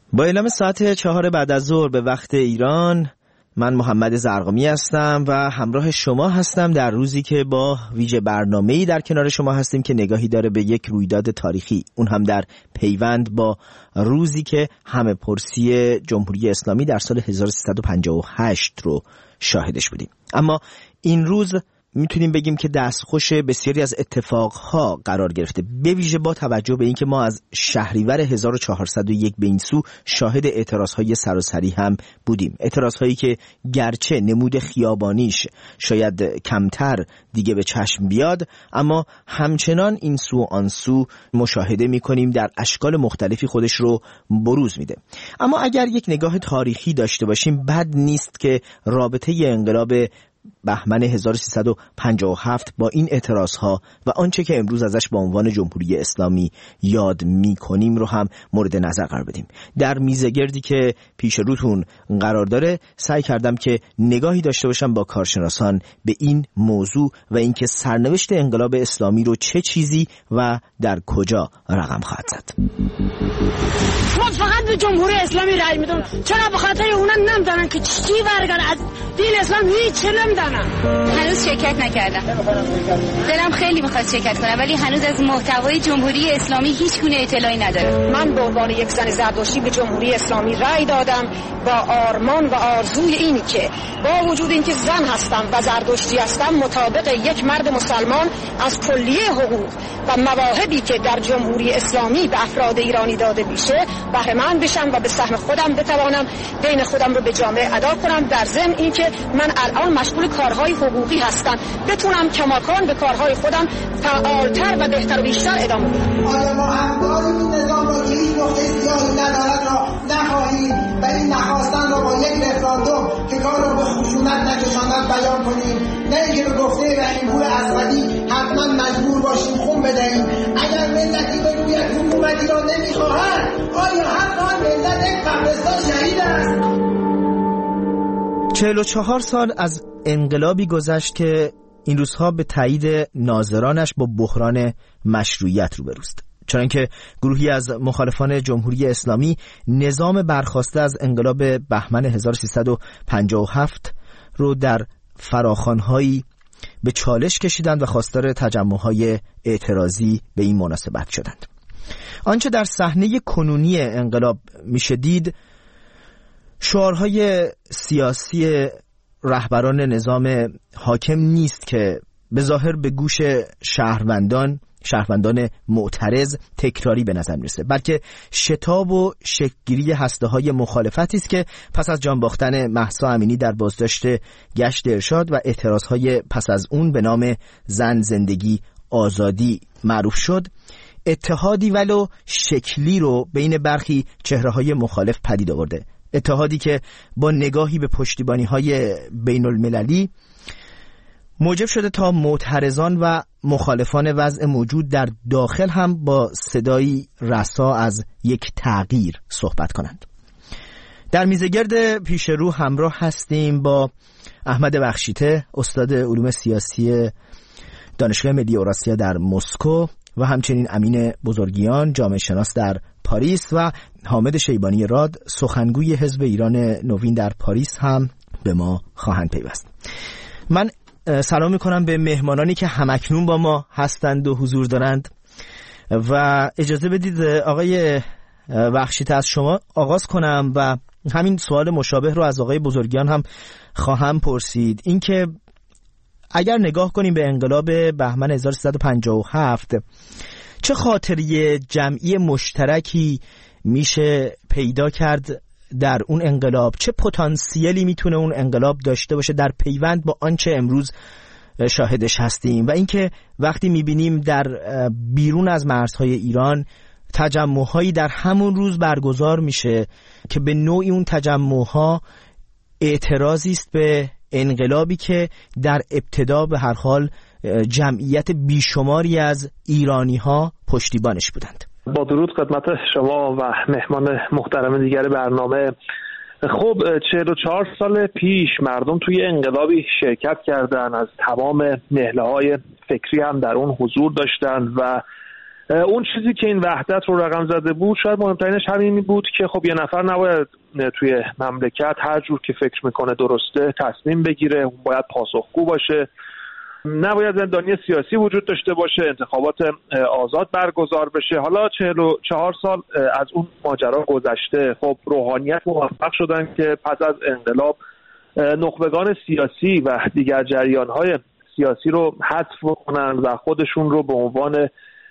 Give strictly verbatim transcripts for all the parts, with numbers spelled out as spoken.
با اعلام ساعت چهار بعد از ظهر به وقت ایران، من محمد زرقامی هستم و همراه شما هستم در روزی که با ویژه برنامه‌ای در کنار شما هستیم که نگاهی داره به یک رویداد تاریخی، اون هم در پیوند با روزی که همه پرسی جمهوری اسلامی در سال هزار و سیصد و پنجاه و هشت رو شاهدش بودیم. اما این روز میتونیم بگیم که دستخوش بسیاری از اتفاقها قرار گرفته، به ویژه با توجه به اینکه ما از شهریور هزار و چهارصد و یک به این سو شاهد اعتراضهای سراسری هم بودیم. اعتراضهایی که گرچه نمود خیابانیش شاید کمتر دیگه به چشم بیاد، اما همچنان این سو و آن سو مشاهده میکنیم در اشکال مختلفی خودش رو بروز میده. اما اگر یک نگاه تاریخی داشته باشیم، بد نیست که رابطه انقلاب بهمن هزار و سیصد و پنجاه و هفت با این اعتراضها و آنچه که امروز ازش با عنوان جمهوری اسلامی یاد میکنیم رو هم مورد نظر قرار بدیم. در میزگردی که پیش روتون قرار داره سعی کردم که نگاهی داشته باشم با کارشناسان به این موضوع و اینکه سرنوشت انقلاب اسلامی رو چه چیزی و در کجا رقم خواهد زد. ما فقط به جمهوری اسلامی رأی میدم، چرا به خاطر اونا نمیدونن که چی برگن از دین اسلام هیچ نمیدونن. هنوز شرکت نکردم، دلم خیلی میخواد شرکت کنم ولی هنوز از محتوای جمهوری اسلامی هیچ گونه اطلاعی ندارم. من به عنوان یک زن زردشتی به جمهوری اسلامی رأی دادم با آرمان و آرزوی اینی که با وجود اینکه زن هستم و زردشتی هستم، مطابق یک مرد مسلمان از کلیه حقوق و مواهبی که در جمهوری اسلامی به افراد ایرانی داده میشه بهره مند بشم و به سهم خودم بتوانم دین خودم رو به جامعه ادا کنم. در ضمن اینکه من الان مشغول کارهای حقوقی هستم، بتونم کماکان به کارهای خودم فعالتر و بهتر و بیشتر ادامه بدم. آیا ما همکار این نظام را که هیچ نقطه سیاهی ندارد را نخواهیم و این نخواستن را با یک رفراندوم که کار را به خشونت نکشاند بیان کنیم، نه اینکه به گفته رحیم‌پور اسودی حتما مجبور باشیم خون بدهیم. اگر ملتی بگوید حکومتی را نمیخواهد، آیا حق آن ملت یک قبرستان شهید است؟ چهل و چهار سال از انقلابی گذشت که این روزها به تایید ناظرانش با بحران مشروعیت روبروست، چنانکه گروهی از مخالفان جمهوری اسلامی نظام برخاسته از انقلاب بهمن هزار و سیصد و پنجاه و هفت رو در فراخوان‌هایی به چالش کشیدند و خواستار تجمع‌های اعتراضی به این مناسبت شدند. آنچه در صحنه کنونی انقلاب میشه دید، شعارهای سیاسی رهبران نظام حاکم نیست که به ظاهر به گوش شهروندان شهروندان معترض تکراری به نظر میرسه، بلکه شتاب و شکل‌گیری هسته‌های مخالفتی است که پس از جان باختن مهسا امینی در بازداشت گشت ارشاد و اعتراضهای پس از اون به نام زن زندگی آزادی معروف شد، اتحادی ولو شکلی رو بین برخی چهره‌های مخالف پدید آورده. اتحادی که با نگاهی به پشتیبانی‌های بین المللی موجب شده تا معترضان و مخالفان وضع موجود در داخل هم با صدایی رسا از یک تغییر صحبت کنند. در میزگرد پیش رو همراه هستیم با احمد بخشیته، استاد علوم سیاسی دانشگاه ملی اوراسیا در مسکو و همچنین امین بزرگیان، جامعه شناس در پاریس و حامد شیبانی راد، سخنگوی حزب ایران نوین در پاریس هم به ما خواهند پیوست. من سلام میکنم به مهمانانی که همکنون با ما هستند و حضور دارند و اجازه بدید آقای بخشیته از شما آغاز کنم و همین سوال مشابه رو از آقای بزرگیان هم خواهم پرسید. اینکه اگر نگاه کنیم به انقلاب بهمن هزار و سیصد و پنجاه و هفت، چه خاطری جمعی مشترکی میشه پیدا کرد در اون انقلاب؟ چه پتانسیلی میتونه اون انقلاب داشته باشه در پیوند با آنچه امروز شاهدش هستیم؟ و اینکه وقتی میبینیم در بیرون از مرزهای ایران تجمع‌هایی در همون روز برگزار میشه که به نوعی اون تجمع‌ها اعتراضی است به انقلابی که در ابتدا به هر حال جمعیت بیشماری از ایرانی‌ها پشتیبانش بودند. با درود خدمت شما و مهمان محترم دیگر برنامه. خب چهل و چهار سال پیش مردم توی انقلابی شرکت کردن، از تمام نهله‌های فکری هم در اون حضور داشتن و اون چیزی که این وحدت رو رقم زده بود شاید مهمترینش همین بود که خب یه نفر نباید توی مملکت هر جور که فکر میکنه درسته تصمیم بگیره، اون باید پاسخگو باشه، نباید زندانی سیاسی وجود داشته باشه، انتخابات آزاد برگزار بشه. حالا چهل و چهار سال از اون ماجرا گذشته، خب روحانیت موفق شدن که پس از انقلاب نخبگان سیاسی و دیگر جریان‌های سیاسی رو حذف کنن و خودشون رو به عنوان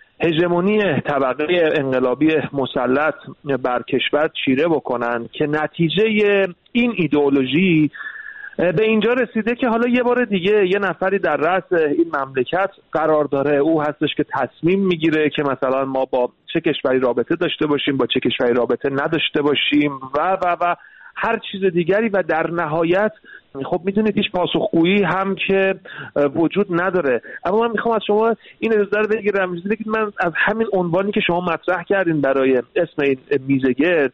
هژمونی طبقه انقلابی مسلط بر کشور چیره بکنن که نتیجه این ایدئولوژی به اینجا رسیده که حالا یه بار دیگه یه نفری در رأس این مملکت قرار داره، او هستش که تصمیم میگیره که مثلا ما با چه کشوری رابطه داشته باشیم، با چه کشوری رابطه نداشته باشیم و و و هر چیز دیگری و در نهایت خب میدونید هیچ پاسخگویی هم که وجود نداره. اما من میخوام از شما این اجازه رو بگیرم که من از همین عنوانی که شما مطرح کردین برای اسم این میزگرد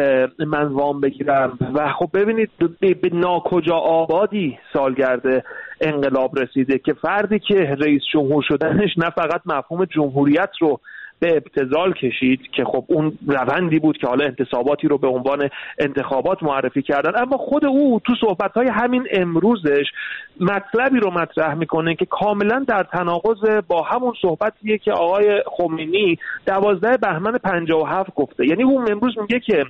من وام بگیرم و خب ببینید به ناکجا آبادی سالگرد انقلاب رسیده که فردی که رئیس جمهور شدنش نه فقط مفهوم جمهوریت رو به ابتذال کشید که خب اون روندی بود که حالا انتصاباتی رو به عنوان انتخابات معرفی کردن، اما خود او تو صحبت‌های همین امروزش مطلبی رو مطرح میکنه که کاملا در تناقض با همون صحبتیه که آقای خمینی دوازده بهمن پنجاه و هفت گفته. یعنی اون امروز میگه که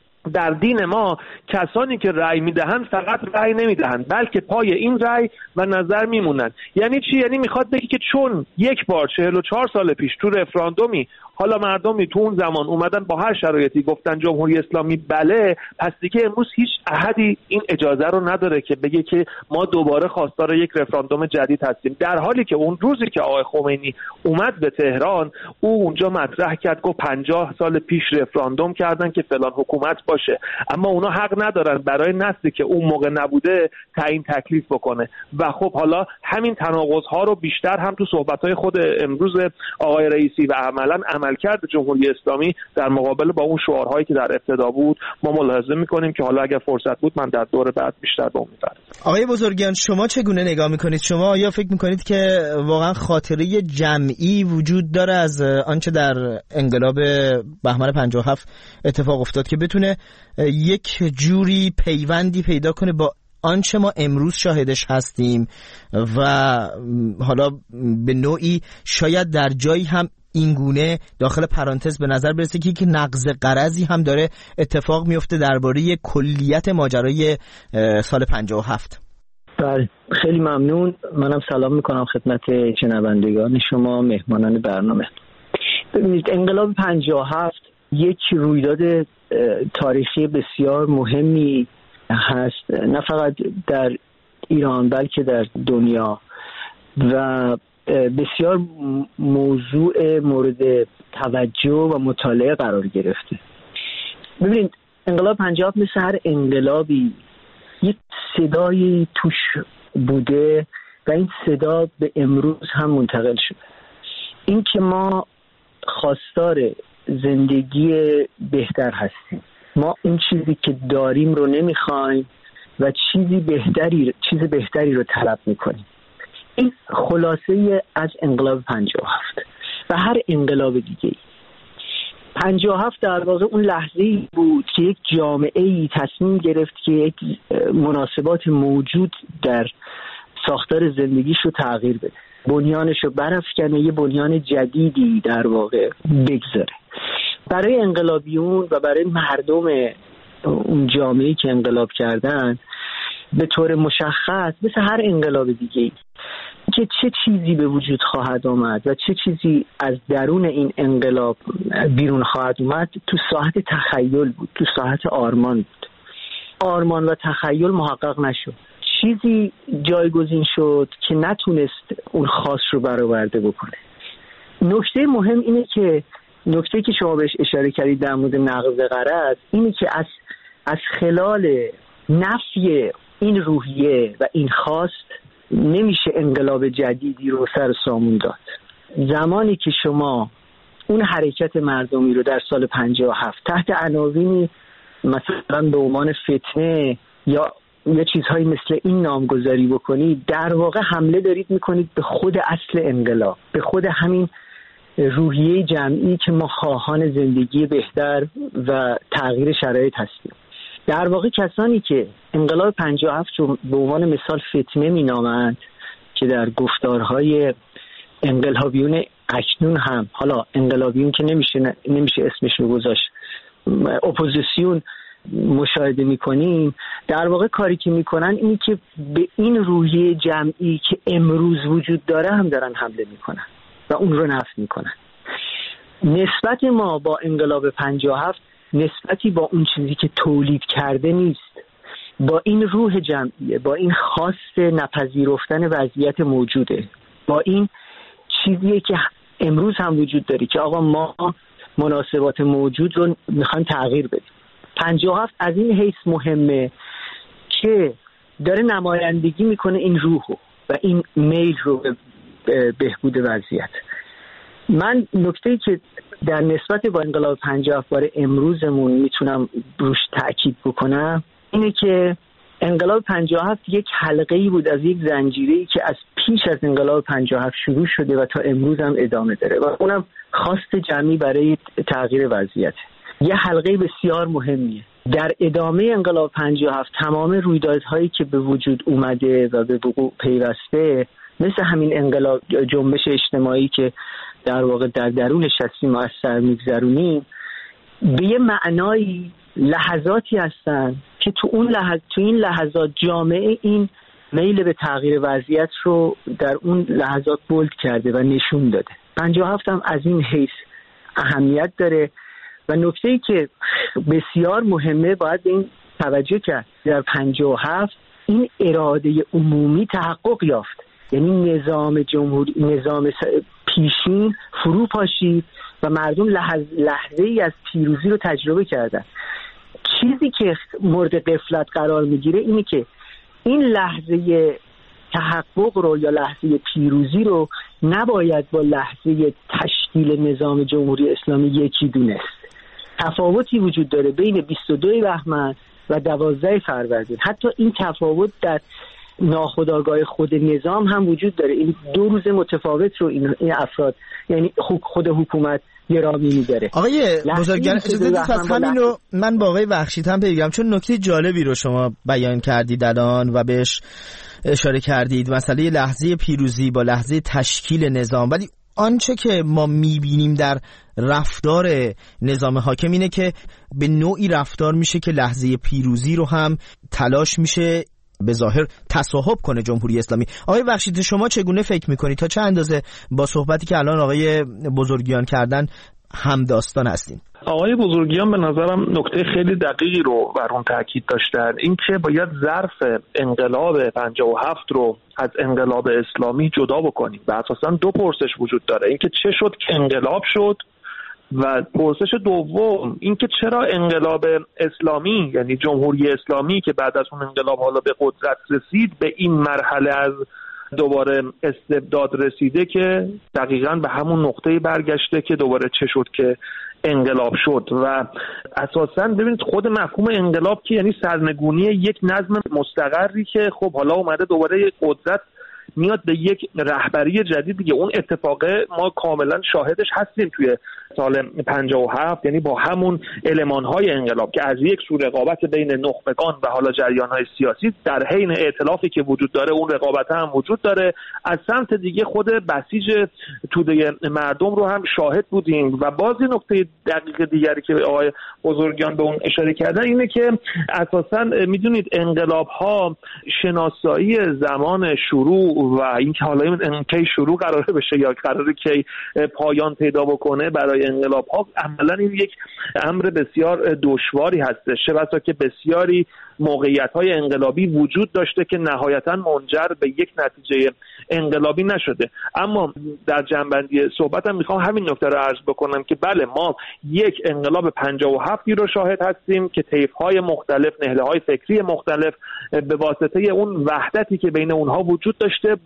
در دین ما کسانی که رأی میدهند فقط رأی نمیدهند بلکه پای این رأی و نظر میمونند. یعنی چی؟ یعنی میخواد بگه که چون یک بار چهل و چهار سال پیش تو رفراندومی حالا مردمی تو اون زمان اومدن با هر شرایطی گفتن جمهوری اسلامی بله، پس دیگه امروز هیچ احدی این اجازه رو نداره که بگه که ما دوباره خواستار یک رفراندوم جدید هستیم، در حالی که اون روزی که آقای خمینی اومد به تهران او اونجا مطرح کرد گفت پنجاه سال پیش رفراندوم کردن که فلان حکومت باشه، اما اونا حق ندارن برای نسلی که اون موقع نبوده تعیین تکلیف بکنه. و خب حالا همین تناقض‌ها رو بیشتر هم تو صحبت‌های خود امروز آقای رئیسی و عملاً عملکرد جمهوری اسلامی در مقابل با اون شعارهایی که در ابتدا بود ما ملاحظه می‌کنیم که حالا اگر فرصت بود من در دور بعد بیشتر به اون می‌پردازم. آقای بزرگیان شما چگونه نگاه می‌کنید؟ شما آیا فکر می‌کنید که واقعا خاطره جمعی وجود داره از آنچه در انقلاب بهمن پنجاه و هفت اتفاق افتاد که بتونه یک جوری پیوندی پیدا کنه با آنچه ما امروز شاهدش هستیم و حالا به نوعی شاید در جایی هم اینگونه داخل پرانتز به نظر برسه که یک نقض غرضی هم داره اتفاق میفته درباره کلیت ماجرای سال پنجاه و هفت؟ بله خیلی ممنون. منم سلام میکنم خدمت شنوندگان شما مهمانان برنامه. ببینید انقلاب پنجاه و هفت یک رویداد تاریخی بسیار مهمی هست، نه فقط در ایران بلکه در دنیا و بسیار موضوع مورد توجه و مطالعه قرار گرفته. ببینید انقلاب پنجاه و هفت مثل هر انقلابی یک صدایی توش بوده و این صدا به امروز هم منتقل شده. این که ما خواستار زندگی بهتر هستیم، ما این چیزی که داریم رو نمیخوایم و چیزی بهتری چیز بهتری رو طلب میکنیم. این خلاصه از انقلاب پنجاه و هفت و هر انقلاب دیگه. پنجاه و هفت در واقع اون لحظه‌ای بود که یک جامعه‌ای تصمیم گرفت که یک مناسبات موجود در ساختار زندگیش رو تغییر بده، بنیانش رو برافکنه، یه بنیان جدیدی در واقع بگذاره. برای انقلابیون و برای مردم اون جامعه‌ای که انقلاب کردن به طور مشخص مثل هر انقلاب دیگه‌ای که چه چیزی به وجود خواهد آمد و چه چیزی از درون این انقلاب بیرون خواهد اومد تو ساحت تخیل بود، تو ساحت آرمان بود. آرمان و تخیل محقق نشد، چیزی جایگزین شد که نتونست اون خواست رو برآورده بکنه. نکته مهم اینه که نکته که شما بهش اشاره کردید در مورد نقض غرض اینه که از از خلال نفی این روحیه و این خواست نمیشه انقلاب جدیدی رو سر سامون داد. زمانی که شما اون حرکت مردمی رو در سال پنجاه و هفت تحت عناوینی مثلا به عنوان فتنه یا یه چیزهایی مثل این نامگذاری بکنید، در واقع حمله دارید میکنید به خود اصل انقلاب، به خود همین روحیه جمعی که ما خواهان زندگی بهتر و تغییر شرایط هستیم. در واقع کسانی که انقلاب پنجاه و هفت رو به عنوان مثال فتنه می‌نامند که در گفتارهای انقلابیون اکنون هم، حالا انقلابیون که نمیشه نمیشه اسمش رو گذاشت، اپوزیسیون مشاهده میکنیم، در واقع کاری که میکنن اینی که به این روحیه جمعی که امروز وجود داره هم دارن حمله میکنن و اون رو نفی میکنن. نسبت ما با انقلاب پنجاه و هفت نسبتی با اون چیزی که تولید کرده نیست، با این روح جمعیه، با این خواست نپذیرفتن وضعیت موجوده، با این چیزیه که امروز هم وجود داره که آقا ما مناسبات موجود رو میخوایم تغییر بدیم. پنجاه و هفت از این حیث مهمه که داره نمایندگی میکنه این روحو و این میل رو به بهبود وضعیت. من نکته‌ای که در نسبت با انقلاب پنجاه و هفت باره امروزمون میتونم روش تأکید بکنم اینه که انقلاب پنجاه و هفت یک حلقه‌ای بود از یک زنجیره‌ای که از پیش از انقلاب پنجاه و هفت شروع شده و تا امروز هم ادامه داره و اونم خواست جمعی برای تغییر وضعیت. یه حلقه بسیار مهمیه. در ادامه انقلاب پنجاه و هفت تمام رویدادهایی که به وجود اومده و به وقوع پیوسته، مثل همین انقلاب جنبش اجتماعی که در واقع در درونش هستیم و از سر میگذرونیم، به یه معنای لحظاتی هستن که تو اون لحظ تو این لحظات جامعه این میل به تغییر وضعیت رو در اون لحظات بولد کرده و نشون داده. پنجاه و هفت هم از این حیث اهمیت داره و نکته‌ای که بسیار مهمه باید به این توجه کرد. در پنجاه و هفت این اراده عمومی تحقق یافت، یعنی نظام جمهوری نظام پیشین فرو پاشید و مردم لحظه, لحظه ای از پیروزی رو تجربه کردن. چیزی که مورد غفلت قرار میگیره اینه که این لحظه تحقق رو یا لحظه پیروزی رو نباید با لحظه تشکیل نظام جمهوری اسلامی یکی دونست. تفاوتی وجود داره بین بیست و دو بهمن و دوازده فروردین. حتی این تفاوت در ناخودآگاه خود نظام هم وجود داره. این دو روز متفاوت رو این, این افراد یعنی خود حکومت گرامی می‌داره. آقای بزرگوار اجازه بدید پس همین رو من با آقای وحشیت هم بگم، چون نکته جالبی رو شما بیان کردید الان و بهش اشاره کردید، مسئله لحظه پیروزی با لحظه تشکیل نظام. ولی آنچه که ما می‌بینیم در رفتار نظام حاکم اینه که به نوعی رفتار میشه که لحظه پیروزی رو هم تلاش میشه به ظاهر تصاحب کنه جمهوری اسلامی. آقای بخشید شما چگونه فکر میکنید؟ تا چه اندازه با صحبتی که الان آقای بزرگیان کردن همداستان هستین؟ آقای بزرگیان به نظرم نکته خیلی دقیقی رو بر اون تاکید داشتن، این که باید ظرف انقلاب پنجاه و هفت رو از انقلاب اسلامی جدا بکنیم و اساسا دو پرسش وجود داره، این که چه شد که انقلاب شد و پرسش دوم این که چرا انقلاب اسلامی یعنی جمهوری اسلامی که بعد از اون انقلاب حالا به قدرت رسید به این مرحله از دوباره استبداد رسیده که دقیقاً به همون نقطه‌ای برگشته که دوباره چه شد که انقلاب شد. و اساساً ببینید خود مفهوم انقلاب که یعنی سرنگونی یک نظم مستقری که خب حالا اومده دوباره قدرت میاد به یک رهبری جدید دیگه. اون اتفاق ما کاملا شاهدش هستیم توی سال پنجاه و هفت، یعنی با همون المان‌های انقلاب که از یک سو رقابت بین نخبگان و حالا جریان‌های سیاسی در حین ائتلافی که وجود داره اون رقابت هم وجود داره، از سمت دیگه خود بسیج توده مردم رو هم شاهد بودیم. و باز نکته دقیق دیگری که آقای بزرگیان به اون اشاره کردن اینه که اساساً میدونید انقلاب‌ها شناسایی زمان شروع و اینکه حالا این کی شروع قراره بشه یا قراره کی پایان پیدا بکنه برای انقلاب ها عملا این یک امر بسیار دشواری هستش، چه بسا که بسیاری موقعیت های انقلابی وجود داشته که نهایتا منجر به یک نتیجه انقلابی نشده. اما در جنبندی صحبتم میخوام همین نکته رو عرض بکنم که بله ما یک انقلاب پنجاه و هفتی رو شاهد هستیم که طیف های مختلف، نهله های فکری مختلف به واسطه اون وحدتی که بین اونها وجود داشته با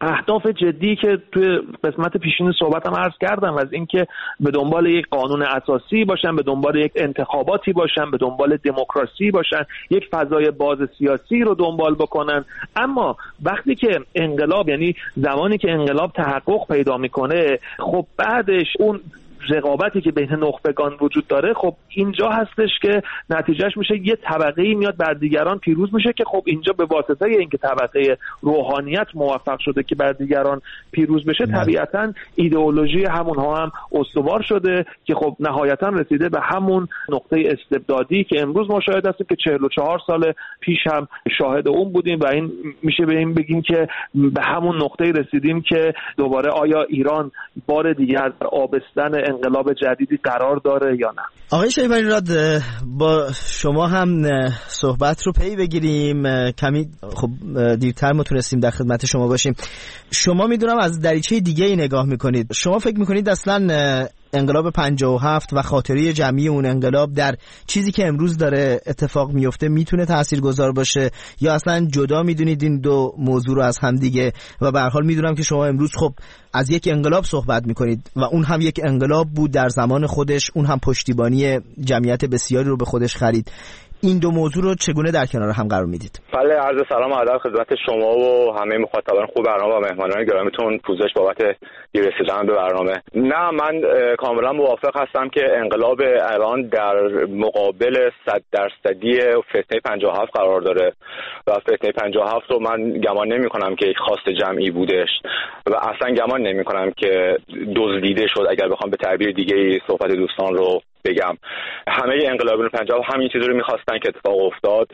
اهداف جدی که توی قسمت پیشین صحبتم عرض کردم از اینکه به دنبال یک قانون اساسی باشن، به دنبال یک انتخاباتی باشن، به دنبال دموکراسی باشن، یک فضای باز سیاسی رو دنبال بکنن. اما وقتی که انقلاب، یعنی زمانی که انقلاب تحقق پیدا میکنه، خب بعدش اون رقابتی که بین نخبگان وجود داره، خب اینجا هستش که نتیجهش میشه یه طبقه‌ای میاد بر دیگران پیروز میشه که خب اینجا به واسطه اینکه طبقه روحانیت موفق شده که بر دیگران پیروز بشه، طبیعتاً ایدئولوژی همونها هم استوار شده که خب نهایتاً رسیده به همون نقطه استبدادی که امروز مشاهده هستیم که چهل و چهار سال پیش هم شاهد اون بودیم و این میشه به این بگیم که به همون نقطه رسیدیم که دوباره آیا ایران بار دیگر از آبستن انقلاب جدیدی قرار داره یا نه. آقای شیبانیراد، با شما هم صحبت رو پی بگیریم، کمی خب دیرتر ما تونستیم در خدمت شما باشیم. شما میدونم از دریچه دیگه ای نگاه میکنید. شما فکر میکنید اصلا انقلاب پنجاه و هفت و خاطره جمعی اون انقلاب در چیزی که امروز داره اتفاق میفته میتونه تاثیرگذار باشه، یا اصلا جدا میدونید این دو موضوع رو از هم دیگه؟ و به هر حال میدونم که شما امروز خب از یک انقلاب صحبت میکنید و اون هم یک انقلاب بود در زمان خودش، اون هم پشتیبانی جمعیت بسیاری رو به خودش خرید. این دو موضوع رو چگونه در کنار هم قرار میدید؟ بله، عرض سلام و ادب خدمت شما و همه مخاطبان خوب برنامه و مهمانان گرامیتون. پوزش بابت دیر رسیدن به برنامه. نه، من کاملا موافق هستم که انقلاب الان در مقابل صد درصدی فتنه پنجاه و هفت قرار داره و فتنه پنجاه و هفت رو من گمان نمی کنم که یک خواست جمعی بودش و اصلا گمان نمی کنم که دزدیده شد، اگر بخوام به تعبیر دیگه صحبت دوستان رو بگم. همه انقلابیون پنجاه و همین چیزی رو می‌خواستن که اتفاق افتاد.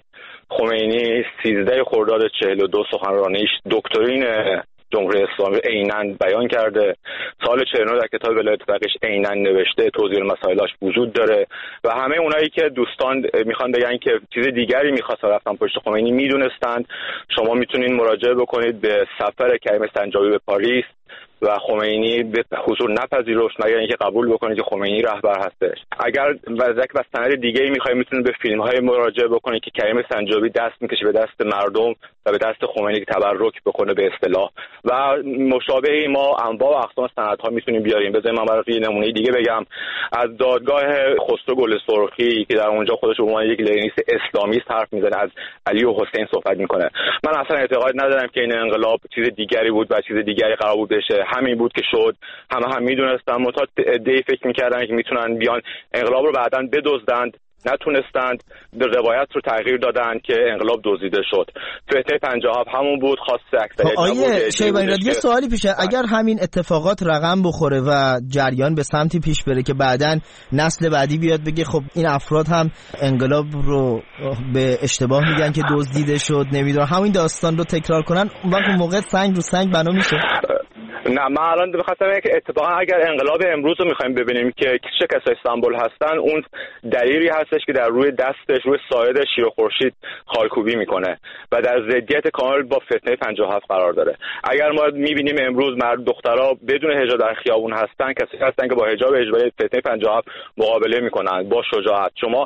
خمینی سیزده خرداد چهل و دو سخنرانیش دکترین جمهوری اسلامی عیناً بیان کرده. سال چهل و نه در کتاب ولایت فقیهش عیناً نوشته، توضیح مسائلش وجود داره و همه اونایی که دوستان میخوان بگن که چیز دیگری می‌خواستن رفتن پشت خمینی میدونستند. شما میتونین مراجعه بکنید به سفر کریم سنجابی به پاریس و خمینی به حضور نپذیرفت مگر اینکه قبول بکنید که خمینی رهبر هستش. اگر وزک و سند دیگه‌ای می‌خواید میتونید به فیلم‌های مراجعه بکنید که کریم سنجابی دست می‌کشه به دست مردم و به دست خمینی که تبرک بکنه به اصطلاح و مشابه ما انواع و اقسام سندها میتونیم بیاریم. بذارید من براتون یه نمونه دیگه بگم از دادگاه خسرو گل سرخی که در اونجا خودش به عنوان یک لنینیست اسلامیست حرف میزنه، از علی و حسین صحبت میکنه. من اصلا اعتقاد ندارم که این انقلاب چیز دیگری بود و چیز دیگری قرار بود بشه. همین بود که شد. همه هم میدونستن، متا دی فکر میکردن که میتونن بیان انقلاب رو بعداً بدزدند، نتونستند. به روایت رو تغییر دادن که انقلاب دزدیده شد. فتنه پنجاه و هفت همون بود، خاص اکثریت نبود. آیه شیبانیراد، یه سوالی پیشه. اگر همین اتفاقات رقم بخوره و جریان به سمتی پیش بره که بعداً نسل بعدی بیاد بگه خب این افراد هم انقلاب رو به اشتباه میگن که دزدیده شد، نمیدونم همین داستان رو تکرار کنن، اون وقت موقع سنگ رو سنگ بنا میشه. نه، من الان بخاطر که اتفاقا اگر انقلاب امروز رو میخوایم ببینیم که چه کسای استانبول هستن، اون دلیلی هستش که در روی دستش روی ساعد شیر و خورشید خالکوبی میکنه و در ضدیت کامل با فتنه پنجاه و هفت قرار داره. اگر ما میبینیم امروز مرد دخترها بدون حجاب در خیابون هستن، کسی هستن که با حجاب اجباری فتنه پنجاه و هفت مقابله میکنن با شجاعت. شما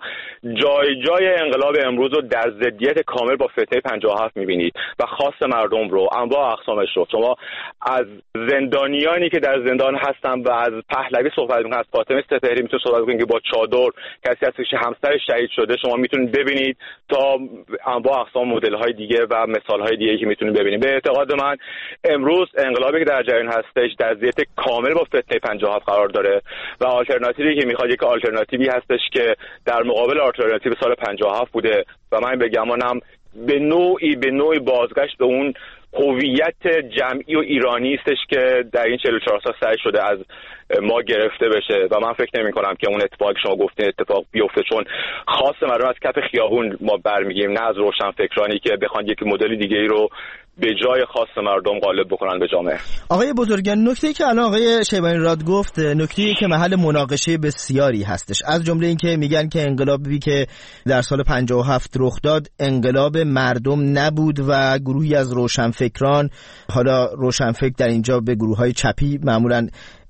جای جای انقلاب امروز رو در ضدیت کامل با فتنه پنجاه و هفت میبینید و خاص مردم رو، انواع اقسامش رو. شما از زندانیانی که در زندان هستن و از پهلوی صحبت میکنن، از فاطمه سپهری میتونید صحبت کنید که با چادر کسی هست که همسر شهید شده، شما میتونید ببینید، تا انواع اقسام مدل های دیگه و مثال های دیگه که میتونید ببینید. به اعتقاد من امروز انقلابی که در جریان هستش در ضدیت کامل با فتنه پنجاه و هفت قرار داره و آلترناتیوی که میخواد یک آلترناتیوی هستش که در مقابل آلترناتیو سال پنجاه و هفت بوده و من به گمانم به نوعی به نوعی بازگشت به اون هویت جمعی و ایرانی استش که در این چهل و چهار سال سعی شده از ما گرفته بشه و من فکر نمی کنم که اون اتفاقی شما گفتین اتفاق بیفته، چون خاص مردم از کف خیابون ما برمیگیم، نه از روشنفکرانی که بخوان یک مدل دیگه ای رو به جای خاص مردم غالب بکنن به جامعه. آقای بزرگان، نکته‌ای که الان آقای شیبانیراد گفت نکته‌ای که محل مناقشه بسیاری هستش، از جمله این که میگن که انقلابی که در سال پنجاه و هفت رخ داد انقلاب مردم نبود و گروهی از روشنفکران، حالا روشنفکر در اینجا به گروه‌های چپی معمولاً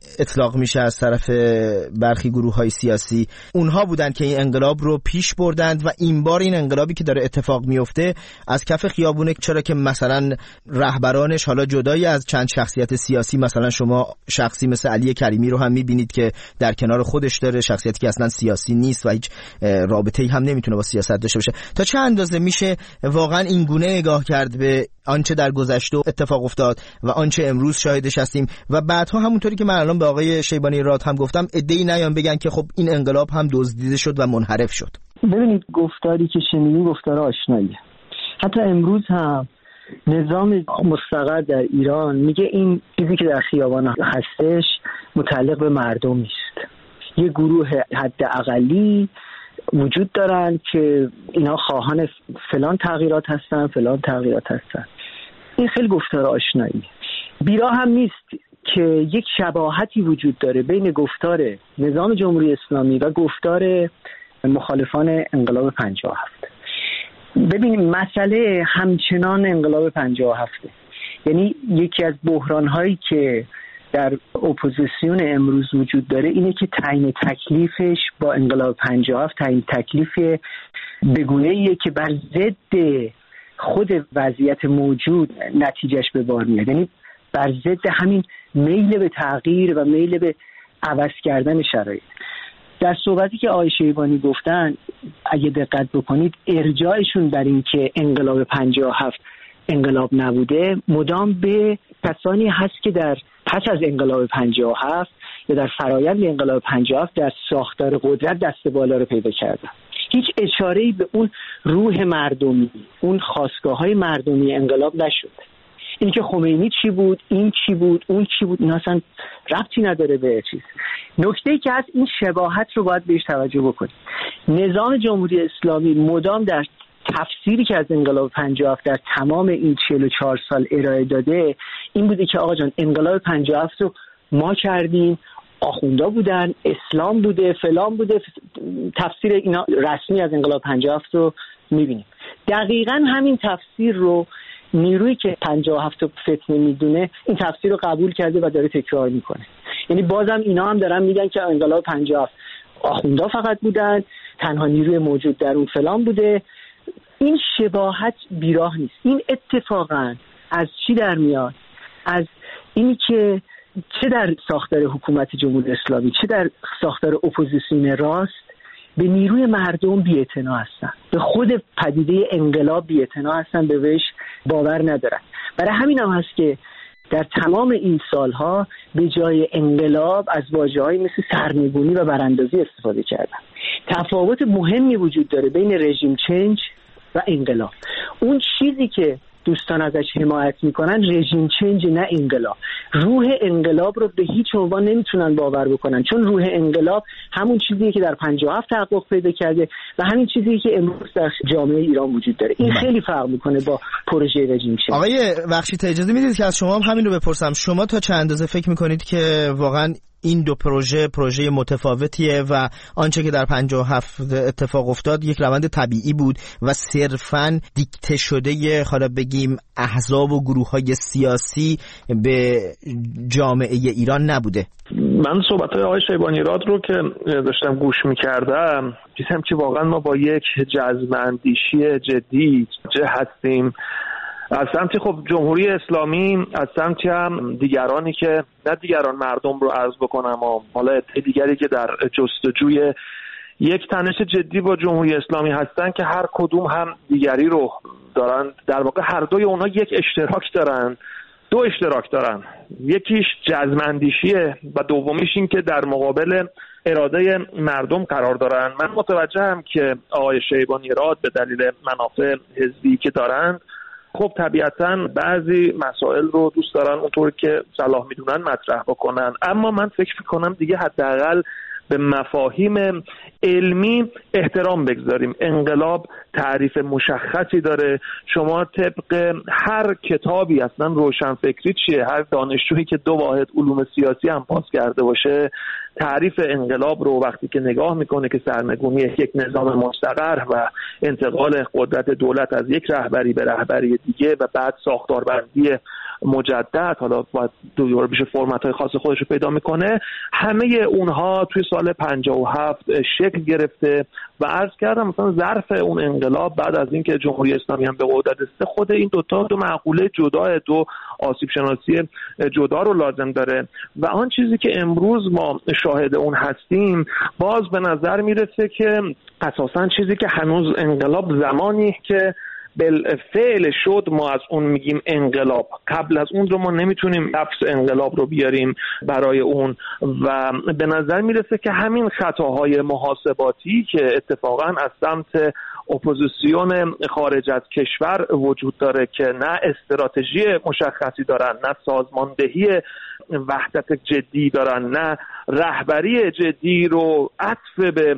اطلاق میشه از طرف برخی گروه‌های سیاسی، اونها بودن که این انقلاب رو پیش بردند و این بار این انقلابی که داره اتفاق میفته از کف خیابونه، چرا که مثلا رهبرانش حالا جدایی از چند شخصیت سیاسی، مثلا شما شخصی مثل علی کریمی رو هم میبینید که در کنار خودش داره، شخصیتی که اصلا سیاسی نیست و هیچ رابطه‌ای هم نمیتونه با سیاست داشته باشه. تا چه اندازه میشه واقعا این گونه نگاه کرد به آنچه در گذشته اتفاق افتاد و آنچه امروز شاهدش هستیم و بعدها همونطوری که من الان به آقای شیبانی راد هم گفتم، عده‌ای نیان بگن که خب این انقلاب هم دزدیده شد و منحرف شد. ببینید گفتاری که شنیدیم گفتار آشناییه. حتی امروز هم نظام مستقر در ایران میگه این چیزی که در خیابان هستش متعلق به مردم نیست. یه گروه حد اقلی وجود دارن که اینا خواهان فلان تغییرات هستن فلان تغییرات هستن. این خیلی گفتار آشنایی. بیراه هم نیست که یک شباهتی وجود داره بین گفتار نظام جمهوری اسلامی و گفتار مخالفان انقلاب پنجاه و هفت. ببینید مسئله همچنان انقلاب پنجاه و هفت، یعنی یکی از بحران‌هایی که در اپوزیسیون امروز وجود داره اینه که تعیین تکلیفش با انقلاب پنجاه و هفت تعیین تکلیف به گونه‌ایه که بر ضد خود وضعیت موجود نتیجهش به بار میاد، یعنی بر ضد همین میل به تغییر و میل به عوض کردن شرایط. در صحبتی که آقای شیبانی گفتن اگه دقت بکنید ارجاعشون بر این که انقلاب پنجاه و هفت انقلاب نبوده مدام به کسانی هست که در پس از انقلاب پنجاه و هفت یا در فرایند انقلاب پنجاه و هفت در ساختار قدرت دست بالا رو پیدا کردن. هیچ اشاره‌ای به اون روح مردمی، اون خاستگاه‌های مردمی انقلاب نشد. این که خمینی چی بود، این چی بود، اون چی بود، این اصلا ربطی نداره به چیز. نکته‌ای که هست این شباهت رو باید بهش توجه بکنید. نظام جمهوری اسلامی مدام در تفسیری که از انقلاب پنجاه و هفت در تمام این چهل و چهار سال ارائه داده این بوده که آقا جان انقلاب پنجاه و هفت رو ما کردیم، آخوندا بودن، اسلام بوده، فلان بوده. تفسیر اینا رسمی از انقلاب پنجاه و هفت رو می‌بینیم. دقیقاً همین تفسیر رو نیرویی که پنجاه و هفت رو فتنه میدونه این تفسیر رو قبول کرده و داره تکرار میکنه. یعنی بازم اینا هم دارن میگن که انقلاب پنجاه و هفت آخوندا فقط بودن، تنها نیروی موجود در اون فلان بوده. این شباهت بیراه نیست. این اتفاقا از چی در میاد؟ از اینی که چه در ساختار حکومت جمهوری اسلامی چه در ساختار اپوزیسیون راست به نیروی مردم بی‌اعتنا هستن، به خود پدیده انقلاب بی‌اعتنا هستن، به وش باور ندارن. برای همین هم هست که در تمام این سالها به جای انقلاب از واژه‌هایی مثل سرنگونی و براندازی استفاده کردن. تفاوت مهمی وجود داره بین رژیم چنج و انقلاب. اون چیزی که دوستان ازش حمایت میکنن رژیم چنج نه انقلاب. روح انقلاب رو به هیچ عنوان نمیتونن باور بکنن، چون روح انقلاب همون چیزیه که در پنجاه و هفت تحقق پیدا کرده و همین چیزیه که امروز در جامعه ایران وجود داره. این خیلی فرق میکنه با پروژه رژیم چنج. آقای بخشیت اجازه میدید که از شما هم همین رو بپرسم، شما تا چند اندازه فکر میکنید که واقعا این دو پروژه پروژه متفاوتیه و آنچه که در پنجاه و هفت اتفاق افتاد یک روند طبیعی بود و صرفاً دیکته شده حالا بگیم احزاب و گروه‌های سیاسی به جامعه ایران نبوده؟ من صحبت‌های آقای شیبانی راد رو که داشتم گوش می‌کردم دیدم که واقعا ما با یک جذب اندیشی جدی چه هستیم، از سمتی خب جمهوری اسلامی، از سمتی هم دیگرانی که نه دیگران مردم رو عرض بکنم و حالا دیگری که در جستجوی یک تنش جدی با جمهوری اسلامی هستن که هر کدوم هم دیگری رو دارن، در واقع هر دوی اونا یک اشتراک دارن، دو اشتراک دارن، یکیش جزم‌اندیشیه و دومیش این که در مقابل اراده مردم قرار دارن. من متوجهم که آقای شیبانی راد به دلیل منافع حزبی که دارن خب طبیعتاً بعضی مسائل رو دوست دارن اونطور که صلاح میدونن مطرح بکنن، اما من فکر میکنم دیگه حداقل به مفاهیم علمی احترام بگذاریم. انقلاب تعریف مشخصی داره، شما طبق هر کتابی اصلا روشنفکری چیه، هر دانشجویی که دو واحد علوم سیاسی هم پاس کرده باشه تعریف انقلاب رو وقتی که نگاه میکنه که سرنگونی یک نظام مستقر و انتقال قدرت دولت از یک رهبری به رهبری دیگه و بعد ساختاربندی مجدد، حالا باید دوباره بشه فرمت‌های خاص خودش رو پیدا میکنه، همه اونها توی سال پنجاه و هفت شکل گرفته و عرض کردم مثلا ظرف اون انقلاب بعد از اینکه جمهوری اسلامی هم به قدرت رسیده، خود این دوتا دو معقوله جدا، دو آسیب شناسی جدا رو لازم داره و آن چیزی که امروز ما شاهد اون هستیم باز به نظر میرسه که اساساً چیزی که هنوز انقلاب زمانی که بالفعل شد ما از اون میگیم انقلاب، قبل از اون رو ما نمیتونیم لفظ انقلاب رو بیاریم برای اون و به نظر میرسه که همین خطاهای محاسباتی که اتفاقا از سمت اپوزیسیون خارج از کشور وجود داره که نه استراتژی مشخصی دارن، نه سازماندهی وحدت جدی دارن، نه رهبری جدی رو عطف به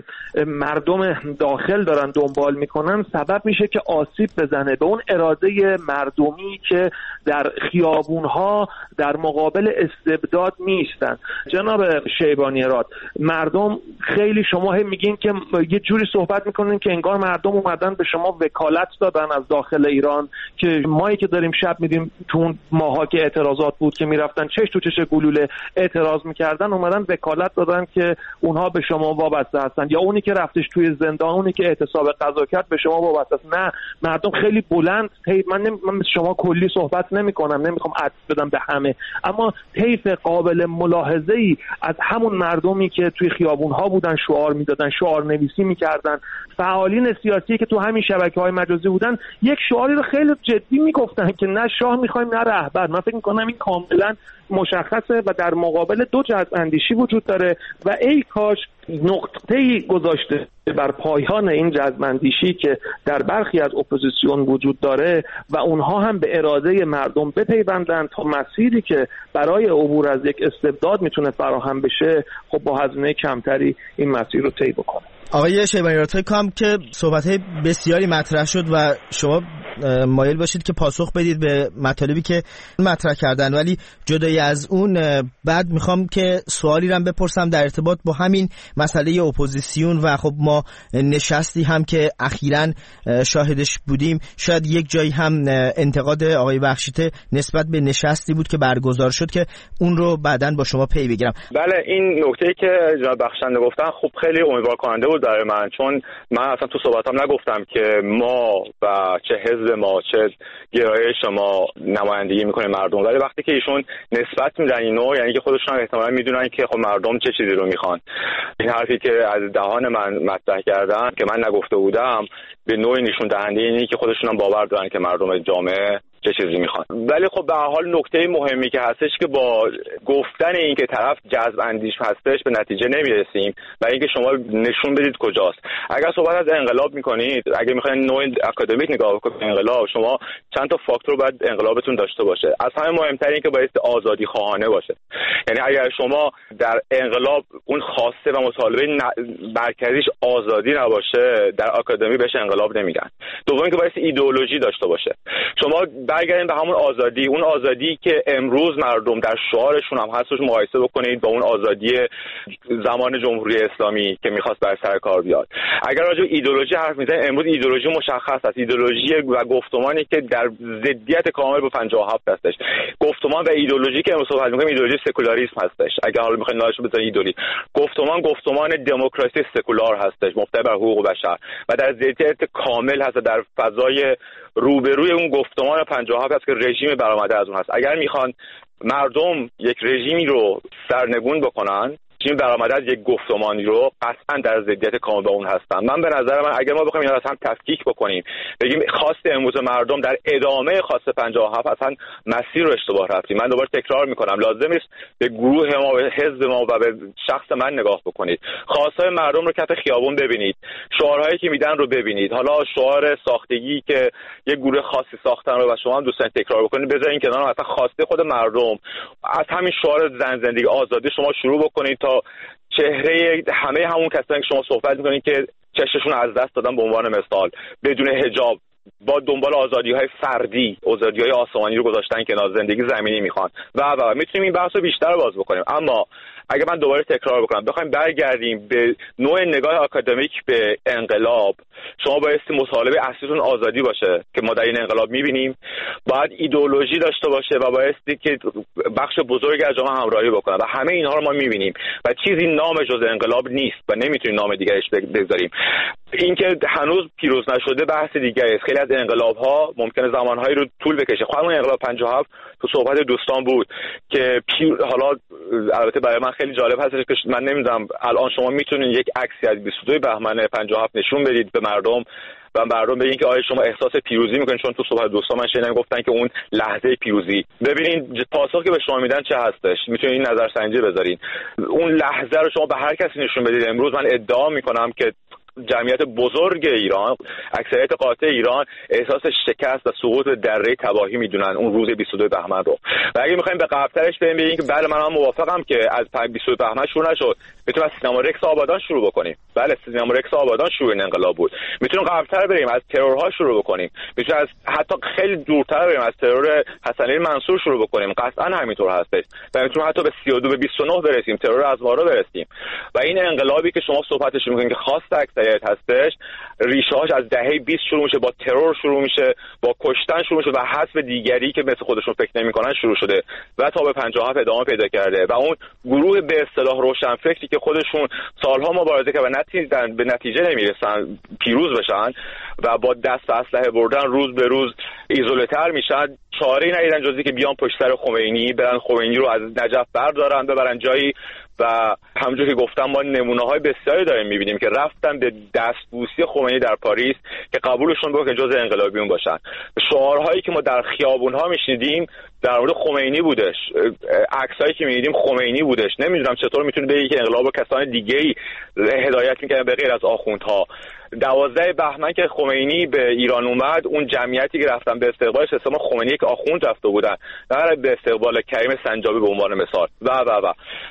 مردم داخل دارن دنبال میکنن، سبب میشه که آسیب بزنه به اون اراده مردمی که در خیابونها در مقابل استبداد نیستن. جناب شیبانی‌راد، مردم خیلی شما هم میگین که یه جوری صحبت میکنین که انگار مردم اومدن به شما وکالت دادن از داخل ایران، که مایی که داریم شب میدیم تو اون ماها که اعتراضات بود که میرفتن چش تو چش گلوله اعتراض میکردن، اومدن وکالت دادن که اونها به شما وابسته هستن، یا اونی که رفتش توی زندان، اونی که اعتصاب غذا کرد به شما وابسته است. نه، مردم خیلی بلند، من نمی... من شما کلی صحبت نمیکنم، نمیخوام عطف بدم به همه، اما طیف قابل ملاحظه‌ای از همون مردمی که توی خیابون‌ها بودن شعار میدادن، شعار نویسی میکردن، فعالین سیاسی که تو همین شبکه‌های مجازی بودن، یک شعاری رو خیلی جدی میگفتن که نه شاه میخوایم نه رهبر. من فکر میکنم این کاملا مشخصه و در مقابل دو جذب اندیشی وجود داره و ای کاش نقطه‌ای گذاشته بر پایان این جذب اندیشی که در برخی از اپوزیسیون وجود داره و اونها هم به اراده مردم بپیوندن تا مسیری که برای عبور از یک استبداد میتونه فراهم بشه خب با هزینه کمتری این مسیر رو طی بکنه. آقای شیبانی‌راد، فکر کنم که صحبت‌های بسیاری مطرح شد و شما مایل باشید که پاسخ بدید به مطالبی که مطرح کردن، ولی جدای از اون بعد میخوام که سوالی رو بپرسم در ارتباط با همین مسئله اپوزیسیون و خب ما نشستی هم که اخیراً شاهدش بودیم، شاید یک جایی هم انتقاد آقای بخشیته نسبت به نشستی بود که برگزار شد که اون رو بعداً با شما پی بگیرم. بله، این نکته‌ای که جناب بخشنده گفتن خب خیلی امیدوار کننده بود برای من، چون من اصلا تو صحبتام نگفتم که ما و چه حزب ما چه گرایش ما نمایندگی میکنه مردم، ولی وقتی که ایشون نسبت میدن اینو، یعنی که خودشون احتمالاً میدونن که خب مردم چه چیزی رو میخوان. این حرفی که از دهان من مطرح کردن که من نگفته بودم به نوعی نشون دهنده اینه که خودشون هم باور دارن که مردم جامعه چه چیزی میخوان. ولی خب به هر حال نکته مهمی که هستش که با گفتن این که طرف جذب اندیش هستش به نتیجه نمیرسیم و اینکه شما نشون بدید کجاست. اگر صحبت از انقلاب میکنید، اگه میخواین نوع اکادمیک نگاه کنید به انقلاب، شما چند تا فاکتور باید انقلابتون داشته باشه. از همه مهمتر این که باید آزادی خواهانه باشه. یعنی اگر شما در انقلاب اون خواسته و مطالبه مرکزیش آزادی نباشه، در اکادمی بهش انقلاب نمیگن. دوم که باید ایدئولوژی داشته باشه. شما برگردیم به همون آزادی، اون آزادی که امروز مردم در شعارشون هم هستش مقایسه بکنید با اون آزادی زمان جمهوری اسلامی که میخواست بر سر کار بیاد. اگر راجع به ایدئولوژی حرف میزنید، امروز ایدئولوژی مشخص است، ایدئولوژی و گفتمانی که در ضدیت کامل با پنجاه و هفت هستش. گفتمان و ایدئولوژی که امروز صحبت می‌کنیم ایدئولوژی سکولاریسم هستش. اگر حالا می‌خواید نامش رو بزنید ایدئولوژی، گفتمان گفتمان دموکراسی سکولار هستش، مبتنی بر حقوق بشر و در ضدیت کامل هست، در فضای روبروی اون گفتمان پنجاه و هفت است که رژیم برآمده از اون هست. اگر میخوان مردم یک رژیمی رو سرنگون بکنن، این برآمده از یک گفتمانی رو قطعا در ضدیت کامل با اون هستن. من به نظر من اگر ما بخوایم اینا رو هم تفکیک بکنیم، بگیم خواست امروز مردم در ادامه خواست پنجاه و هفت اصلا مسیر رو اشتباه رفتیم. من دوباره تکرار میکنم، لازم است به گروه ما، به حزب ما و به شخص من نگاه بکنید. خواستهای مردم رو کف خیابون ببینید، شعارهایی که میدن رو ببینید. حالا شعار ساختگی که یک گروه خاصی ساختن رو و شما هم دوستان تکرار بکنید، بذارین کنار، مثلا خواسته خود مردم از همین شعار زن زندگی آزادی شما شروع بکنید تا چهره همه همون کسانی که شما صحبت میکنید که چشمشون از دست دادن، به عنوان مثال بدون حجاب با دنبال آزادی‌های فردی، آزادی‌های آسمانی رو گذاشتن کنار، زندگی زمینی میخوان و و میتونیم این بحث رو بیشتر باز بکنیم. اما اگه من دوباره تکرار بکنم، بخوایم برگردیم به نوع نگاه آکادمیک به انقلاب، شما بایستی مطالبه اصلیتون آزادی باشه که ما در این انقلاب میبینیم، باید ایدئولوژی داشته باشه و بایستی که بخش بزرگی از جامعه همراهی بکنه و همه اینها رو ما میبینیم و چیزی نام جز انقلاب نیست و نمیتونیم نام دیگرش بگذاریم. اینکه هنوز پیروز نشده بحث دیگری است. خیلی از انقلاب‌ها ممکنه زمانهایی رو طول بکشه. خود اون انقلاب پنجاه و هفت تو صحبت دوستان بود که پیر... حالا البته برای من خیلی جالب هستش که من نمیدونم الان شما میتونید یک عکسی از بیست و دو بهمن پنجاه و هفت نشون بدید به مردم و مردم بگین که آیا شما احساس پیروزی میکنید؟ چون تو صحبت دوستان من شنیدم گفتن که اون لحظه پیروزی. ببینید پاسخی که به شما میدن چه هستش، میتونید این نظرسنجی بذارین. اون لحظه رو شما به هر کسی نشون بدید. امروز من ادعا میکنم که جمعیت بزرگ ایران، اکثریت قاطع ایران احساس شکست و سقوط به دره تباهی میدونن اون روز بیست و دو بهمن رو. و اگه میخوایم به قبل‌ترش بریم بگیم که بله من هم موافقم که از بیست و دو بهمن شروع نشد، میتونیم از سینما رکس آبادان شروع بکنیم. بله سینما رکس آبادان شروع این انقلاب بود. میتونیم قبل‌تر بریم از ترورها شروع بکنیم. میتونیم از حتی خیلی دورتر بریم از ترور حسنی منصور شروع بکنیم. قطعا همینطور هستش. و میتونیم حتی به سی و دو به بیست و نه برسیم، ترور از مارو برسیم. و این انقلابی که شما صحبتش می‌کنید که خاص اکثریت هستش، ریشه‌هاش از دهه بیست شروع میشه، با ترور شروع میشه، با کشتن شروع میشه و حذف دیگری که مثل خودشون فکر نمی‌کنن شروع شده و تا به پنجاه و هفت ادامه پیدا کرده. و اون گروه به اصطلاح روشنفکری که خودشون سالها مبارزه کردن و نتیجه به نتیجه نمیرسن پیروز بشن و با دست به اسلحه بردن روز به روز ایزوله‌تر میشن، چاره‌ای ندیدن جز اینکه بیان پشت سر خمینی، برن خمینی رو از نجف بردارن ببرن جایی. و همونجور که گفتم ما نمونه‌های بسیاری داریم می‌بینیم که رفتن به دستبوسی خمینی در پاریس که قبولشون بود که جزء انقلابیون باشن. شعارهایی که ما در خیابون‌ها می‌شنیدیم در مورد خمینی بودش، عکسایی که می‌دیدیم خمینی بودش. نمی‌دونم چطور می‌تونه بگی که انقلاب کسان دیگه‌ای هدایت می‌کردن به غیر از آخوندها. دوازده بهمن که خمینی به ایران اومد، اون جمعیتی که رفتن به استقبالش اسم خمینی که آخوند رفته بودن، نه به استقبال کریم سنجابی به عنوان مثال. و و و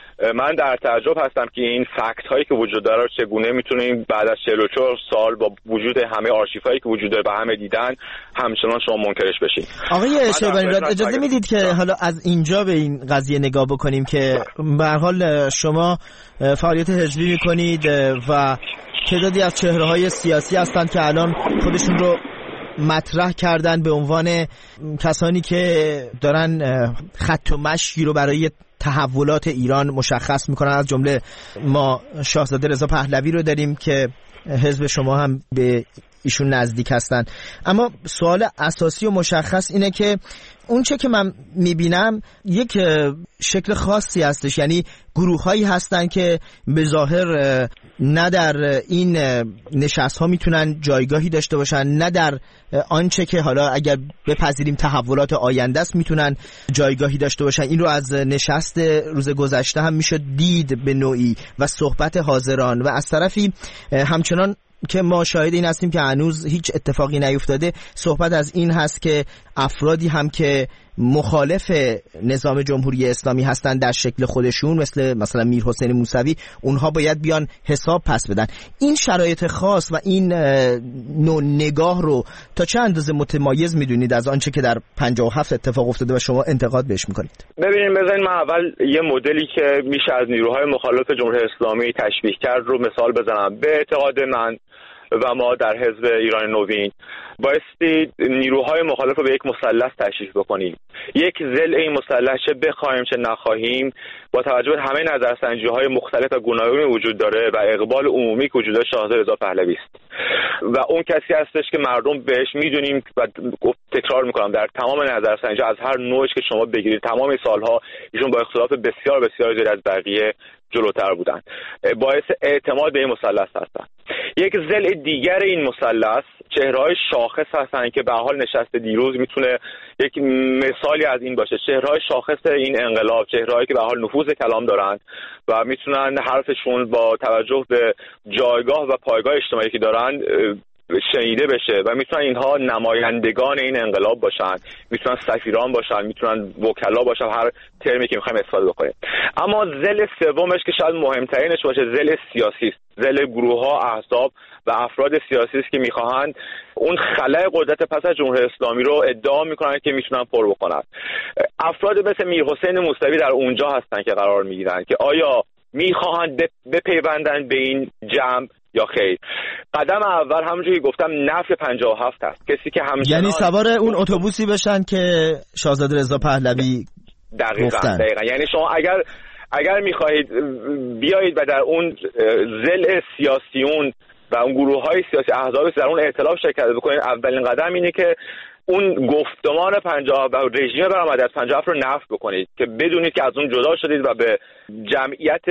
من در تعجب هستم که این فکت هایی که وجود داره چگونه میتونیم بعد از چهل و چهار سال با وجود همه آرشیف هایی که وجود داره و همه دیدن همچنان شما منکرش بشین. آقای شیبانی راد اجازه میدید که حالا از اینجا به این قضیه نگاه بکنیم که به هر حال شما فعالیت حزبی میکنید و تعدادی از چهره های سیاسی هستند که الان خودشون رو مطرح کردن به عنوان کسانی که دارن خط و مشی رو برای تحولات ایران مشخص میکنن. از جمله ما شاهزاده رضا پهلوی رو داریم که حزب شما هم به ایشون نزدیک هستن. اما سوال اساسی و مشخص اینه که اون چه که من میبینم یک شکل خاصی هستش، یعنی گروه هایی هستن که به ظاهر نه در این نشست ها میتونن جایگاهی داشته باشن، نه در آنچه که حالا اگر بپذیریم تحولات آینده است میتونن جایگاهی داشته باشن. این رو از نشست روز گذشته هم میشه دید به نوعی و صحبت حاضران، و از طرفی همچنان که ما شاهد این هستیم که هنوز هیچ اتفاقی نیفتاده، صحبت از این هست که افرادی هم که مخالف نظام جمهوری اسلامی هستند در شکل خودشون مثل مثلا میر حسین موسوی، اونها باید بیان حساب پس بدن. این شرایط خاص و این نوع نگاه رو تا چه اندازه متمایز میدونید از آنچه که در پنجاه و هفت اتفاق افتاده و شما انتقاد بهش میکنید؟ ببینید بذارید من اول یه مدلی که میشه از نیروهای مخالف جمهوری اسلامی تشبیه کرد رو مثال بزنم. به اعتقاد من و ما در حزب ایران نوین بایستی نیروهای مخالف رو به یک مثلث تشریح بکنیم. یک ضلع این مثلث چه بخوایم چه نخواهیم با توجه به همه نظرسنجی‌های مختلف و گوناگونی وجود داره و اقبال عمومی که وجود داره شاهزاده رضا پهلوی است و اون کسی هستش که مردم بهش میدونیم و تکرار میکنم در تمام نظرسنجی از هر نوعش که شما بگیرید تمام سالها ایشون با اختلاف بسیار بسیار زیاد از بقیه جلوتر بودن، باعث اعتماد به این مثلث هستن. یک ضلع دیگر این مثلث چهره‌های شاخص هستن که به حال نشست دیروز میتونه یک مثالی از این باشه. چهره‌های شاخص این انقلاب، چهره‌هایی که به حال نفوذ کلام دارن و میتونن حرفشون با توجه به جایگاه و پایگاه اجتماعی که دارن شنیده بشه و میتونن اینها نمایندگان این انقلاب باشن، میتونن سفیران باشن، میتونن وکلا باشن، هر ترمی که میخوایم استفاده بکنیم. اما ذل سومش که شاید مهمترینش باشه ذل سیاسی است، ذل گروه ها، احزاب و افراد سیاسی است که میخواهند اون خلأ قدرت پس از جمهوری اسلامی رو ادعا میکنن که میتونن پر بکنن. افراد مثل میرحسین موسوی در اونجا هستن که قرار میگیرن که آیا میخواهند بپیوندن به این جمع یا خیر. قدم اول همونجوری گفتم نفی پنجاه و هفت است. کسی که همچنان یعنی سوار اون اتوبوسی بشن که شاهزاده رضا پهلوی دقیقاً دقیقاً یعنی شما اگر اگر میخواهید بیایید و در اون ذل سیاسیون و اون گروه‌های سیاسی احزاب در اون ائتلاف شرکت بکنید، اولین قدم اینه که اون گفتمان پنجاه و رژیم برآمده از پنجاه و هفت رو نفی بکنید که بدونید که از اون جدا شدید و به جمعیت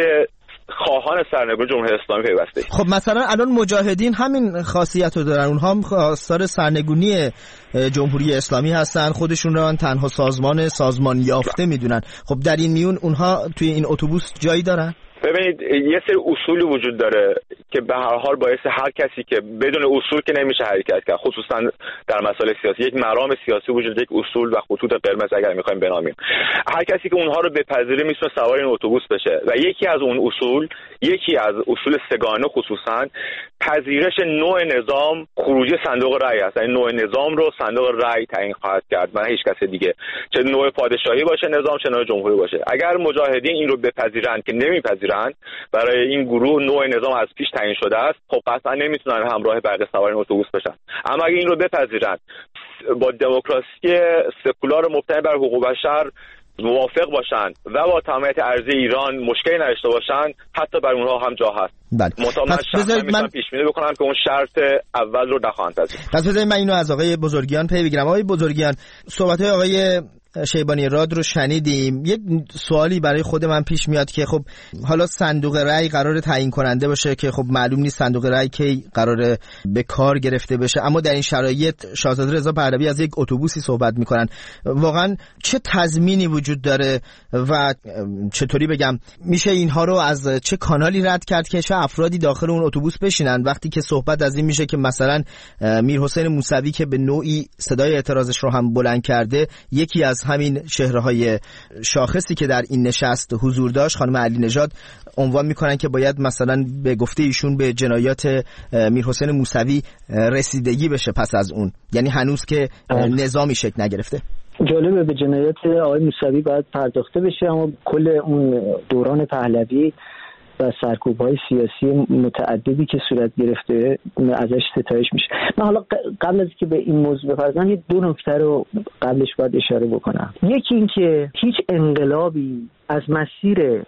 خواهان سرنگونی جمهوری اسلامی پیوسته. خب مثلا الان مجاهدین همین خاصیت رو دارن، اونها هم خواستار سرنگونی جمهوری اسلامی هستن، خودشون رو تنها سازمان سازمان یافته میدونن. خب در این میون اونها توی این اتوبوس جایی دارن؟ ببینید یه سری اصولی وجود داره که به هر حال باعث هر کسی که بدون اصول که نمیشه حرکت کرد، خصوصا در مسائل سیاسی یک مرام سیاسی وجود داره، یک اصول و خطوط قرمز اگر میخوایم بنامیم. هر کسی که اونها رو بپذیره میتونه سوار این اتوبوس بشه و یکی از اون اصول، یکی از اصول سگانه خصوصا پذیرش نوع نظام خروجی صندوق رأی است. این نوع نظام رو صندوق رأی تعیین خواهد کرد و هیچ کس دیگه، چه نوع پادشاهی باشه نظام، چه نوع جمهوری باشه. اگر مجاهدین این رو بپذیرند که نمیپذیرند، برای این گروه نوع نظام از پیش تعیین شده است، خب قطعا نمیتونن همراه بقیه سوار این اتوبوس بشن. اما اگر این رو بپذیرند، با دموکراسی سکولار مبتنی بر حقوق بشر موافق باشند و با تمامیت ارضی ایران مشکلی نداشته باشند، حتی بر اونها هم جا هست. بله. پس بذارید من پیش بینی بکنم که اون شرط اول رو نخواهند پذیرفت. پس بذارید من اینو از آقای بزرگیان پی بگیرم. آقای بزرگیان، صحبت‌های آقای شیبانی راد رو شنیدیم. یک سوالی برای خود من پیش میاد که خب حالا صندوق رأی قرار تعیین کننده باشه که خب معلوم نیست صندوق رأی کی قرار به کار گرفته بشه، اما در این شرایط شاهزاده رضا پهلوی از یک اتوبوسی صحبت میکنن. واقعا چه تضمینی وجود داره و چطوری بگم میشه اینها رو از چه کانالی رد کرد که چه افرادی داخل اون اتوبوس بشینن وقتی که صحبت از این میشه که مثلا میرحسین موسوی که به نوعی صدای اعتراضش رو هم بلند کرده، یکی از همین چهره‌های شاخصی که در این نشست حضور داشت، خانم علی نژاد، عنوان میکنن که باید مثلا به گفته ایشون به جنایات میرحسین موسوی رسیدگی بشه پس از اون، یعنی هنوز که نظامی شکل نگرفته. جالبه به جنایات آقای موسوی باید پرداخته بشه، اما کل اون دوران پهلوی و سرکوب‌های سیاسی متعددی که صورت گرفته ازش ستایش میشه. من حالا قبل از که به این موضوع بپردازم یه دو نکته رو قبلش باید اشاره بکنم. یکی این که هیچ انقلابی از مسیر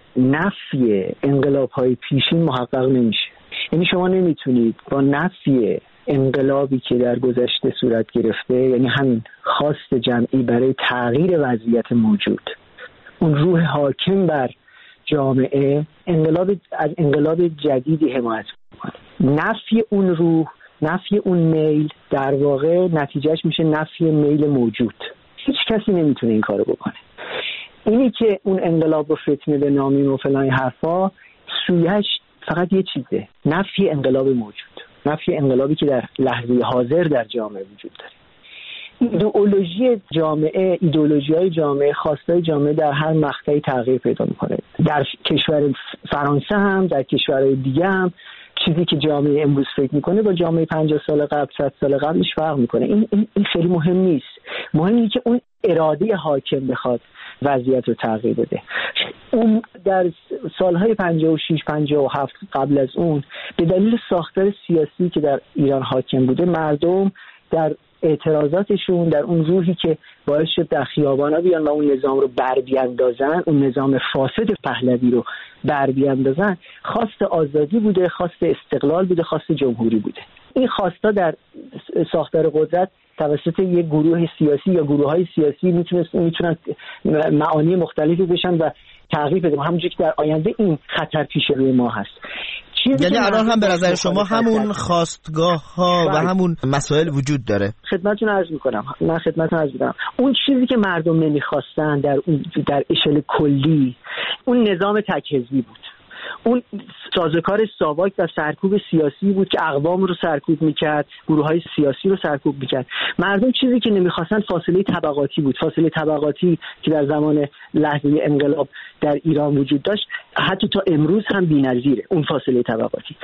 نفی انقلاب‌های پیشین محقق نمیشه. یعنی شما نمیتونید با نفی انقلابی که در گذشته صورت گرفته، یعنی همین خواست جمعی برای تغییر وضعیت موجود، اون روح حاکم بر جامعه، انقلاب از انقلاب جدیدی حمایت میکنه. نفی اون روح، نفی اون میل در واقع نتیجهش میشه نفی میل موجود. هیچ کسی نمیتونه این کارو بکنه. اینی که اون انقلاب رو فتنه به نامیم و فلان حرفا، سویش فقط یه چیزه، نفی انقلاب موجود، نفی انقلابی که در لحظه حاضر در جامعه وجود داره. ایدئولوژی جامعه، ایدئولوژی‌های جامعه، خواستای جامعه در هر مقطعی تغییر پیدا می‌کنه. در کشور فرانسه هم، در کشورهای دیگه هم چیزی که جامعه امروز فکر می‌کنه با جامعه پنجاه سال قبل، صد سال قبلش فرق می‌کنه. این این خیلی مهم نیست. مهم اینه که اون اراده حاکم بخواد وضعیت رو تغییر بده. اون در سالهای پنجاه و شش پنجاه و هفت قبل از اون به دلیل ساختار سیاسی که در ایران حاکم بوده، مردم در اعتراضاتشون، در اون روحی که باعث شد در خیابانا بیان و اون نظام رو بر بیاندازن، اون نظام فاسد پهلوی رو بر بیاندازن، خواست آزادی بوده، خواست استقلال بوده، خواست جمهوری بوده. این خواستا در ساختار قدرت توسط یک گروه سیاسی یا گروه‌های سیاسی میتونست میتونن معانی مختلفی بشن و تغییر بدن، همونجوری که در آینده این خطر پیش روی ما هست. یعنی الان هم به نظر شما همون خواستگاه ها و همون مسائل وجود داره؟ خدمتتون عرض میکنم من خدمتتون عرض میکنم اون چیزی که مردم نمیخواستن در در اشل کلی اون نظام تک حزبی بود. اون سازوکار ساواک و سرکوب سیاسی بود که اقوام رو سرکوب میکرد، گروه‌های سیاسی رو سرکوب میکرد. مردم چیزی که نمیخواستن فاصله طبقاتی بود، فاصله طبقاتی که در زمان لحظه انقلاب در ایران وجود داشت حتی تا امروز هم بی‌نظیره. اون فاصله طبقاتی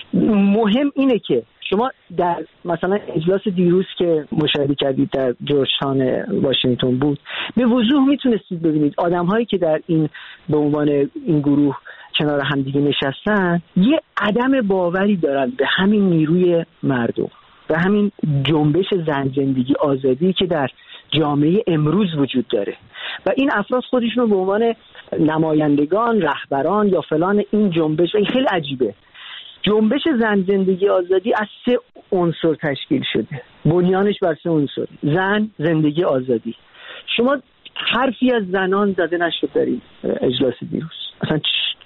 مهم اینه که شما در مثلا اجلاس دیروز که مشاهده کردید در جورج تاون واشنگتن بود، به وضوح میتونستید ببینید آدم‌هایی که در این به عنوان این گروه کنار همدیگه نشستن یه عدم باوری دارن به همین نیروی مردم، به همین جنبش زن زندگی آزادی که در جامعه امروز وجود داره و این افراد خودشون رو به عنوان نمایندگان، رهبران یا فلان این جنبش، این خیلی عجیبه. جنبش زن زندگی آزادی از سه عنصر تشکیل شده، بنیانش بر سه عنصر: زن، زندگی، آزادی. شما حرفی از زنان زده نشد در این اجلاس دیروز، اصلا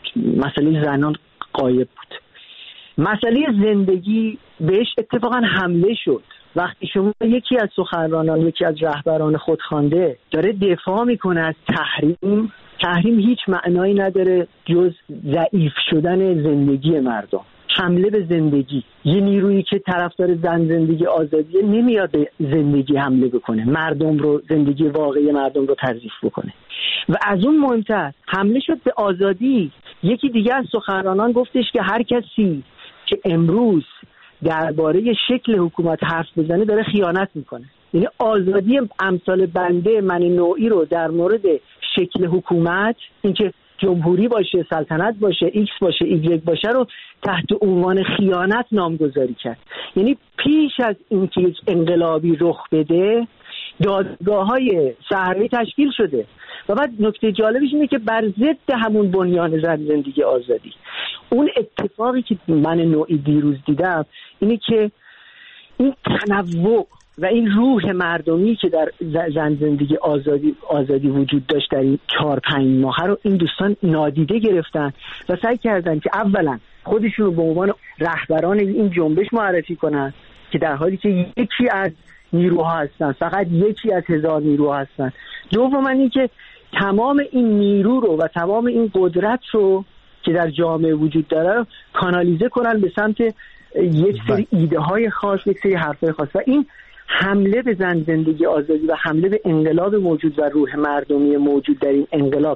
مسئله زنان غایب بود. مسئله زندگی بهش اتفاقا حمله شد وقتی شما یکی از سخنرانان، یکی از رهبران خودخوانده داره دفاع میکنه از تحریم. تحریم هیچ معنایی نداره جز ضعیف شدن زندگی مردم، حمله به زندگی. یه نیرویی که طرفدار زن زندگی آزادیه نمیاد به زندگی حمله بکنه، مردم رو، زندگی واقعی مردم رو تضعیف بکنه. و از اون مهمتر حمله شد به آزادی. یکی دیگه از سخنرانان گفتش که هر کسی که امروز درباره شکل حکومت حرف بزنه داره خیانت میکنه. یعنی آزادی امثال بنده من نوعی رو در مورد شکل حکومت، اینکه جمهوری باشه، سلطنت باشه، ایکس باشه، ایگرگ باشه رو تحت عنوان خیانت نامگذاری کرد. یعنی پیش از اینکه یک انقلابی رخ بده دادگاه‌های شهری تشکیل شده و بعد نکته جالبش اینه که بر ضد همون بنیان زن زندگی آزادی. اون اتفاقی که من نوعی دیروز دیدم اینه که این تنوع و این روح مردمی که در زن زندگی آزادی آزادی وجود داشت در این چهار پنج ماه رو این دوستان نادیده گرفتن و سعی کردن که اولا خودشون رو به عنوان رهبران این جنبش معرفی کنن که در حالی که یکی از نیروها هستن، فقط یکی از هزار نیروها هستن. دوما این که تمام این نیرو رو و تمام این قدرت رو که در جامعه وجود داره رو کانالیزه کنن به سمت یک سری ایده های خاص، یک سری حرفای خاص. و این حمله به زن زندگی آزادی و حمله به انقلاب موجود و روح مردمی موجود در این انقلاب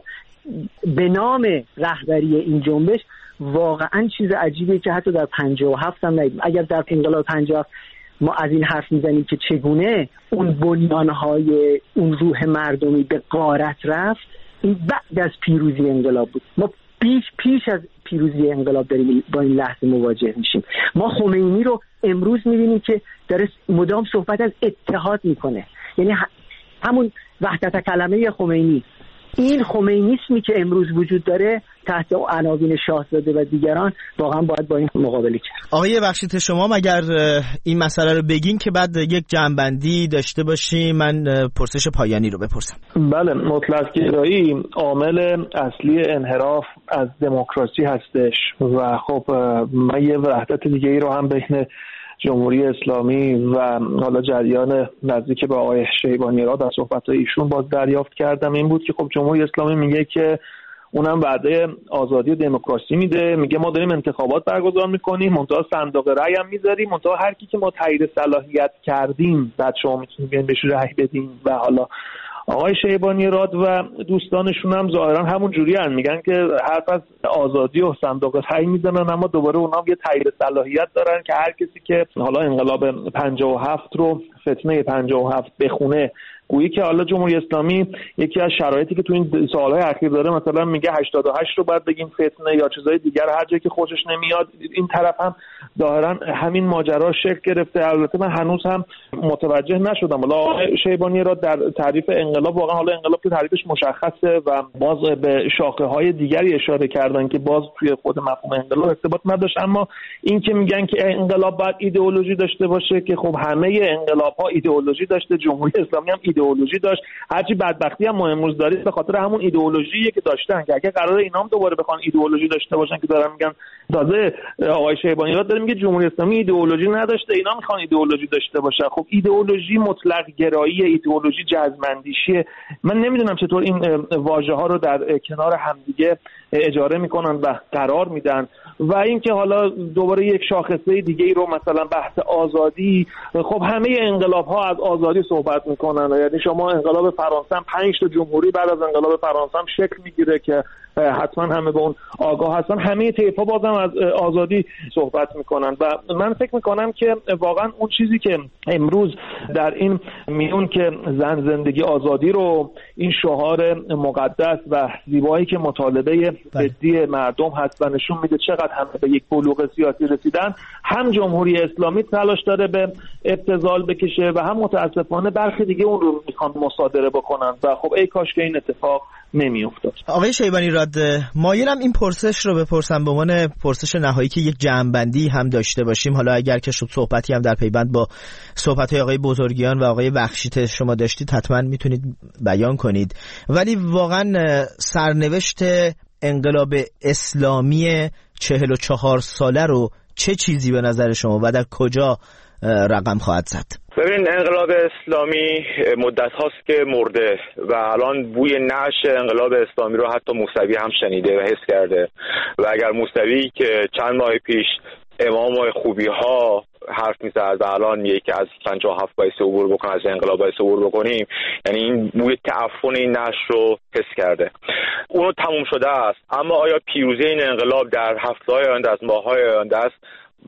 به نام رهبری این جنبش واقعا چیز عجیبیه که حتی در پنجاه و هفت هم ندیدیم. اگر در انقلاب پنجاه و هفت ما از این حرف میزنیم که چگونه اون بنیانهای اون روح مردمی به غارت رفت، این بعد از پیروزی انقلاب بود. ما پیش پیش از پیروزی انقلاب داریم با این لحظه مواجه میشیم. ما خمینی رو امروز میبینیم که داره مدام صحبت از اتحاد میکنه، یعنی همون وحدت کلمه خمینی. این خمینیسمی که امروز وجود داره تحت عناوین شاهزاده و دیگران واقعا باید با این مقابله کرد. آقای بخشید شما مگر این مسئله رو بگین که بعد یک جنبندی داشته باشیم، من پرسش پایانی رو بپرسم. بله، مطلق گرایی عامل اصلی انحراف از دموکراسی هستش و خب من یه وحدت دیگه ای رو هم بین جمهوری اسلامی و حالا جریان نزدیک به آقای شیبانی‌راد در صحبت‌های ایشون باز دریافت کردم. این بود که خب جمهوری اسلامی میگه که اونم وعده آزادی و دموکراسی میده، میگه ما داریم انتخابات برگزار میکنیم، منتها صندوق رأی هم میذاریم، منتها هر کی که ما تایید صلاحیت کردیم بعد شما میتونید بیاین بهش رأی بدین. و حالا آقای شیبانی‌راد و دوستانشون هم ظاهرا همون جوری هن، میگن که حرف از آزادی و صندوق رأی میزنن، اما دوباره اونا هم یه تایید صلاحیت دارن که هر کسی که حالا انقلاب پنجاه و هفت رو، فتنه پنجاه و هفت بخونه، گویی که حالا جمهوری اسلامی یکی از شرایطی که تو این سالهای اخیر داره مثلا میگه هشتاد و هشت رو باید بگیم فتنه یا چیزای دیگر، هر جایی که خوشش نمیاد. این طرف هم ظاهرا همین ماجرا شکل گرفته. البته من هنوز هم متوجه نشدم حالا شیبانی‌راد در تعریف انقلاب، واقعا حالا انقلاب که تعریفش مشخصه و باز به شاخه‌های دیگری اشاره کردن که باز توی خود مفهوم انقلاب ارتباط نداشت. اما این که میگن که انقلاب باید ایدئولوژی داشته باشه که خب همه انقلاب انقلاب‌ها ایدئولوژی داشته، جمهوری اسلامی هم ایدئولوژی داشت. هرچی بدبختی هم ما امروز داریم به خاطر همون ایدئولوژیه که داشتن، که اگه قراره اینا هم دوباره بخوان ایدئولوژی داشته باشن که دارن میگن، تازه آقای شیبانی یاد داره میگه جمهوری اسلامی ایدئولوژی نداشته، اینا میخوان ایدئولوژی داشته باشن. خب ایدئولوژی مطلق گرایی، ایدئولوژی جزمندیشیه. من نمیدونم چطور این واژه ها رو در کنار همدیگه اجاره میکنن و قرار میدن. و اینکه حالا دوباره یک شاخصه دیگه ای رو مثلا بحث آزادی، خب همه انقلاب ها از آزادی صحبت میکنن. یعنی شما انقلاب فرانسه هم پنج تا جمهوری بعد از انقلاب فرانسه هم شکل میگیره که حتما همه به اون آگاه هستن. همه طیف‌ها بازم از آزادی صحبت میکنن و من فکر میکنم که واقعا اون چیزی که امروز در این میون که زن زندگی آزادی رو، این شعار مقدس و زیبایی که مطالبه جدی مردم هست و نشون میده چقدر همه به یک بلوغ سیاسی رسیدن، هم جمهوری اسلامی تلاش داره به ابتذال بکشه و هم متاسفانه برخی دیگه اون رو میخوان مصادره بکنن و خب ای کاش که این اتفاق نمیافتاد. آقای شیبانی راد، مایلم این پرسش رو بپرسم به عنوان پرسش نهایی که یک جمع‌بندی هم داشته باشیم. حالا اگر که شد صحبتی هم در پیوند با صحبت‌های آقای بزرگیان و آقای بخشیت شما داشتید حتما میتونید بیان کنید، ولی واقعا سرنوشت انقلاب اسلامی چهل و چهار ساله رو چه چیزی به نظر شما و در کجا رقم خواهد زد؟ ببین، انقلاب اسلامی مدت هاست که مرده و الان بوی نعش انقلاب اسلامی رو حتی موسوی هم شنیده و حس کرده. و اگر موسوی که چند ماه پیش امام خوبی ها حرف میزد و الان میگه که از پنجاه و هفت باعث عبور بکنه، از انقلاب باعث عبور بکنیم، یعنی این بوی تعفن این نعش رو حس کرده. اونو تموم شده است. اما آیا پیروزی این انقلاب در هفته‌های آینده از ماه‌های آینده است؟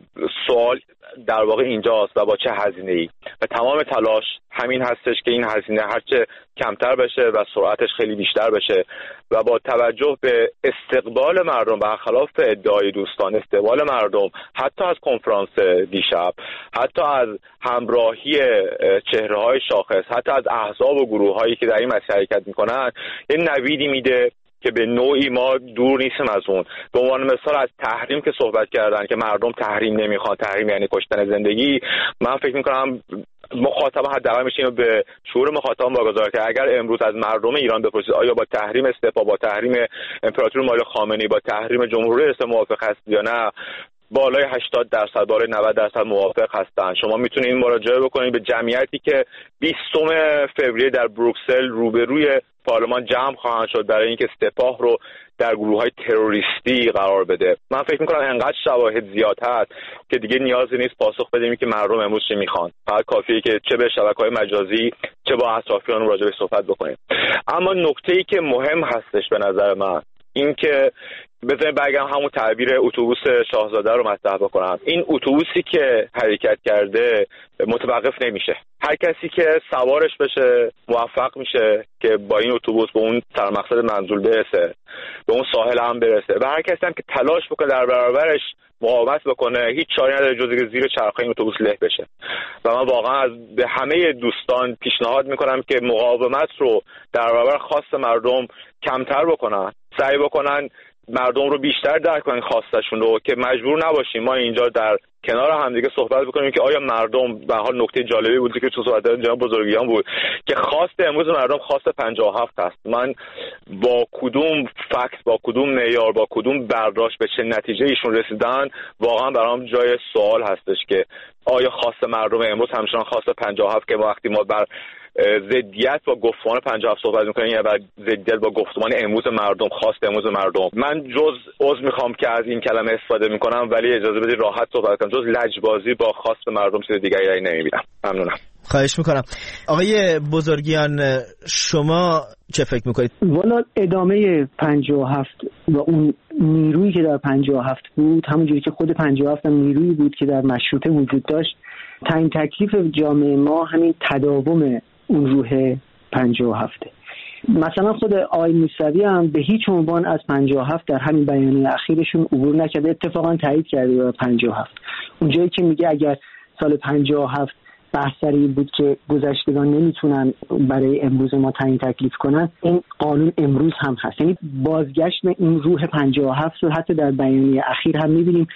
سوال در واقع اینجاست و با چه هزینه‌ای. و تمام تلاش همین هستش که این هزینه هرچه کمتر بشه و سرعتش خیلی بیشتر بشه و با توجه به استقبال مردم، برخلاف ادعای دوستان، استقبال مردم حتی از کنفرانس دیشب، حتی از همراهی چهره‌های شاخص، حتی از احزاب و گروه‌هایی که در این مسیر حرکت می‌کنن، یه نویدی میده که به نوعی ما دور نیستیم از اون. به عنوان مثال از تحریم که صحبت کردن که مردم تحریم نمیخوان، تحریم یعنی کشتن زندگی، من فکر میکنم مخاطب حداقل میشه به شعور مخاطب واگذار که اگر امروز از مردم ایران بپرسید آیا با تحریم استعفا، با تحریم امپراتور مالی خامنه‌ای، با تحریم جمهوری اسلامی موافق هست یا نه، بالای هشتاد درصد، بالای نود درصد موافق هستن. شما میتونید مراجعه بکنید به جمعیتی که بیستم فوریه در بروکسل روبروی پارلمان جمع خواهند شد برای اینکه سپاه رو در گروه‌های تروریستی قرار بده. من فکر می‌کنم انقدر شواهد زیاد هست که دیگه نیازی نیست پاسخ بدیم که مردم امروز چه می‌خوان. فقط کافیه که چه به شبکه‌های مجازی چه با اطرافیان راجع به صحبت بکنیم. اما نکته‌ای که مهم هستش به نظر من این که بذارید بگم همون تعبیر اتوبوس شاهزاده رو مطرح بکنم. این اتوبوسی که حرکت کرده متوقف نمیشه. هر کسی که سوارش بشه موفق میشه که با این اتوبوس به اون سرمقصد منزول برسه، به اون ساحل هم برسه. و هر کسی هم که تلاش بکنه در برابرش مقاومت بکنه، هیچ چاری نداره جز اینکه زیر چرخه این اتوبوس له بشه. و من واقعا از به همه دوستان پیشنهاد میکنم که مقاومت رو در برابر خواست مردم کمتر بکنن، سعی بکنن مردم رو بیشتر درک کنن خواستشون رو، که مجبور نباشیم ما اینجا در کنار همدیگه صحبت بکنیم که آیا مردم، به حال نکته جالبی بود که تو صحبت جناب بزرگیان بود که خواست امروز مردم خواست پنجاه و هفت است. من با کدوم فکت، با کدوم معیار، با کدوم برداشت به چه نتیجه ایشون رسیدن واقعا برام جای سوال هستش که آیا خواست مردم امروز همچنان خواست پنجاه و هفت که وقتی ما بر ضدیت با گفتمان پنجاه و هفت صحبت می‌کنیم یا بر ضدیت با گفتمان امروز مردم، خواست امروز مردم، من جز عذر میخوام که از این کلمه استفاده میکنم ولی اجازه بدید راحت صحبت کنم، جز لجبازی با خواست مردم چیز دیگری نمیبینم. ممنونم. خواهش میکنم. آقای بزرگیان شما چه فکر میکنید؟ والا ادامه پنجاه و هفت و اون نیرویی که در پنجاه و هفت بود، همونجوری که خود پنجاه و هفت هم نیرویی بود که در مشروطه وجود داشت، تعیین تکلیف جامعه ما همین تداوم اون روح پنجاه و هفته. مثلا خود آقای موسوی هم به هیچ عنوان از پنجاه و هفت در همین بیانیه اخیرشون عبور نکرده، اتفاقا تایید کرده به پنجاه و هفت. اونجایی که میگه اگر سال پنجاه و هفت بحثی بود که گذشتگان نمیتونن برای امروز ما تعیین تکلیف کنن، این قانون امروز هم هست. یعنی بازگشت این روح پنجاه و هفت رو حتی در بیانیه اخیر هم میبینیم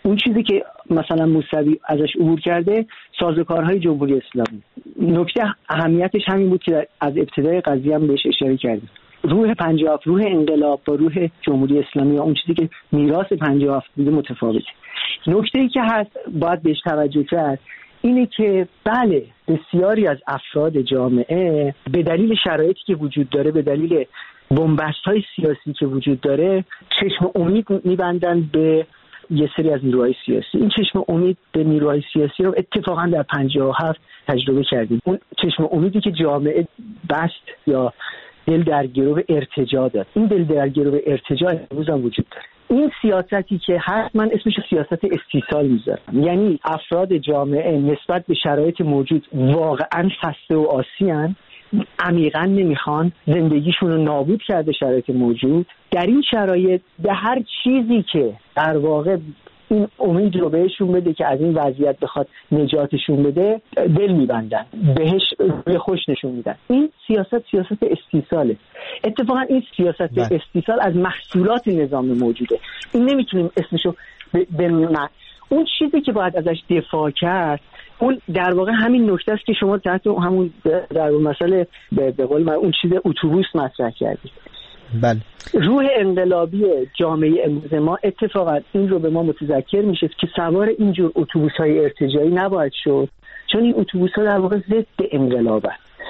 اون چیزی که مثلا موسوی ازش عبور کرده سازوکارهای جمهوری اسلامی. نکته اهمیتش همین بود که از ابتدای قضیه هم بهش اشاره کردیم. روح پنجاه و هفت، روح انقلاب با روح جمهوری اسلامی و اون چیزی که میراث پنجاه و هفت بوده متفاوته. نکته‌ای که هست باید بهش توجه کرد اینه که بله بسیاری از افراد جامعه به دلیل شرایطی که وجود داره، به دلیل بنبست‌های سیاسی که وجود داره، چشم امید می‌بندن به یه سری از نیروهای سیاسی. این چشم امید به نیروهای سیاسی رو اتفاقا در پنجاه و هفت تجربه کردیم. اون چشم امیدی که جامعه بست یا دل در گرو ارتجاع داد، این دل در گرو ارتجاع امروز هم وجود داره. این سیاستی که هست من اسمش سیاست استیصال میذارم، یعنی افراد جامعه نسبت به شرایط موجود واقعا خسته و آسیان، عمیقا نمیخوان، زندگیشون رو نابود کرده شرایط موجود. در این شرایط به هر چیزی که در واقع این امید رو بهشون بده که از این وضعیت بخواد نجاتشون بده دل میبندن، بهش روی خوش نشون میدن. این سیاست سیاست استیصاله. اتفاقا این سیاست بله. استیصال از محصولات نظام موجوده. این نمیتونیم اسمشو به من. اون چیزی که باید ازش دفاع کرد اون در واقع همین نکته است که شما تحت همون در مسئله به قول من اون چیز اتوبوس مطرح کردید. بله. روح انقلابی جامعه امروز ما اتفاقا این رو به ما متذکر میشه که سوار اینجور اتوبوس‌های ارتجاعی نباید شد، چون این اتوبوس‌ها در واقع ضد انقلابن،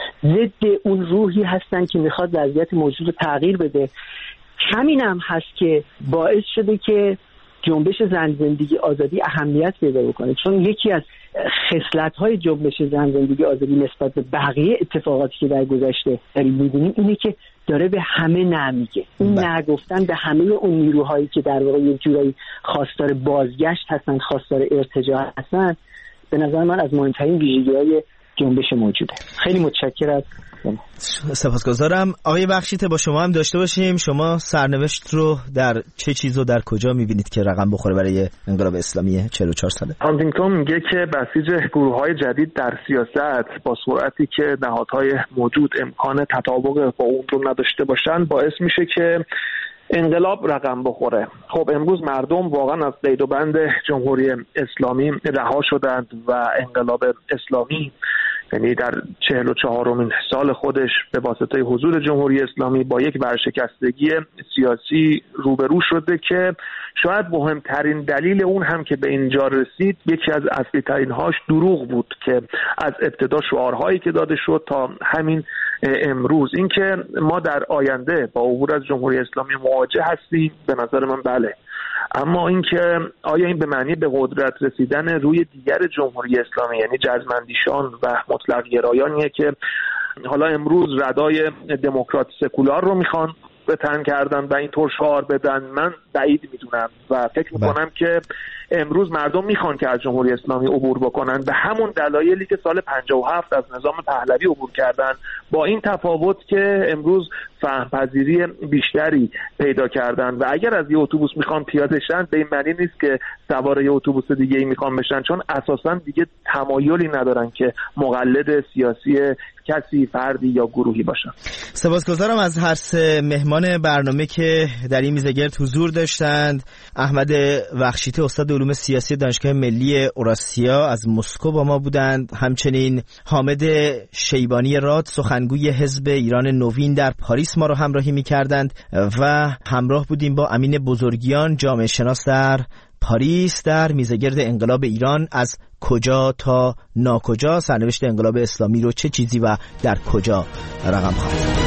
ضد اون روحی هستن که میخواد وضعیت موجود رو تغییر بده. همین هم هست که باعث شده که جنبش زن زندگی آزادی اهمیت پیدا بکنه، چون یکی از خصلت‌های جنبش زن زندگی آزادی نسبت به بقیه اتفاقاتی که در گذشته داریم می‌بینیم اینه که داره به همه نمیگه. این نگفتن به همه اون نیروهایی که در واقع یه جورایی خواستار بازگشت هستن، خواستار ارتجاع هستن، به نظر من از مهمترین ویژگی‌های جنبش موجوده. خیلی متشکرم. سپاسگزارم. آقای بخشیته با شما هم داشته باشیم. شما سرنوشت رو در چه چیز و در کجا می‌بینید که رقم بخوره برای انقلاب اسلامی چهل و چهار ساله؟ هانتینگتون میگه که بسیج گروه‌های جدید در سیاست با سرعتی که نهادهای موجود امکان تطابق با اون رو نداشته باشن باعث میشه که انقلاب رقم بخوره. خب امروز مردم واقعا از قید و بند جمهوری اسلامی رها شدند و انقلاب اسلامی یعنی در چهل و چهارمین سال خودش به واسطه حضور جمهوری اسلامی با یک ورشکستگی سیاسی روبرو شده که شاید مهمترین دلیل اون هم که به اینجا رسید یکی از اصلی ترین هاش دروغ بود که از ابتدا شعارهایی که داده شد تا همین امروز. اینکه ما در آینده با عبور از جمهوری اسلامی مواجه هستیم به نظر من بله، اما اینکه آیا این به معنی به قدرت رسیدن روی دیگر جمهوری اسلامی یعنی جزمندیشان و مطلق گرایانیه که حالا امروز ردای دموکرات سکولار رو میخوان به تن کردن و اینطور شعار بدن؟ من بعید میدونم و فکر میکنم که امروز مردم میخوان که از جمهوری اسلامی عبور بکنن به همون دلایلی که سال پنجاه و هفت از نظام پهلوی عبور کردن، با این تفاوت که امروز فهم‌پذیری بیشتری پیدا کردن و اگر از یه اتوبوس میخوان پیاده شن به این معنی نیست که سوار یه اتوبوس دیگه ای میخوان بشن، چون اساسا دیگه تمایلی ندارن که مقلد سیاسی کسی، فردی یا گروهی باشن. سپاسگزارم از هر سه مهمان برنامه که در این میزگرد حضور داشتند. احمد بخشیته استاد علوم سیاسی دانشگاه ملی اوراسیا از مسکو با ما بودند، همچنین حامد شیبانی راد سخنگوی حزب ایران نوین در پاریس ما رو همراهی می‌کردند و همراه بودیم با امین بزرگیان جامعه شناس در پاریس در میزگرد انقلاب ایران از کجا تا ناکجا، سرنوشت انقلاب اسلامی رو چه چیزی و در کجا رقم خواهد.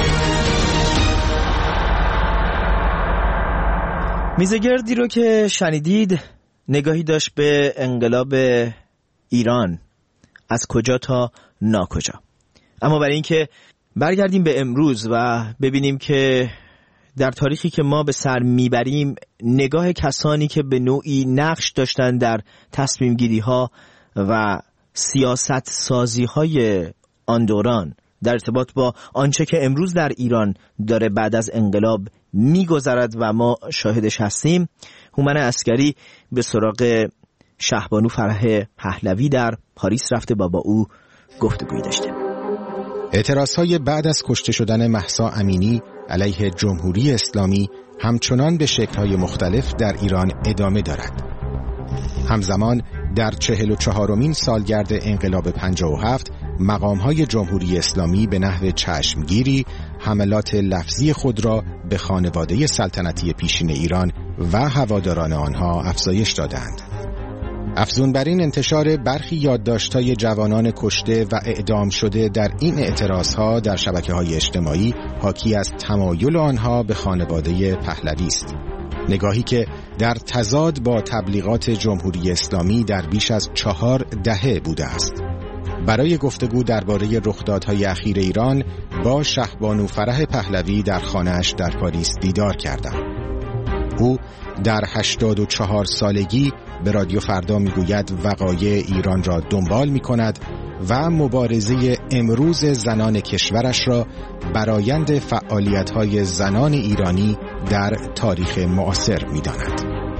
میزگردی رو که شنیدید نگاهی داشت به انقلاب ایران از کجا تا ناکجا، اما برای اینکه برگردیم به امروز و ببینیم که در تاریخی که ما به سر میبریم نگاه کسانی که به نوعی نقش داشتن در تصمیم گیری ها و سیاست سازی های آن دوران در ارتباط با آنچه که امروز در ایران داره بعد از انقلاب میگذرد و ما شاهدش هستیم، هومن عسکری به سراغ شهبانو فرح پهلوی در پاریس رفته و با او گفتگویی داشته. اعتراضهای بعد از کشته شدن مهسا امینی علیه جمهوری اسلامی همچنان به شکل‌های مختلف در ایران ادامه دارد. همزمان در چهل و چهارمین سالگرد انقلاب پنجاه و هفت مقام‌های جمهوری اسلامی به نحو چشمگیری حملات لفظی خود را به خانواده سلطنتی پیشین ایران و هواداران آنها افزایش دادند. افزون بر این انتشار برخی یادداشت‌های جوانان کشته و اعدام شده در این اعتراضها در شبکه‌های اجتماعی حاکی از تمایل آنها به خانواده پهلوی است. نگاهی که در تضاد با تبلیغات جمهوری اسلامی در بیش از چهار دهه بوده است. برای گفتگو درباره رخدادهای اخیر ایران با شهبانو فرح پهلوی در خانه‌اش در پاریس دیدار کردم. او در هشتاد و چهار سالگی به رادیو فردا میگوید وقایع ایران را دنبال می‌کند و مبارزه امروز زنان کشورش را برآیند فعالیت‌های زنان ایرانی در تاریخ معاصر می‌داند.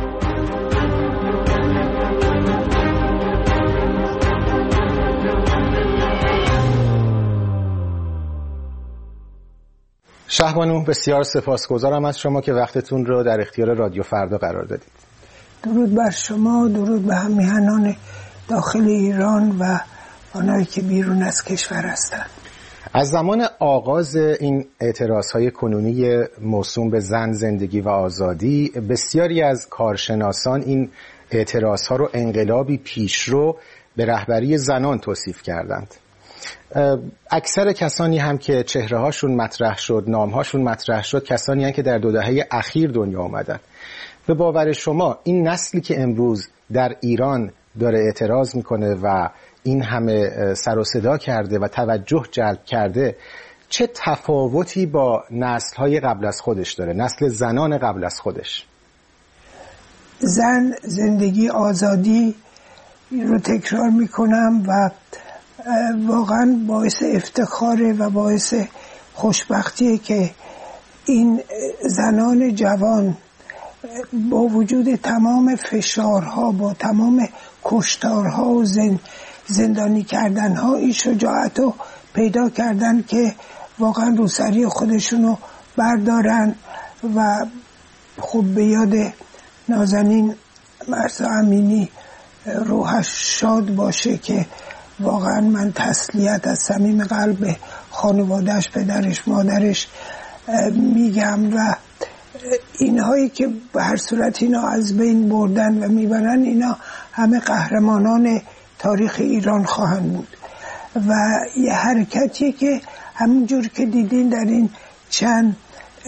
شهبانو، بسیار سپاسگزارم از شما که وقتتون رو در اختیار رادیو فردا قرار دادید. درود بر شما، درود به همیهنان داخل ایران و آنهایی که بیرون از کشور هستند. از زمان آغاز این اعتراضهای کنونی موسوم به زن، زندگی و آزادی، بسیاری از کارشناسان این اعتراضها رو انقلابی پیشرو به رهبری زنان توصیف کردند. اکثر کسانی هم که چهره هاشون مطرح شد، نام هاشون مطرح شد، کسانی هم که در دو دهه اخیر دنیا آمدن. به باور شما این نسلی که امروز در ایران داره اعتراض میکنه و این همه سر و صدا کرده و توجه جلب کرده، چه تفاوتی با نسل‌های قبل از خودش داره، نسل زنان قبل از خودش؟ زن، زندگی، آزادی رو تکرار میکنم و واقعا باعث افتخاره و باعث خوشبختیه که این زنان جوان با وجود تمام فشارها، با تمام کشتارها و زن زندانی کردنها این شجاعت رو پیدا کردن که واقعا روسری خودشونو بردارن و خوب به یاد نازنین مهسا امینی روحش شاد باشه که واقعا من تسلیت از صمیم قلب خانوادهش، پدرش، مادرش میگم و اینهایی که به هر صورت اینا از بین بردن و میبرن، اینا همه قهرمانان تاریخ ایران خواهند بود و یه حرکتی که همونجور که دیدین در این چند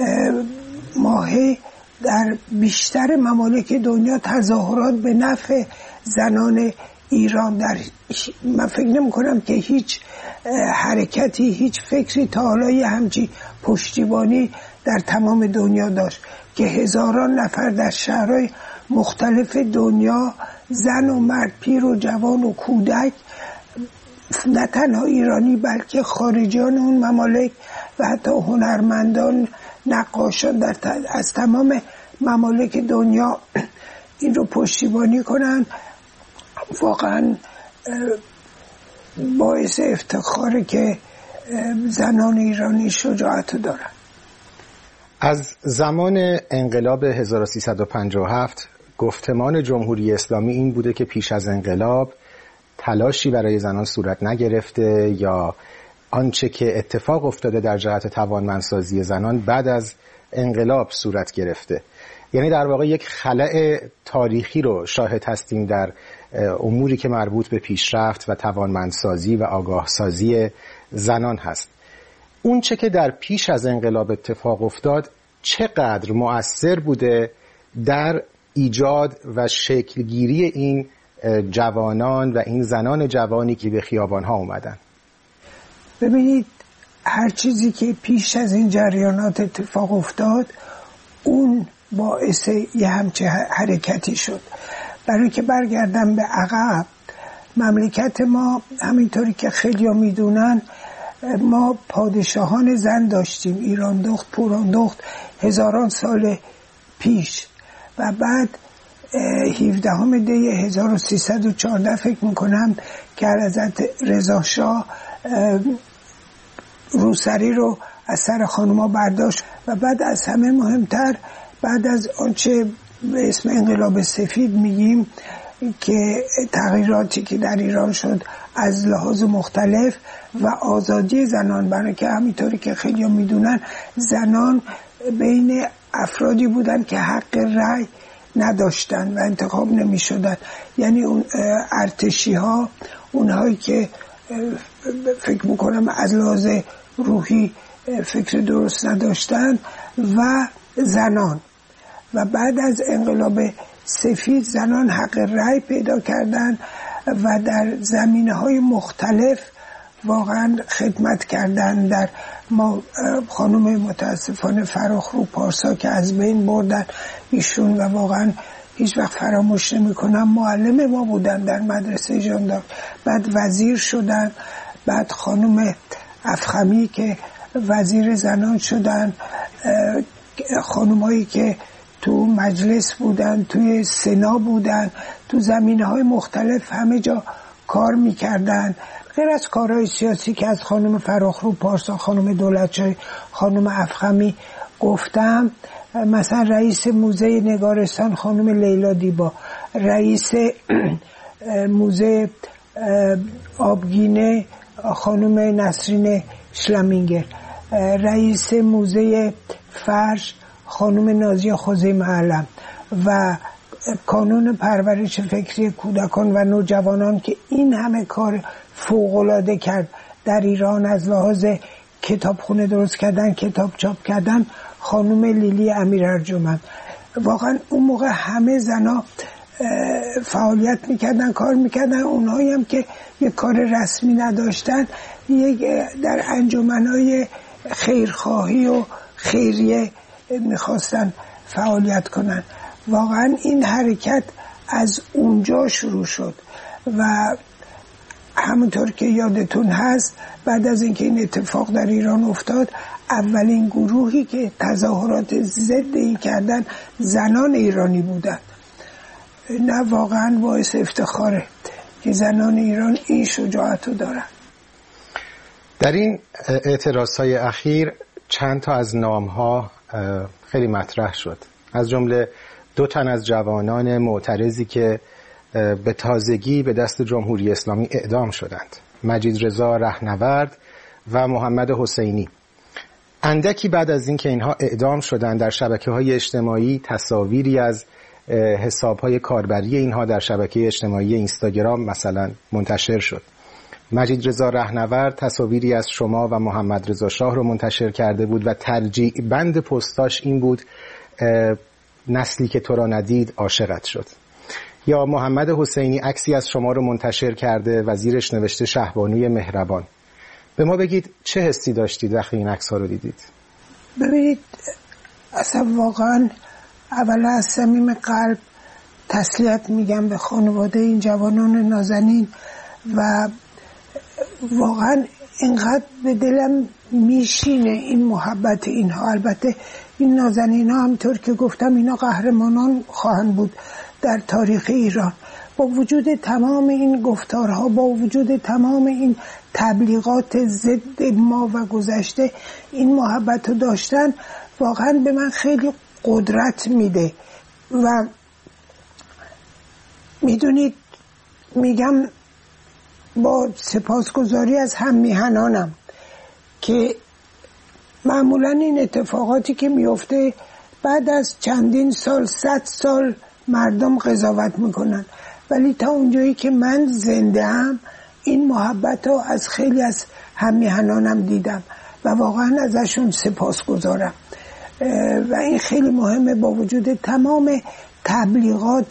ماهه در بیشتر ممالک دنیا تظاهرات به نفع زنان ایران، در من فکر نمی کنم که هیچ حرکتی، هیچ فکری تا حالا یه همچی پشتیبانی در تمام دنیا داشت که هزاران نفر در شهرهای مختلف دنیا، زن و مرد، پیر و جوان و کودک، نه تنها ایرانی بلکه خارجیان اون ممالک و حتی هنرمندان، نقاشان در از تمام ممالک دنیا این رو پشتیبانی کنن. واقعا باعث افتخاره که زنان ایرانی شجاعت دارن. از زمان انقلاب هزار و سیصد و پنجاه و هفت گفتمان جمهوری اسلامی این بوده که پیش از انقلاب تلاشی برای زنان صورت نگرفته یا آنچه که اتفاق افتاده در جهت توانمندسازی زنان بعد از انقلاب صورت گرفته. یعنی در واقع یک خلأ تاریخی رو شاهد هستیم در اموری که مربوط به پیشرفت و توانمندسازی و آگاهسازی زنان هست. اون چه که در پیش از انقلاب اتفاق افتاد چقدر مؤثر بوده در ایجاد و شکلگیری این جوانان و این زنان جوانی که به خیابانها اومدن؟ ببینید، هر چیزی که پیش از این جریانات اتفاق افتاد اون باعث یه همچه حرکتی شد. برای که برگردم به عقب، مملکت ما همینطوری که خیلی ها میدونن ما پادشاهان زن داشتیم، ایران دخت، پوران دخت، هزاران سال پیش و بعد هفدهم دی هزار و سیصد و چهارده فکر میکنم که حضرت رضا شاه روسری رو از سر خانوما برداشت و بعد از همه مهمتر بعد از آنچه به اسم انقلاب سفید میگیم که تغییراتی که در ایران شد از لحاظ مختلف و آزادی زنان، برای که همینطوری که خیلی ها میدونن زنان بین افرادی بودن که حق رأی نداشتن و انتخاب نمی شدن. یعنی اون ارتشی ها، اونهایی که فکر میکنم از لحاظ روحی فکر درست نداشتن و زنان. و بعد از انقلاب سفید زنان حق رأی پیدا کردن و در زمینه‌های مختلف واقعا خدمت کردن. در ما خانم متاسفانه فراخرو پارسا که از بین بردن ایشون و واقعا هیچ وقت فراموش نمی کنم، معلم ما بودن در مدرسه ژاندارم، بعد وزیر شدن، بعد خانم افخمی که وزیر زنان شدن، خانم‌هایی که تو مجلس بودن، توی سنا بودن، تو زمینه‌های مختلف همه جا کار می‌کردن. غیر از کارهای سیاسی که از خانم فراخرو پارسا، خانم دولتشاهی، خانم افخمی گفتم، مثلا رئیس موزه نگارستان خانم لیلا دیبا، رئیس موزه آبگینه خانم نسرین شلمینگر، رئیس موزه فرش خانم نازیه خوزی معلم و کانون پرورش فکری کودکان و نوجوانان که این همه کار فوق‌العاده کرد در ایران از لحاظ کتابخونه درست کردن، کتاب چاپ کردن، خانم لیلی امیرارجمند. واقعا اون موقع همه زنا فعالیت میکردن، کار میکردن. اونهایی هم که یک کار رسمی نداشتن یک در انجمنهای خیرخواهی و خیریه میخواستن فعالیت کنن. واقعا این حرکت از اونجا شروع شد و همونطور که یادتون هست بعد از اینکه این اتفاق در ایران افتاد اولین گروهی که تظاهرات ضد این کردن زنان ایرانی بودند. نه واقعا باعث افتخاره که زنان ایران این شجاعت رو دارن. در این اعتراضهای اخیر چند تا از نامها خیلی مطرح شد، از جمله دو تن از جوانان معترضی که به تازگی به دست جمهوری اسلامی اعدام شدند، مجید رضا رهنورد و محمد حسینی. اندکی بعد از اینکه اینها اعدام شدند در شبکه‌های اجتماعی تصاویری از حساب‌های کاربری اینها در شبکه اجتماعی اینستاگرام مثلا منتشر شد. مجید رضا رهنورد تصاویری از شما و محمد رضا شاه رو منتشر کرده بود و ترجیع بند پستاش این بود نسلی که تو را ندید عاشقت شد. یا محمد حسینی عکسی از شما رو منتشر کرده و زیرش نوشته شهبانوی مهربان. به ما بگید چه حسی داشتید وقتی این عکس‌ها رو دیدید؟ ببینید اصلا واقعا اولا از صمیم قلب تسلیت میگم به خانواده این جوانان نازنین و واقعا اینقدر به دلم میشینه این محبت اینها. البته این نازنین ها همطور که گفتم اینا قهرمانان خواهند بود در تاریخ ایران. با وجود تمام این گفتارها، با وجود تمام این تبلیغات ضد ما و گذشته، این محبت رو داشتن واقعا به من خیلی قدرت میده و میدونید میگم با سپاسگزاری از هم میهنانم که معمولا این اتفاقاتی که میفته بعد از چندین سال، صد سال مردم قضاوت میکنن، ولی تا اونجایی که من زنده هم این محبت رو از خیلی از هم میهنانم دیدم و واقعا ازشون سپاسگزارم و این خیلی مهمه. با وجود تمام تبلیغات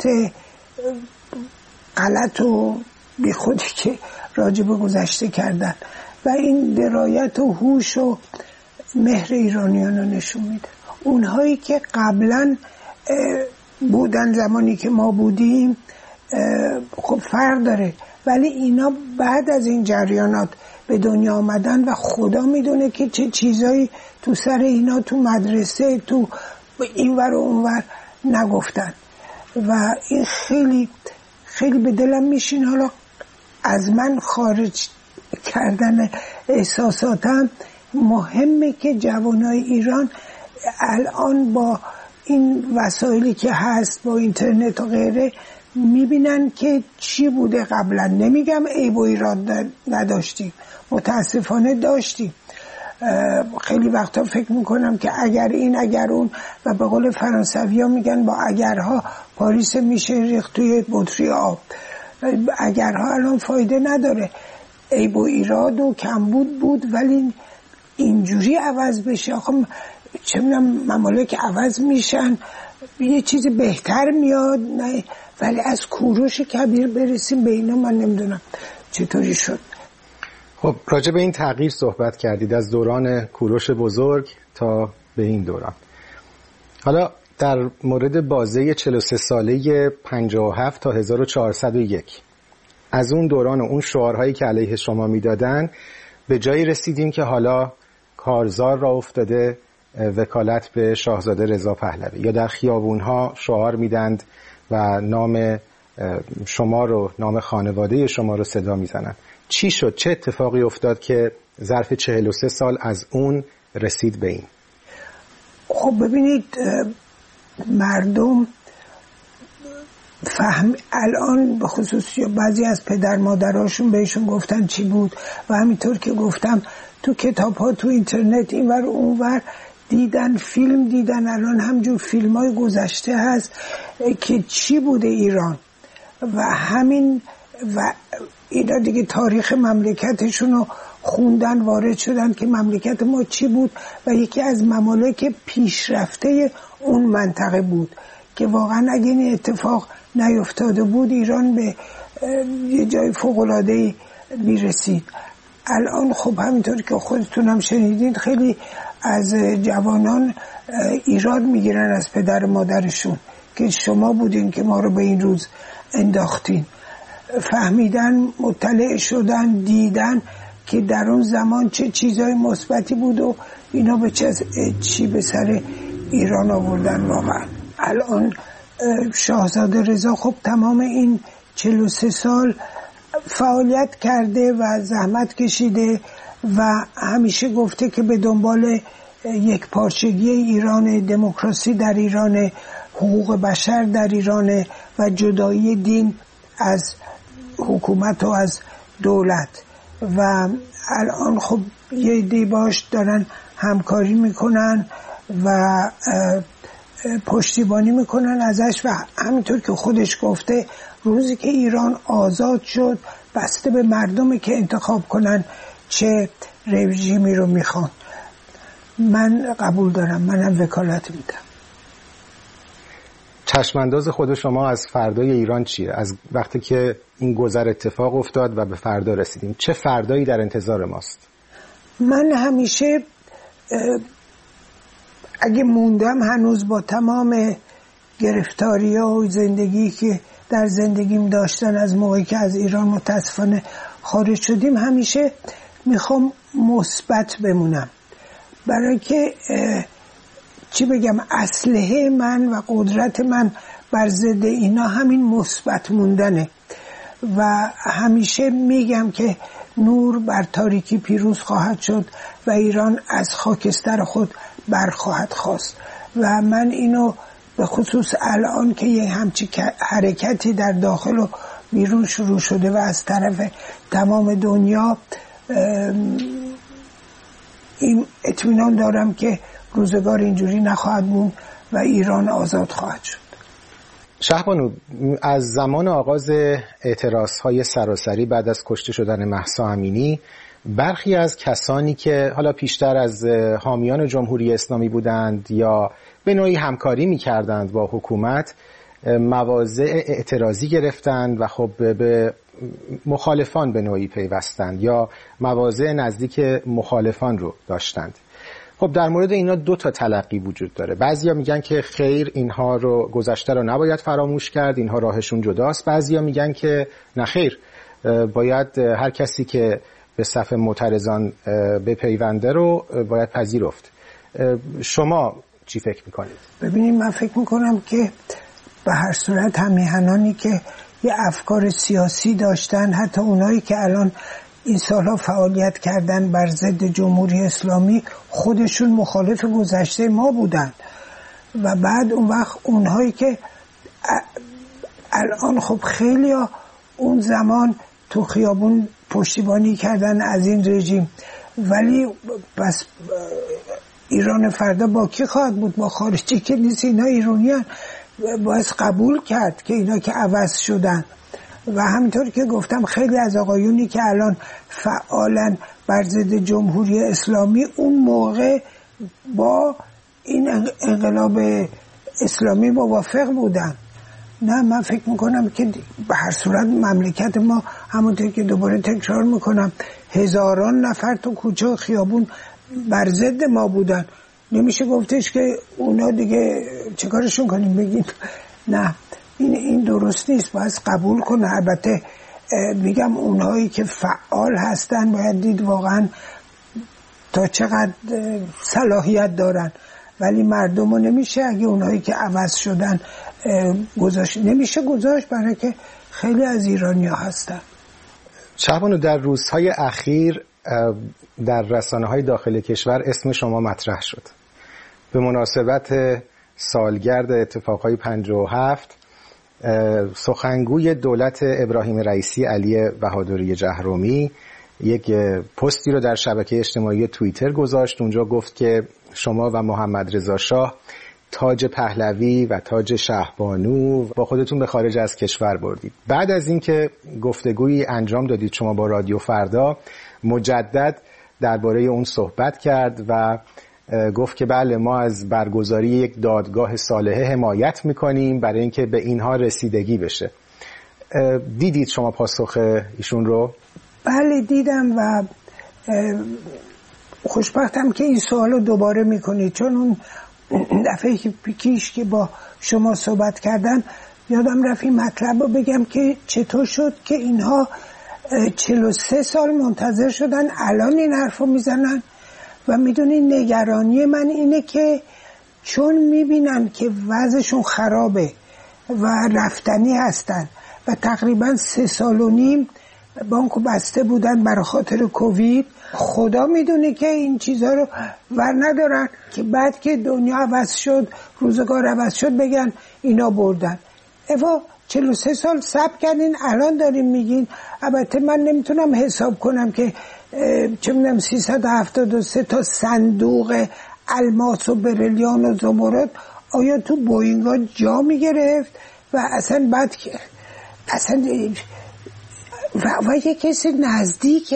غلط و بی خودی که راجب گذشته کردن و این درایت و هوش و مهر ایرانیان رو نشون میده. اونهایی که قبلا بودن زمانی که ما بودیم خب فرق داره، ولی اینا بعد از این جریانات به دنیا آمدن و خدا میدونه که چه چیزایی تو سر اینا تو مدرسه تو اینور و اونور نگفتن و این خیلی خیلی به دلم میشین. حالا از من خارج کردن احساساتم مهمه که جوانای ایران الان با این وسایلی که هست با اینترنت و غیره میبینن که چی بوده قبلا. نمیگم عیب و ایراد نداشتیم، متاسفانه داشتیم. خیلی وقتا فکر میکنم که اگر این اگر اون، و به قول فرانسوی ها میگن با اگرها پاریس میشه ریخت توی بطری آب. اگرها الان فایده نداره. عیب و ایراد و کمبود بود، ولی اینجوری عوض بشه. آخه چه میدونم ممالک عوض میشن، یه چیز بهتر میاد، نه ولی از کوروش کبیر برسیم به اینا من نمیدونم چطوری شد. خب راجع به این تغییر صحبت کردید، از دوران کوروش بزرگ تا به این دوران. حالا در مورد بازه چهل و سه ساله پنجاه و هفت تا هزار و چهارصد و یک، از اون دوران و اون شعارهایی که علیه شما میدادن به جایی رسیدیم که حالا کارزار را افتاده وکالت به شاهزاده رضا پهلوی، یا در خیابونها شعار میدند و نام شما رو، نام خانواده شما رو صدا میزنن. چی شد؟ چه اتفاقی افتاد که ظرف چهل و سه سال از اون رسید به این؟ خب ببینید، مردم فهم الان به خصوص بعضی از پدر مادراشون بهشون گفتن چی بود، و همینطور که گفتم تو کتاب ها، تو اینترنت اینور اونور دیدن، فیلم دیدن. الان همجور فیلم های گذشته هست که چی بوده ایران، و همین و اینا دیگه تاریخ مملکتشون رو خوندن، وارد شدن که مملکت ما چی بود، و یکی از ممالک پیشرفته اون منطقه بود که واقعا اگه این اتفاق نیفتاده بود ایران به یه جای فوق‌العاده‌ای میرسید. الان خب همینطور که خودتون هم شنیدید خیلی از جوانان ایراد میگیرن از پدر مادرشون که شما بودین که ما رو به این روز انداختین. فهمیدن، مطلع شدن، دیدن که در اون زمان چه چیزای مثبتی بود و اینا به چه چی به سر ایران آوردن. واقعا الان شاهزاده رضا خب تمام این چهل و سه سال فعالیت کرده و زحمت کشیده و همیشه گفته که به دنبال یک پارچگی ایران، دموکراسی در ایران، حقوق بشر در ایران و جدایی دین از حکومت و از دولت. و الان خب یه عده باش دارن همکاری میکنن و پشتیبانی میکنن ازش، و همینطور که خودش گفته روزی که ایران آزاد شد بسته به مردمی که انتخاب کنن چه رژیمی رو میخوان. من قبول دارم، منم وکالت میدم. چشمانداز خود شما از فردای ایران چیه؟ از وقتی که این گذر اتفاق افتاد و به فردا رسیدیم، چه فردایی در انتظار ماست؟ من همیشه اگه موندم هنوز با تمام گرفتاری ها و زندگی که در زندگیم داشتن از موقعی که از ایران متاسفانه خارج شدیم، همیشه میخوام مثبت بمونم، برای که چی بگم، اسلحه من و قدرت من بر ضد اینا همین مثبت موندنه. و همیشه میگم که نور بر تاریکی پیروز خواهد شد و ایران از خاکستر خود برخواهد خاست. و من اینو به خصوص الان که یه همچی حرکتی در داخل و بیرون شروع شده و از طرف تمام دنیا، این اطمینان دارم که روزگار اینجوری نخواهد بود و ایران آزاد خواهد شد. شهبانو، از زمان آغاز اعتراضهای سراسری بعد از کشته شدن مهسا امینی، برخی از کسانی که حالا پیشتر از حامیان جمهوری اسلامی بودند یا به نوعی همکاری می‌کردند با حکومت، مواضع اعتراضی گرفتند و خب به مخالفان به نوعی پیوستند یا مواضع نزدیک مخالفان رو داشتند. خب در مورد اینا دو تا تلقی وجود داره. بعضیا میگن که خیر، اینها رو گذشته رو نباید فراموش کرد، اینها راهشون جداست. بعضیا میگن که نه خیر، باید هر کسی که به صف معترضان بپیونده رو باید پذیرفت. شما چی فکر میکنید؟ ببینید، من فکر میکنم که به هر صورت هم میهنانی که یه افکار سیاسی داشتن، حتی اونایی که الان این سالها فعالیت کردن بر ضد جمهوری اسلامی، خودشون مخالف گذشته ما بودن. و بعد اون وقت اونهایی که الان خب خیلی ها اون زمان تو خیابون پشتیبانی کردن از این رژیم، ولی بس ایران فردا با کی خواهد بود؟ با خارجی که نیست، اینا ایرانی هن. باید قبول کرد که اینا که عوض شدن. و همینطور که گفتم خیلی از آقایونی که الان فعالن بر ضد جمهوری اسلامی اون موقع با این انقلاب اسلامی موافق بودن. نه من فکر میکنم که به هر صورت مملکت ما همونطور که دوباره تکرار میکنم هزاران نفر تو کوچه و خیابون بر ضد ما بودن. نمیشه گفتش که اونا دیگه چه کارشون کنیم بگیم نه، این این درست نیست، باید قبول کنه. البته میگم اونهایی که فعال هستن باید دید واقعا تا چقدر صلاحیت دارن، ولی مردم رو نمیشه اگه اونهایی که عوض شدن گذاشت، نمیشه گذاشت، برای که خیلی از ایرانی ها هستن. شهبانو در روزهای اخیر در رسانه‌های داخل کشور اسم شما مطرح شد به مناسبت سالگرد اتفاقهای پنجاه و هفت. سخنگوی دولت ابراهیم رئیسی علی بهادری جهرومی یک پستی رو در شبکه اجتماعی توییتر گذاشت. اونجا گفت که شما و محمد رضا شاه تاج پهلوی و تاج شهبانو با خودتون به خارج از کشور بردید. بعد از اینکه گفتگویی انجام دادید شما با رادیو فردا، مجدد درباره اون صحبت کرد و گفت که بله ما از برگزاری یک دادگاه صالحه حمایت میکنیم برای اینکه به اینها رسیدگی بشه. دیدید شما پاسخ ایشون رو؟ بله دیدم و خوشبختم که این سوالو دوباره میکنید، چون اون دفعه که پیکیش که با شما صحبت کردم یادم رفت این مطلب رو بگم که چطور شد که اینها چهل و سه سال منتظر شدن الان این حرف رو میزنن. و میدونی نگرانی من اینه که چون میبینن که وضعشون خرابه و رفتنی هستن و تقریبا سه سال و نیم بانکو بسته بودن برای خاطر کووید، خدا میدونه که این چیزها رو ور ندارن که بعد که دنیا عوض شد، روزگار عوض شد، بگن اینا بردن. اوا چهل و سه سال صبر کردین الان داریم میگین. البته من نمیتونم حساب کنم که چه میدونم سیصد و هفتاد و سه تا صندوق الماس و بریلیان و زمرد آیا تو بوینگا جا میگرفت و اصلا بعد که اصلا و, و یه کسی نزدیک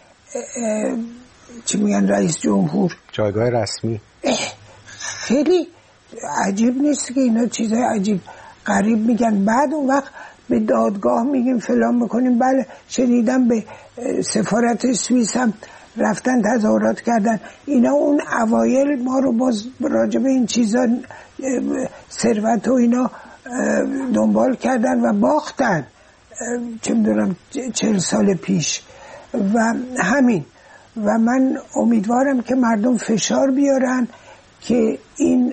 چی میگن رئیس جمهور جایگاه رسمی، خیلی عجیب نیست که اینا چیزای عجیب غریب میگن. بعد اون وقت به دادگاه میگیم فلان میکنیم. بله شنیدم به سفارت سوئیس هم رفتن تظاهرات کردن. اینا اون اوایل ما رو باز راجع به این چیزا ثروت و اینا دنبال کردن و باختن چه میدونم چهل سال پیش و همین. و من امیدوارم که مردم فشار بیارن که این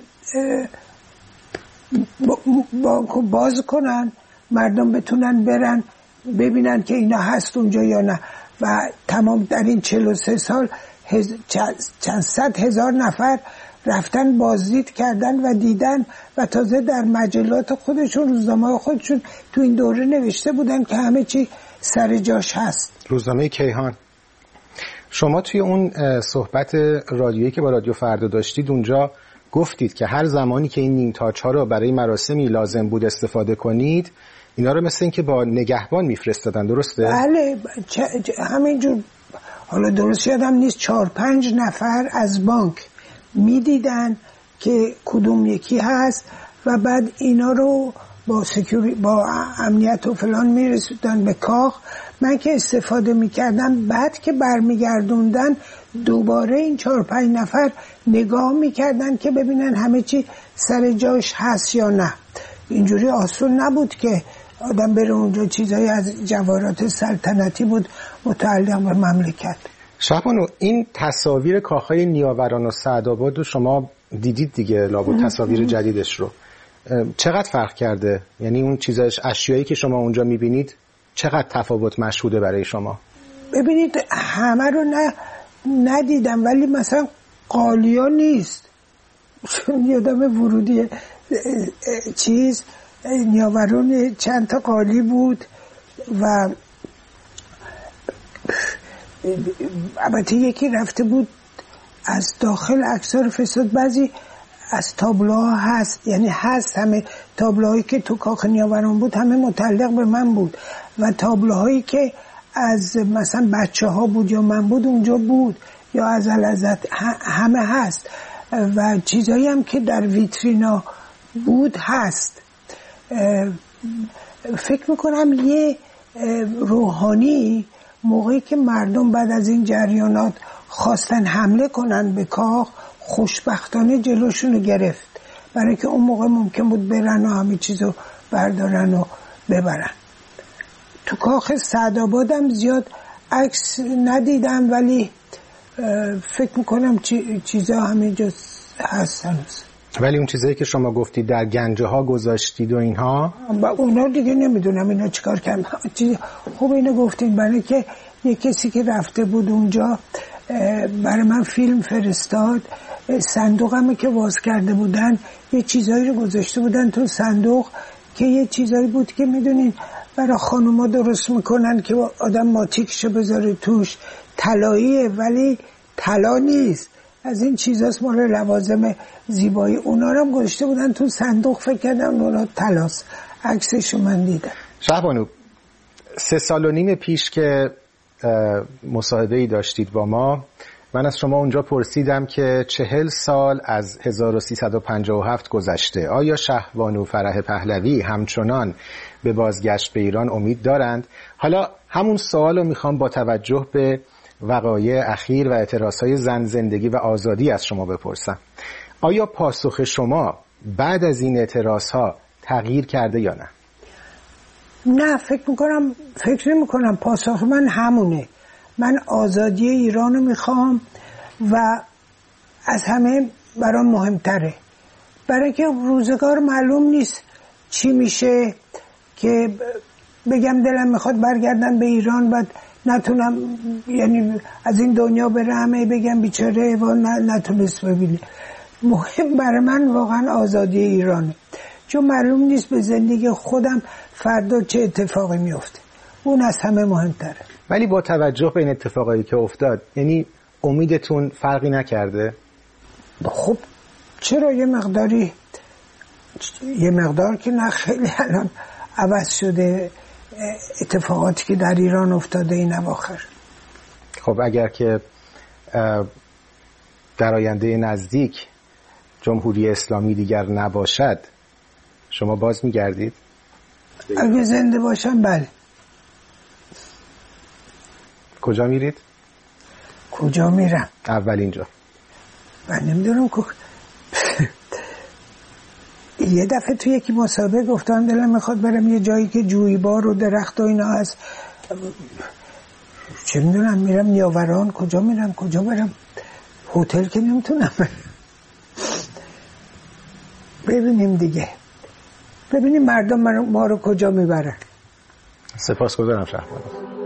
بانکو باز کنن، مردم بتونن برن ببینن که اینا هست اونجا یا نه. و تمام در این چهل و سه سال هز... چند صد هزار نفر رفتن بازدید کردن و دیدن و تازه در مجلات خودشون، روزنامه خودشون تو این دوره نوشته بودن که همه چی سر جاش هست. روزنامه کیهان. شما توی اون صحبت رادیویی که با رادیو فردا داشتید اونجا گفتید که هر زمانی که این نیمتاج ها رو برای مراسمی لازم بود استفاده کنید اینا رو مثل این که با نگهبان میفرستادن، درسته؟ بله همینجور. حالا درست یادم نیست چهار پنج نفر از بانک میدیدن که کدوم یکی هست و بعد اینا رو با سکیوری با امنیت و فلان میرسوندن به کاخ. من که استفاده میکردم بعد که برمیگردوندن دوباره این چهار پنج نفر نگاه میکردن که ببینن همه چی سر جاش هست یا نه. اینجوری آسون نبود که آدم بره اونجا. چیزایی از جواهرات سلطنتی بود متعلق به مملکت. شهبانو این تصاویر کاخهای نیاوران و سعدآباد رو شما دیدید دیگه، لابد تصاویر جدیدش رو. چقدر فرق کرده؟ یعنی اون چیزاش اشیایی که شما اونجا میبینید چقدر تفاوت مشهوده برای شما؟ ببینید همه رو نه ندیدم ولی مثلا قالیا نیست. چون یادم ورودی چیز نیاوران چند تا قالی بود و البته یکی رفته بود از داخل عکس‌ها رو فرستاد. بعضی از تابلوها هست، یعنی هست همه تابلوهایی که تو کاخ نیاوران بود همه متعلق به من بود و تابلوهایی که از مثلا بچه ها بود یا من بود اونجا بود یا از العزت همه هست و چیزایی هم که در ویترینا بود هست. فکر میکنم یه روحانی موقعی که مردم بعد از این جریانات خواستن حمله کنن به کاخ خوشبختانه جلوشونو گرفت، برای که اون موقع ممکن بود برن و همه چیزو بردارن و ببرن. تو کاخ سعدآبادم زیاد عکس ندیدم ولی فکر میکنم چیزا همه جا هست هنوز. ولی اون چیزایی که شما گفتید در گنجه ها گذاشتید و اینها، با اونا دیگه نمیدونم اینا چیکار کردن. خوب اینو گفتین، برای که یه کسی که رفته بود اونجا برای من فیلم فرستاد. صندوقمی که باز کرده بودن یه چیزایی رو گذاشته بودن تو صندوق که یه چیزایی بود که میدونین برای خانوما درست میکنن که آدم ماتیکشو بذاره توش، طلاییه ولی طلا نیست، از این چیزاست، مال لوازم زیبایی. اونا رو هم گذاشته بودن تو صندوق، فکر کردم اونا طلاست. عکسشو من دیدم. شهبانو، سه سال و نیم پیش که مصاحبه‌ای داشتید با ما، من از شما اونجا پرسیدم که چهل سال از هزار و سیصد و پنجاه و هفت گذشته، آیا شهبانو فرح پهلوی همچنان به بازگشت به ایران امید دارند؟ حالا همون سوال رو میخوام با توجه به وقایع اخیر و اعتراضهای زن، زندگی و آزادی از شما بپرسم. آیا پاسخ شما بعد از این اعتراضها تغییر کرده یا نه؟ نه، فکر میکنم فکر نمیکنم پاسخ من همونه. من آزادی ایران رو میخوام و از همه برام مهمتره، برای که روزگار معلوم نیست چی میشه که بگم دلم میخواد برگردم به ایران بعد نتونم، یعنی از این دنیا برم بگم بیچاره و نتونست ببینه. مهم برای من واقعا آزادی ایرانه، چون معلوم نیست به زندگی خودم فردا چه اتفاقی میفته، اون از همه مهمتره. ولی با توجه به این اتفاقایی که افتاد، یعنی امیدتون فرقی نکرده؟ خب چرا یه مقداری، یه مقدار که نه خیلی الان عوض شده اتفاقاتی که در ایران افتاده این اواخر. خب اگر که در آینده نزدیک جمهوری اسلامی دیگر نباشد، شما باز میگردید؟ اگه زنده باشم بله. کجا میرید؟ کجا میرم؟ اول اینجا. من نمیدونم که یه دفعه توی یکی مسابقه گفتم دلم میخواد برم یه جایی که جویبار و درخت و اینا هست، چه میدونم میرم نیاوران، کجا میرم کجا برم، هتل که نمیتونم برم. ببینیم دیگه، ببینیم مردم ما رو کجا میبرن. سپاسگزارم شهبانو.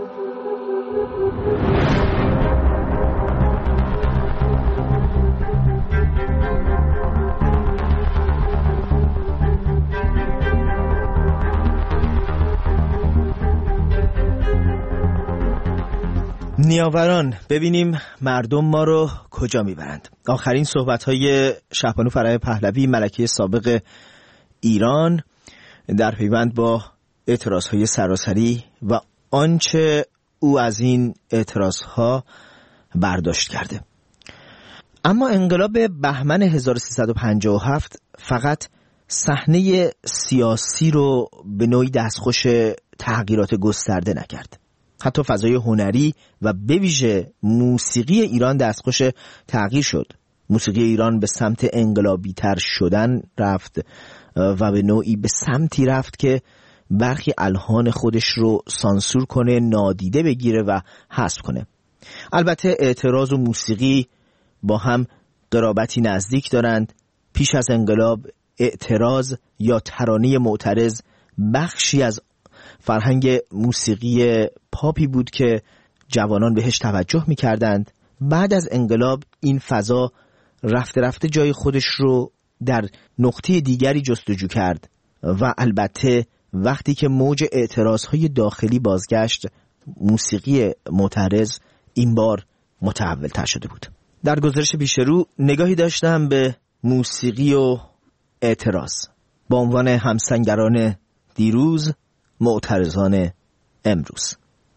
نیاوران، ببینیم مردم ما رو کجا میبرند. آخرین صحبت‌های شهبانو فرح پهلوی، ملکه سابق ایران، در پیوند با اعتراض‌های سراسری و آنچه او از این اعتراض‌ها برداشت کرده. اما انقلاب بهمن هزار و سیصد و پنجاه و هفت فقط صحنه سیاسی رو به نوعی دستخوش تغییرات گسترده نکرد. حتی فضای هنری و به ویژه موسیقی ایران دستخوش تغییر شد. موسیقی ایران به سمت انقلابی تر شدن رفت و به نوعی به سمتی رفت که برخی الحان خودش رو سانسور کنه، نادیده بگیره و حذف کنه. البته اعتراض و موسیقی با هم قرابتی نزدیک دارند. پیش از انقلاب اعتراض یا ترانه معترض بخشی از فرهنگ موسیقی پاپی بود که جوانان بهش توجه می‌کردند. بعد از انقلاب این فضا رفته رفته جای خودش رو در نقطه دیگری جستجو کرد و البته وقتی که موج اعتراضهای داخلی بازگشت، موسیقی معترض این بار متحول تر شده بود. در گزارش پیش رو نگاهی داشتم به موسیقی و اعتراض با عنوان همسنگران دیروز، معترضان امروز.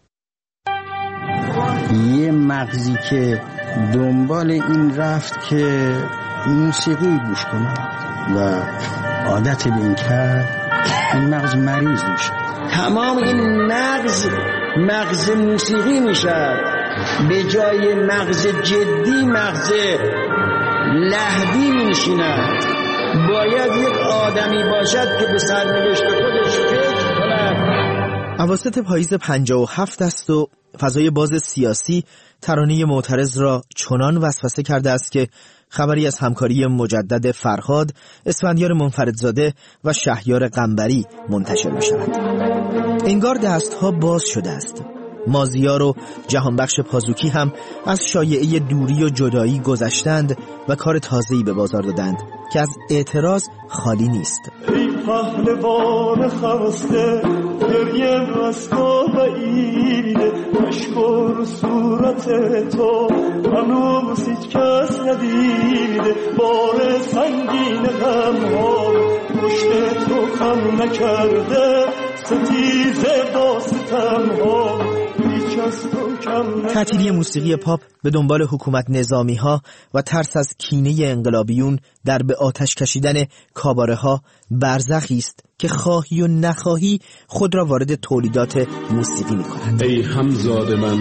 یه مغزی که دنبال این رفت که موسیقی گوش کنه و عادت به این کرد، این مغز مریض میشه. تمام این مغز مغز موسیقی میشه، به جای مغز جدی مغز لحدی میشینه. باید یک آدمی باشد که به سرنوشت خودش فکر کند. اواسط پاییز پنجاه و هفت است و فضای باز سیاسی ترانه معترض را چنان وسوسه کرده است که خبری از همکاری مجدد فرهاد، اسفندیار منفردزاده و شهریار قنبری منتشر می شود. انگار دستها باز شده است. مازیار و جهانبخش پازوکی هم از شایعه دوری و جدایی گذشتند و کار تازه‌ای به بازار دادند که از اعتراض خالی نیست. ای پهلوان خواسته گریه رستا بعیده، مشکر صورت تو هنوز هیچ کس ندیده، بار سنگین غمها پشت تو خم نکرده، ستیز داستمها تعطیلی موسیقی پاپ به دنبال حکومت نظامی ها و ترس از کینه انقلابیون در به آتش کشیدن کاباره ها برزخی است که خواهی و نخواهی خود را وارد تولیدات موسیقی می کنند. ای همزاد من،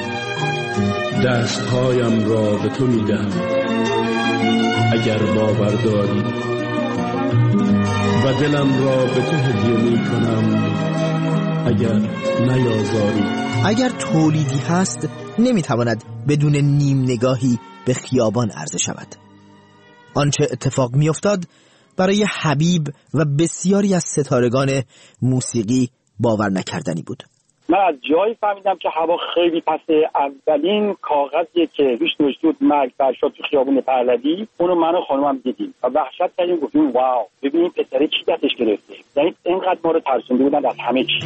دستهایم را به تو می دهم اگر باور داری، و دلم را به تو هدیه می کنم اگر نیازاری. اگر تولیدی هست نمیتواند بدون نیم نگاهی به خیابان عرضه شود. آنچه اتفاق میافتاد برای حبیب و بسیاری از ستارگان موسیقی باور نکردنی بود. من از جایی فهمیدم که هوا خیلی پسه. اولین کاغذی که روش نوشته بود مرگ فرشاد تو خیابون پهلوی، اونو من و خانومم دیدیم و وحشت کردیم، گفتیم واو، ببین پسره چی دستش گرفته. یعنی اینقدر ما رو ترسونده بودن از همه چی.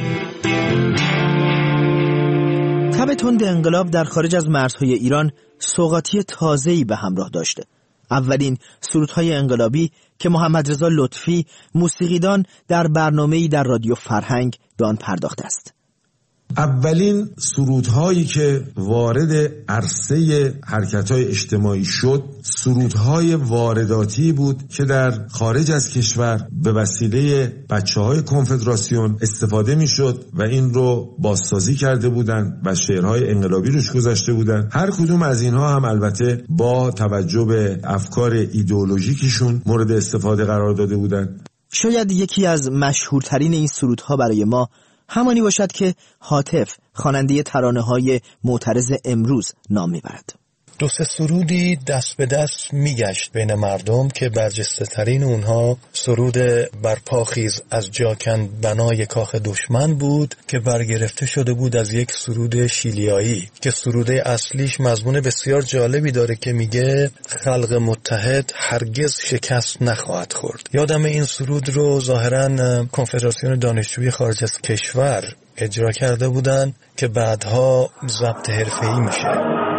تب تند انقلاب در خارج از مرزهای ایران سوغاتی تازه‌ای به همراه داشته. اولین سرودهای انقلابی که محمد رضا لطفی موسیقیدان در برنامه‌ای در رادیو فرهنگ به آن پرداخته است. اولین سرودهایی که وارد عرصه حرکت‌های اجتماعی شد، سرودهای وارداتی بود که در خارج از کشور به وسیله بچه‌های کنفدراسیون استفاده می‌شد و این رو بازسازی کرده بودند و شعرهای انقلابی روش گذاشته بودند. هر کدوم از اینها هم البته با توجه به افکار ایدئولوژیکشون مورد استفاده قرار داده بودند. شاید یکی از مشهورترین این سرودها برای ما همانی باشد که هاتف، خواننده ترانه‌های معترض امروز، نام میبرد. دو سه سرودی دست به دست میگشت بین مردم که برجسته ترین اونها سرود برپاخیز از جاکن بنای کاخ دشمن بود که برگرفته شده بود از یک سرود شیلیایی که سروده اصلیش مضمون بسیار جالبی داره که میگه خلق متحد هرگز شکست نخواهد خورد. یادم این سرود رو ظاهراً کنفدراسیون دانشجوی خارج از کشور اجرا کرده بودن که بعدها ضبط حرفه‌ای میشه.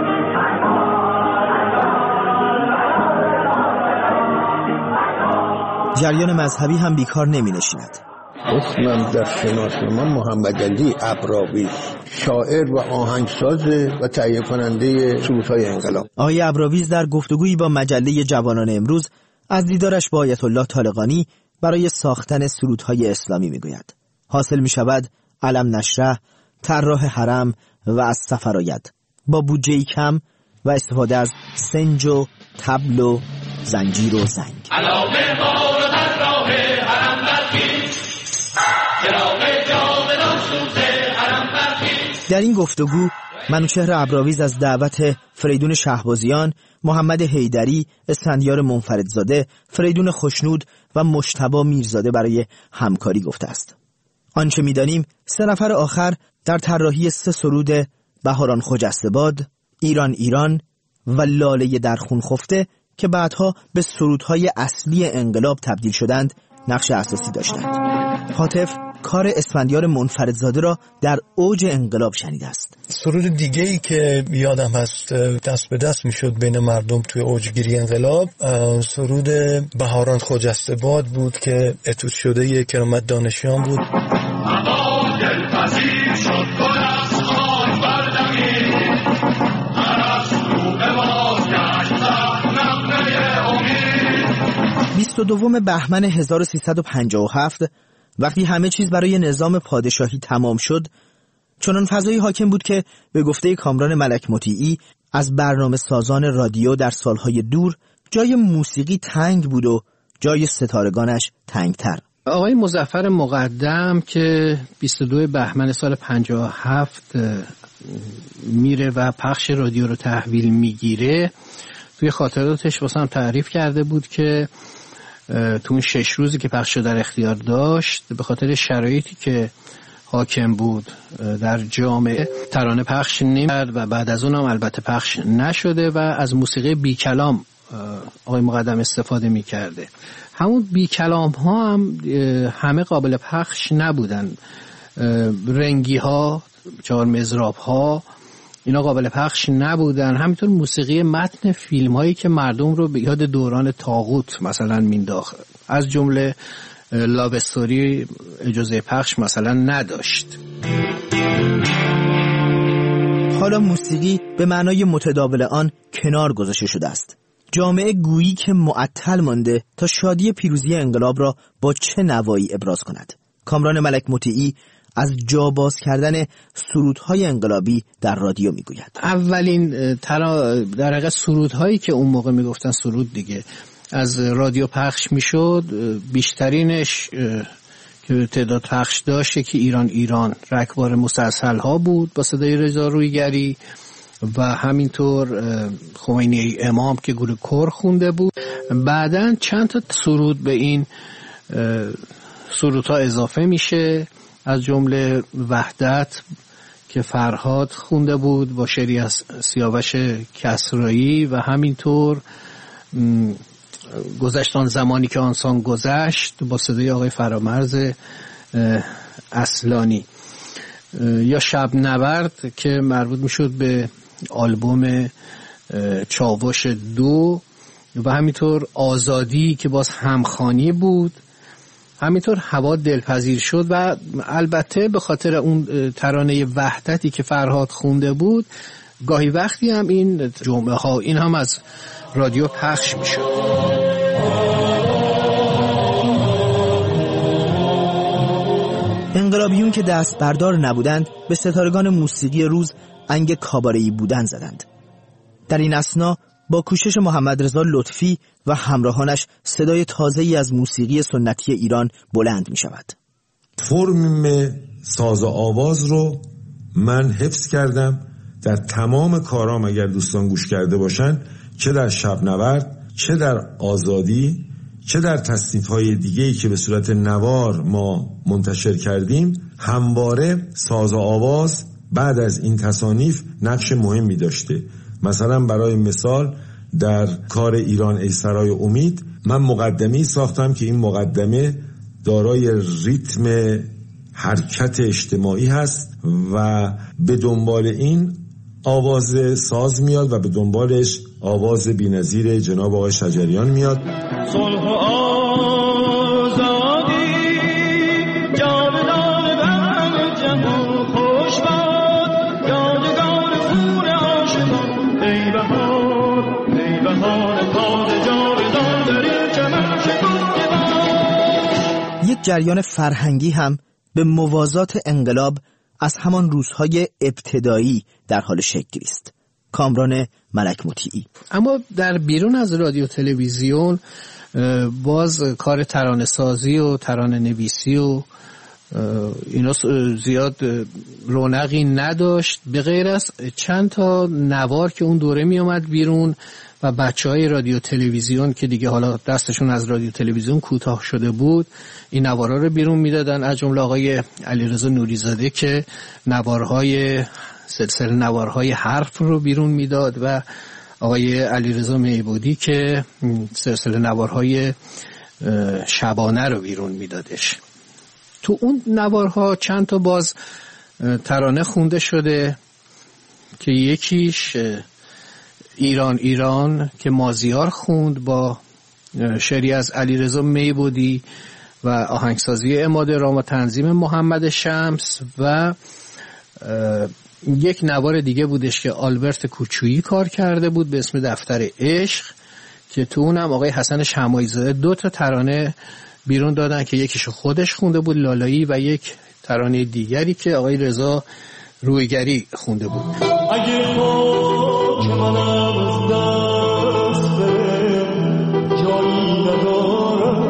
جریان مذهبی هم بیکار نمی نشیند. اسمم در شناس من محمد علی ابراویز، شاعر و آهنگساز و تهیه کننده سرودهای انقلاب. آقای ابراویز در گفتگویی با مجله جوانان امروز از دیدارش با آیت الله طالقانی برای ساختن سرودهای اسلامی می گوید. حاصل می شود علم نشره، طراح حرم و از سفر آید با بودجه‌ای کم و استفاده از سنج و طبل و زنجیر و زنگ. علامه ما رو در راه حرم برخیز، چراغ جاودان سوز حرم برخیز. در این گفتگو منوچهر ابراویز از دعوت فریدون شهبازیان، محمد حیدری، اسفندیار منفردزاده، فریدون خوشنود و مجتبی میرزاده برای همکاری گفته است. آنچه می‌دانیم سه نفر آخر در طراحی سه سرود بهاران خجسته‌باد، ایران ایران و لاله در خون خفته که بعدها به سرودهای اصلی انقلاب تبدیل شدند نقش اساسی داشتند. هاتف کار اسفندیار منفردزاده را در اوج انقلاب شنیده است. سرود دیگه‌ای که یادم هست دست به دست میشد بین مردم توی اوجگیری انقلاب، سرود بهاران خجسته باد بود که اتود شده ی کرامت دانشیان بود. بیست و دوم بهمن هزار و سیصد و پنجاه و هفت وقتی همه چیز برای نظام پادشاهی تمام شد، چنان فضایی حاکم بود که به گفته کامران ملک مطیعی از برنامه سازان رادیو در سالهای دور جای موسیقی تنگ بود و جای ستارگانش تنگتر. آقای مظفر مقدم که بیست و دوم بهمن سال پنجاه و هفت میره و پخش رادیو رو تحویل میگیره، توی خاطراتش واسه هم تعریف کرده بود که تو اون شش روزی که پخش در اختیار داشت به خاطر شرایطی که حاکم بود در جامعه ترانه پخش نمی‌کرد و بعد از اون هم البته پخش نشده و از موسیقی بی کلام آقای مقدم استفاده می‌کرده. همون بی کلام ها هم همه قابل پخش نبودن. رنگی ها، چهار مضراب ها، اینا قابل پخش نبودن. همینطور موسیقی متن فیلم هایی که مردم رو به یاد دوران طاغوت مثلا مینداخت، از جمله لاو استوری اجازه پخش مثلا نداشت. حالا موسیقی به معنای متداول آن کنار گذاشته شده است. جامعه گویی که معطل مانده تا شادی پیروزی انقلاب را با چه نوایی ابراز کند. کامران ملک مطیعی از جا باز کردن سرودهای انقلابی در رادیو میگوید. اولین ترا در حقیقت سرودهایی که اون موقع میگفتن سرود دیگه از رادیو پخش میشد، بیشترینش که تعداد پخش داشت که ایران ایران رکبار مسلسل ها بود با صدای رضا رویگری و همینطور خمینی امام که گل کور خونده بود. بعداً چند تا سرود به این سرودها اضافه میشه، از جمله وحدت که فرهاد خونده بود با شعری از سیاوش کسرایی و همینطور گذشتان زمانی که آنسان گذشت با صدای آقای فرامرز اصلانی، یا شب نبرد که مربوط میشد به آلبوم چاوش دو و همینطور آزادی که باز همخوانی بود. همینطور هوا دلپذیر شد و البته به خاطر اون ترانه وحدتی که فرهاد خونده بود گاهی وقتی هم این جمعه ها این هم از رادیو پخش می شد. انقلابیون که دست بردار نبودند به ستارگان موسیقی روز انگ کاباره‌ای بودن زدند. در این اثنا با کوشش محمد رضا لطفی و همراهانش صدای تازه‌ای از موسیقی سنتی ایران بلند می شود. فرم ساز و آواز رو من حفظ کردم در تمام کارام. اگر دوستان گوش کرده باشن، چه در شب نورد، چه در آزادی، چه در تصنیف‌های دیگه‌ای که به صورت نوار ما منتشر کردیم، همواره ساز و آواز بعد از این تصانیف نقش مهمی داشته. مثلا برای مثال در کار ایران ای سرای امید من مقدمه‌ای ساختم که این مقدمه دارای ریتم حرکت اجتماعی هست و به دنبال این آواز ساز میاد و به دنبالش آواز بی‌نظیر جناب آقای شجریان میاد. صلح و آزادی جاودان بر جهان خوش باد، یادگار خون عاشقان ای بهار ای بهار تازه جاودان در این چمن شکوفه باد. یک جریان فرهنگی هم به موازات انقلاب از همان روزهای ابتدایی در حال شکل است. کامران ملک مطیعی. اما در بیرون از رادیو تلویزیون باز کار ترانه سازی و ترانه نویسی و اینا زیاد رونقی نداشت، به غیر از چند تا نوار که اون دوره می اومد بیرون و بچه های رادیو تلویزیون که دیگه حالا دستشون از رادیو تلویزیون کوتاه شده بود این نوارها رو بیرون میدادن، از جمله آقای علیرضا نوریزاده که نوارهای سلسله نوارهای حرف رو بیرون میداد و آقای علیرضا میبودی که سلسله نوارهای شبانه رو بیرون میدادش. تو اون نوارها چند تا باز ترانه خونده شده که یکیش ایران ایران که مازیار خوند با شعری از علیرضا میبودی و آهنگسازی عماد رام و تنظیم محمد شمس، و یک نوار دیگه بودش که آلبرت کوچویی کار کرده بود به اسم دفتر عشق که تو اونم آقای حسن شماعی زاده دو تا ترانه بیرون دادن که یکیشو خودش خونده بود لالایی و یک ترانه دیگری که آقای رضا رویگری خونده بود. اگه خاک منم از دست بره جایی ندارم،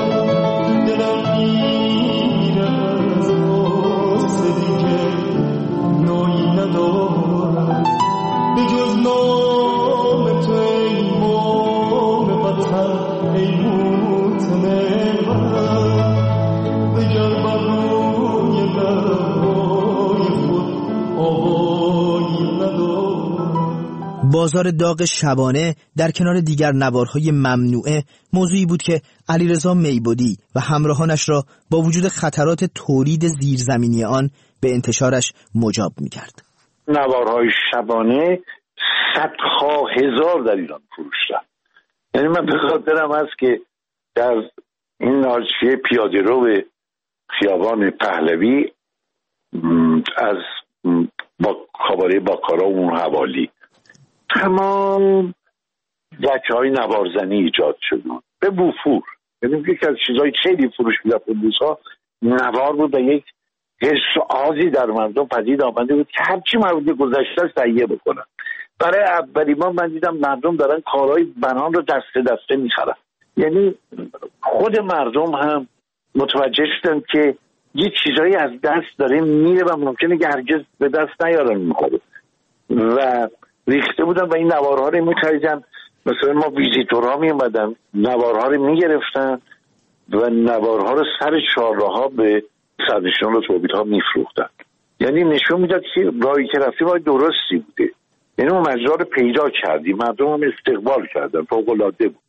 دلم میره از واسه دیگه نایی ندارم، به جز نام تو ای مام وطن ای موتن من، بگر بر روی لبای خود آوایی ندارم. بازار داغ شبانه در کنار دیگر نوارهای ممنوعه موضوعی بود که علیرضا میبودی و همراهانش را با وجود خطرات تولید زیرزمینی آن به انتشارش مجاب می‌کرد. نوارهای شبانه صدها هزار در ایران فروشتن. یعنی من به خاطرم هست که در این نارچیه پیاده رو خیابان پهلوی از با کاباره باکارا و اون حوالی تمام وجه های نوارزنی ایجاد شد به وفور. یعنی یکی از چیزهای خیلی فروش می‌رفت اون روزها نوار بود و یک حس و آزی در مردم پدید آمده بود که هرچی مربوط به گذشته تهیه بکنن. برای اولین بار من دیدم مردم دارن کارهای بنان رو دسته دسته می‌خرن. یعنی خود مردم هم متوجه شدن که یه چیزایی از دست داره میره و ممکنه که هرگز به دست نیارن میخوره و ریخته بودن و این نوارها رو میخریدن. مثلا ما ویزیتورها میامدن نوارها رو میگرفتن و نوارها رو سر چهارراه‌ها به سرنشینان و توبیدها میفروختن. یعنی نشون میداد که راهی که رفتیم راه درستی بوده. یعنی اون مجرا رو پیدا کردیم، مردم هم استقبال کردن، فوق‌العاده بود.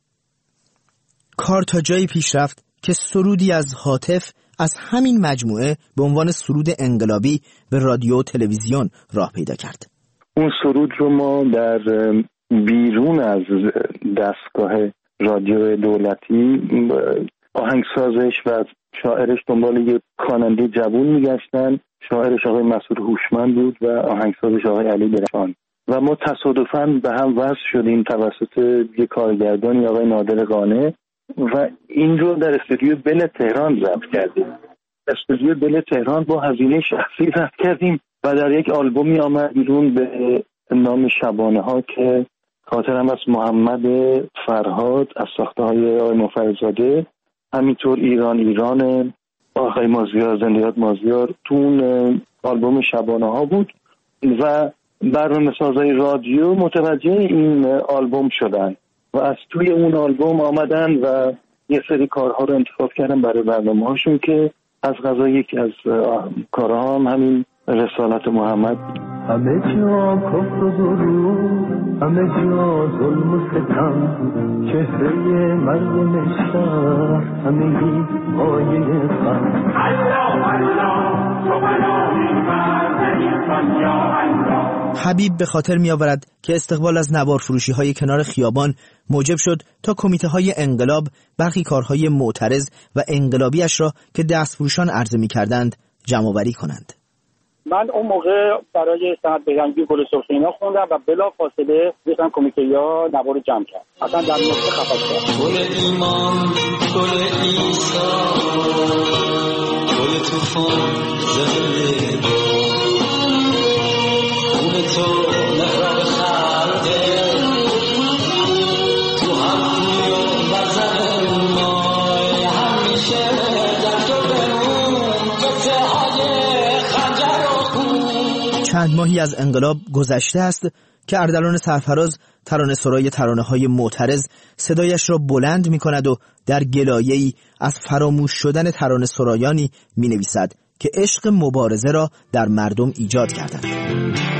کار تا جایی پیش رفت که سرودی از هاتف از همین مجموعه به عنوان سرود انقلابی به رادیو و تلویزیون راه پیدا کرد. اون سرود رو ما در بیرون از دستگاه رادیو دولتی آهنگسازش و شاعرش دنبال یک خواننده جوون میگشتن. شاعرش آقای مسعود هوشمند بود و آهنگسازش آقای علی درخشان و ما تصادفاً به هم وصل شدیم توسط یک کارگردانی آقای نادر قانع و این رو در استودیو بل تهران ضبط کردیم. استودیو بل تهران با هزینه شخصی ضبط کردیم و در یک آلبومی آمد بیرون به نام شبانه ها که خاطرم از محمد فرهاد از ساخته های آقای مفرزاده، همینطور ایران ایران آقای مازیار زندیات مازیار تو اون آلبوم شبانه ها بود و برنامه سازای رادیو متوجه این آلبوم شدن و از توی اون آلبوم آمدن و یه سری کارها رو انتخاب کردن برای برنامه هاشون که از غذا یکی از کارها هم همین رسالت محمد. همه جا کفر و درود، همه جا ظلم و ستم، چهره مردم شهر همگی آیه غم. الله الله تو بلایی مردنی یا الله. حبیب به خاطر می آورد که استقبال از نوار فروشی های کنار خیابان موجب شد تا کمیته های انقلاب برخی کارهای معترض و انقلابیش را که دست فروشان عرضه می کردند جمع آوری کنند. من اون موقع برای سند بهرنگی گل سرخ اینا خوندم و بلا فاصله دیدم کمیته یا نوار جمع کرد. اصلا در نقطه خفت کرد. گل ایمان، گل عیسی، گل طوفان زنده گل تو محراب خلقه تو هم و بزن مای همیشه در تو بمون قطعه های خنجر و خون. چند ماهی از انقلاب گذشته است که اردلان سرفراز ترانه سرای ترانه های معترض صدایش را بلند می کند و در گلایه‌ای از فراموش شدن ترانه سرایانی می نویسد که عشق مبارزه را در مردم ایجاد کردند.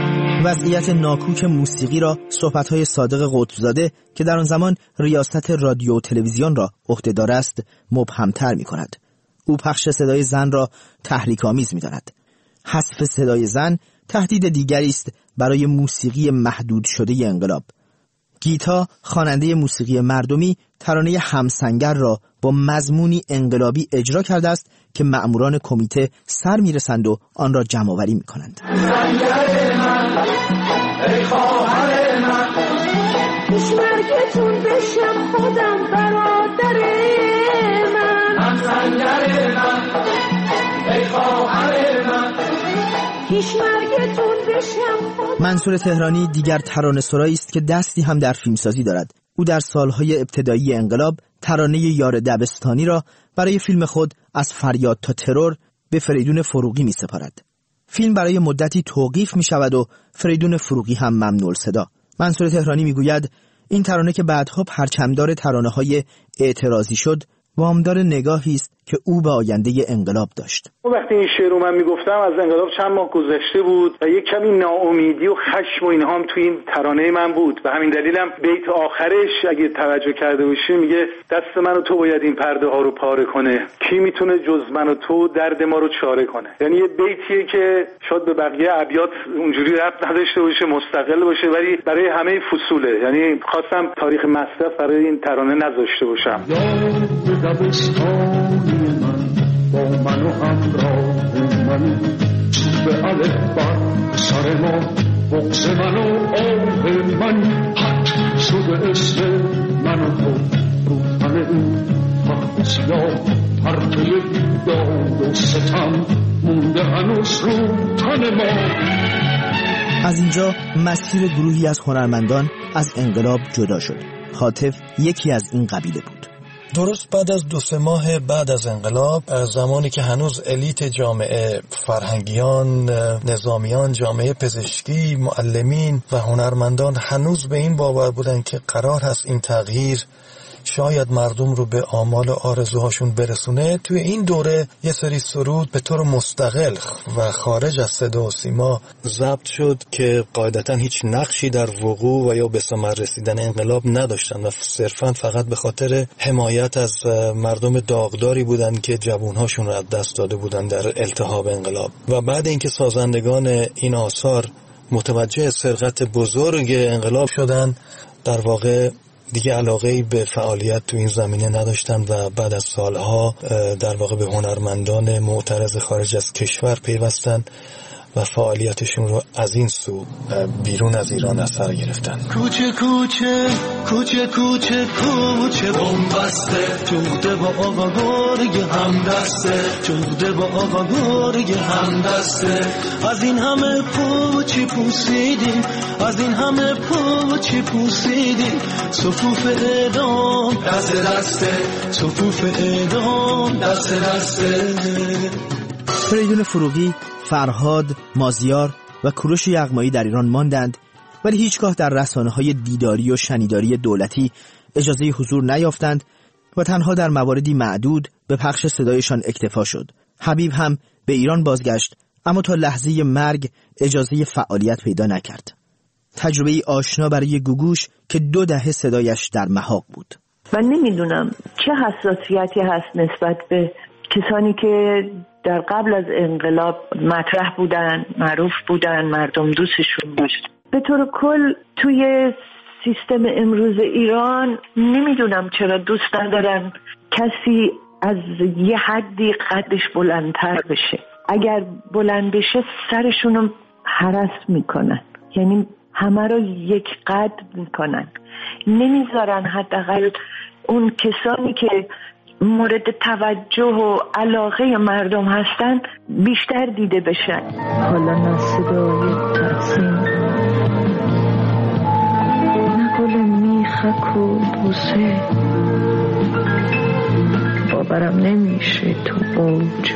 وضعیت ناکوک موسیقی را صحبت‌های صادق قطب‌زاده که در آن زمان ریاست رادیو و تلویزیون را عهده‌دار است مبهم‌تر می‌کند. او پخش صدای زن را تحریک‌آمیز می‌داند. حذف صدای زن تهدید دیگری است برای موسیقی محدود شده انقلاب. گیتا، خواننده موسیقی مردمی، ترانه همسنگر را با مضمونی انقلابی اجرا کرده است که مأموران کمیته سر میرسند و آن را جمع‌آوری می‌کنند. سنگر من، ای خواهر من، پیشمرگتون بشم خودم برادر من. همسنگر من، ای خواهر من، پیشمرگتون بشم خودم. منصور تهرانی دیگر ترانه‌سرایی است که دستی هم در فیلمسازی دارد. او در سالهای ابتدایی انقلاب ترانه یار دبستانی را برای فیلم خود از فریاد تا ترور به فریدون فروغی می سپارد. فیلم برای مدتی توقیف می شود و فریدون فروغی هم ممنوع الصدا. منصور تهرانی می گوید این ترانه که بعدها پرچمدار ترانه های اعتراضی شد وامدار نگاهی است که او به آینده انقلاب داشت. وقتی این شعر رو من میگفتم از انقلاب چند ماه گذشته بود و یک کمی ناامیدی و خشم و اینها هم توی این ترانه من بود. به همین دلیلم بیت آخرش اگه توجه کرده باشی میگه دست من و تو باید این پرده ها رو پاره کنه، کی میتونه جز من و تو درد ما رو چاره کنه. یعنی یه بیتیه که شاید به بقیه ابیات اونجوری ربط نداشته باشه، مستقل باشه، ولی برای همه فصوله. یعنی خواستم تاریخ مصرف برای این ترانه نذاشته باشم. با من و همراه من چوب الف بر سر ما، بغض من و آه من، حق شده اسم من و تو، رو تن این تخت سیاه پرده داد و ستم مونده هنوز رو تن ما. از اینجا مسیر گروهی از هنرمندان از انقلاب جدا شد. هاتف یکی از این قبیله بود. درست بعد از دو سه ماه بعد از انقلاب، زمانی که هنوز الیت جامعه، فرهنگیان، نظامیان، جامعه پزشکی، معلمین و هنرمندان هنوز به این باور بودن که قرار هست این تغییر شاید مردم رو به آمال و آرزوهاشون برسونه، توی این دوره یه سری سرود به طور مستقل و خارج از صدا و سیما ضبط شد که قاعدتاً هیچ نقشی در وقوع و یا به ثمر رسیدن انقلاب نداشتن و صرفاً فقط به خاطر حمایت از مردم داغداری بودن که جوانهاشون رو از دست داده بودن در التهاب انقلاب. و بعد اینکه سازندگان این آثار متوجه سرقت بزرگ انقلاب شدن، در واقع دیگه علاقه‌ای به فعالیت تو این زمینه نداشتن و بعد از سالها در واقع به هنرمندان معترض خارج از کشور پیوستن و فعالیتشون رو از این سو بیرون از ایران اثر گرفتن. کوچه کوچه کوچه کوچه کوچه بومبسته، جوده با آقا گرگ همدسته، جوده با آقا گرگ همدسته. از این همه پوچی پوسیدیم، از این همه پوچی پوسیدیم، صفوف اعدام دست دسته، صفوف اعدام دست دسته. فریدون فروغی، فرهاد، مازیار و کوروش یغمایی در ایران ماندند، ولی هیچگاه در رسانه‌های دیداری و شنیداری دولتی اجازه حضور نیافتند و تنها در مواردی معدود به پخش صدایشان اکتفا شد. حبیب هم به ایران بازگشت، اما تا لحظه مرگ اجازه فعالیت پیدا نکرد. تجربه آشنا برای گوگوش که دو دهه صدایش در محاق بود. من نمیدونم چه حساسیتی هست نسبت به کسانی که در قبل از انقلاب مطرح بودن، معروف بودن، مردم دوستشون داشت. به طور کل توی سیستم امروز ایران نمیدونم چرا دوست ندارن کسی از یه حدی قدش بلندتر بشه. اگر بلند بشه سرشونو هرس میکنن، یعنی همه رو یک قد میکنن، نمیذارن حداقل اون کسانی که مورد توجه و علاقه مردم هستن بیشتر دیده بشن. حالا نه صدای تقسیم، نه گل میخک و بوسه، باورم نمیشه تو اوج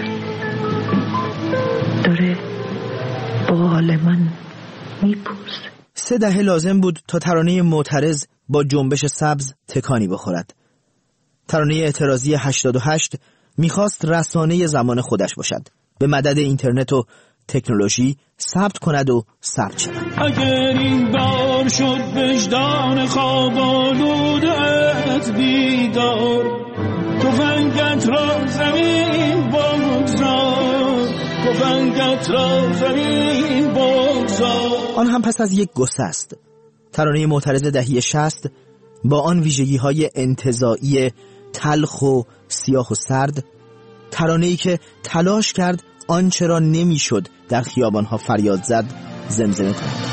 داره بال من میپوسه. سه دهه لازم بود تا ترانه معترض با جنبش سبز تکانی بخورد. ترانه اعتراضی هشتاد و هشت میخواست رسانه زمان خودش باشد. به مدد اینترنت و تکنولوژی ثبت کند و ثبت شود. اگر این بار شد وجدان خواب آلودت بیدار، تفنگت را زمین بگذار، تفنگت را زمین بگذار. آن هم پس از یک گسست. ترانه معترض دهه شصت با آن ویژگی‌های انتزاعی تلخ و سیاه و سرد، ترانه‌ای که تلاش کرد آنچه را نمی‌شد در خیابان‌ها فریاد زد زمزمه کند.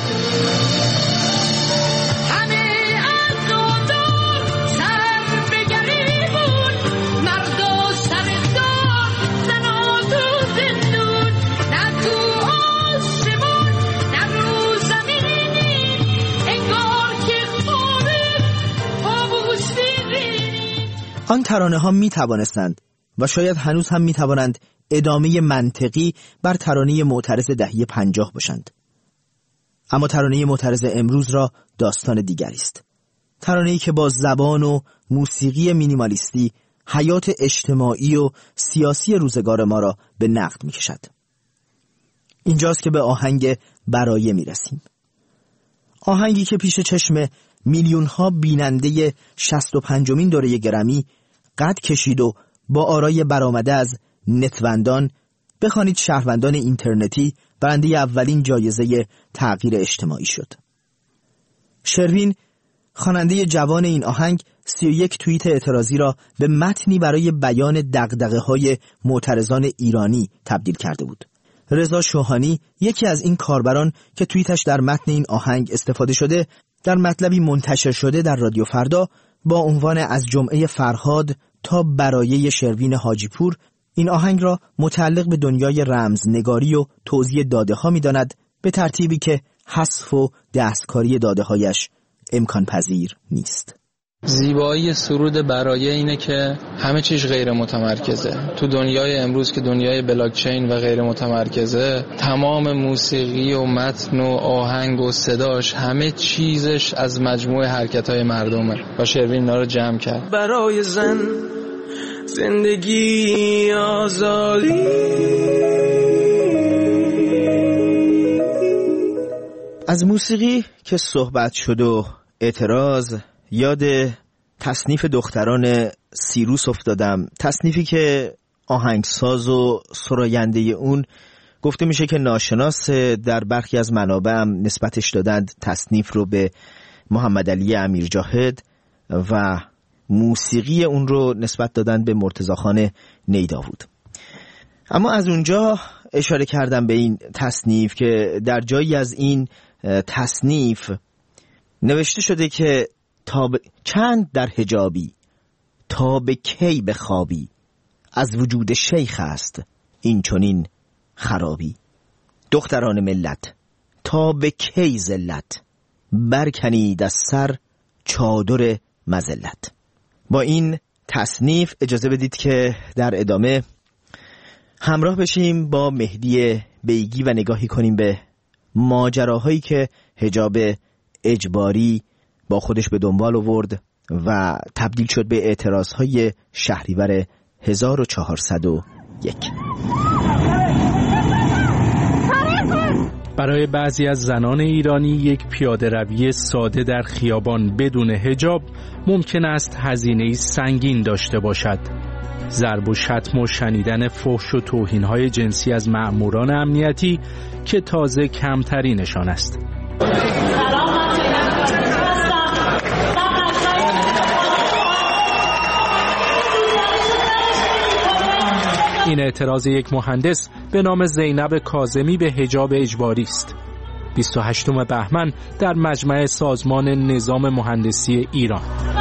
آن ترانه ها می توانستند و شاید هنوز هم می توانند ادامه منطقی بر ترانه معترض دهه پنجاه باشند. اما ترانه معترض امروز را داستان دیگری است. ترانه‌ای که با زبان و موسیقی مینیمالیستی حیات اجتماعی و سیاسی روزگار ما را به نقد می کشد. اینجاست که به آهنگ برایه می رسیم. آهنگی که پیش چشم میلیون ها بیننده شصت و پنجمین دوره گرمی قد کشید و با آرای برآمده از نتوندان، بخوانید شهروندان اینترنتی، برنده اولین جایزه تغییر اجتماعی شد. شروین، خواننده جوان این آهنگ، سی و یک توییت اعتراضی را به متنی برای بیان دغدغه‌های معترضان ایرانی تبدیل کرده بود. رضا شوهانی، یکی از این کاربران که توییتش در متن این آهنگ استفاده شده، در مطلبی منتشر شده در رادیو فردا با عنوان از جمعه فرهاد تا برایه شروین حاجی پور، این آهنگ را متعلق به دنیای رمزنگاری و توزیع داده ها می داند، به ترتیبی که حذف و دستکاری داده هایش امکان پذیر نیست. زیبایی سرود برایه اینه که همه چیز غیر متمرکزه. تو دنیای امروز که دنیای بلاکچین و غیر متمرکزه، تمام موسیقی و متن و آهنگ و صداش همه چیزش از مجموع حرکت‌های مردمه و شروین اینا رو جمع کرد. برای زن زندگی آزادی. از موسیقی که صحبت شد و اعتراض، یاد تصنیف دختران سیروس افتادم. تصنیفی که آهنگساز و سراینده اون گفته میشه که ناشناس، در برخی از منابع هم نسبتش دادند تصنیف رو به محمد علی امیرجاهد و موسیقی اون رو نسبت دادند به مرتضاخان نیداود. اما از اونجا اشاره کردم به این تصنیف که در جایی از این تصنیف نوشته شده که تا ب... چند در حجابی، تا به کی بخوابی، از وجود شیخ است این چنین خرابی. دختران ملت، تا به کی ذلت، برکنید از سر چادر مذلت. با این تصنیف اجازه بدید که در ادامه همراه بشیم با مهدی بیگی و نگاهی کنیم به ماجراهایی که حجاب اجباری با خودش به دنبال آورد و تبدیل شد به اعتراضهای شهریور هزار و چهارصد و یک. برای بعضی از زنان ایرانی یک پیاده روی ساده در خیابان بدون حجاب ممکن است هزینه‌ای سنگین داشته باشد. ضرب و شتم و شنیدن فحش و توهین‌های جنسی از مأموران امنیتی که تازه کمترینشان است. این اعتراض یک مهندس به نام زینب کاظمی به حجاب اجباری است. بیست و هشتم بهمن در مجمع سازمان نظام مهندسی ایران.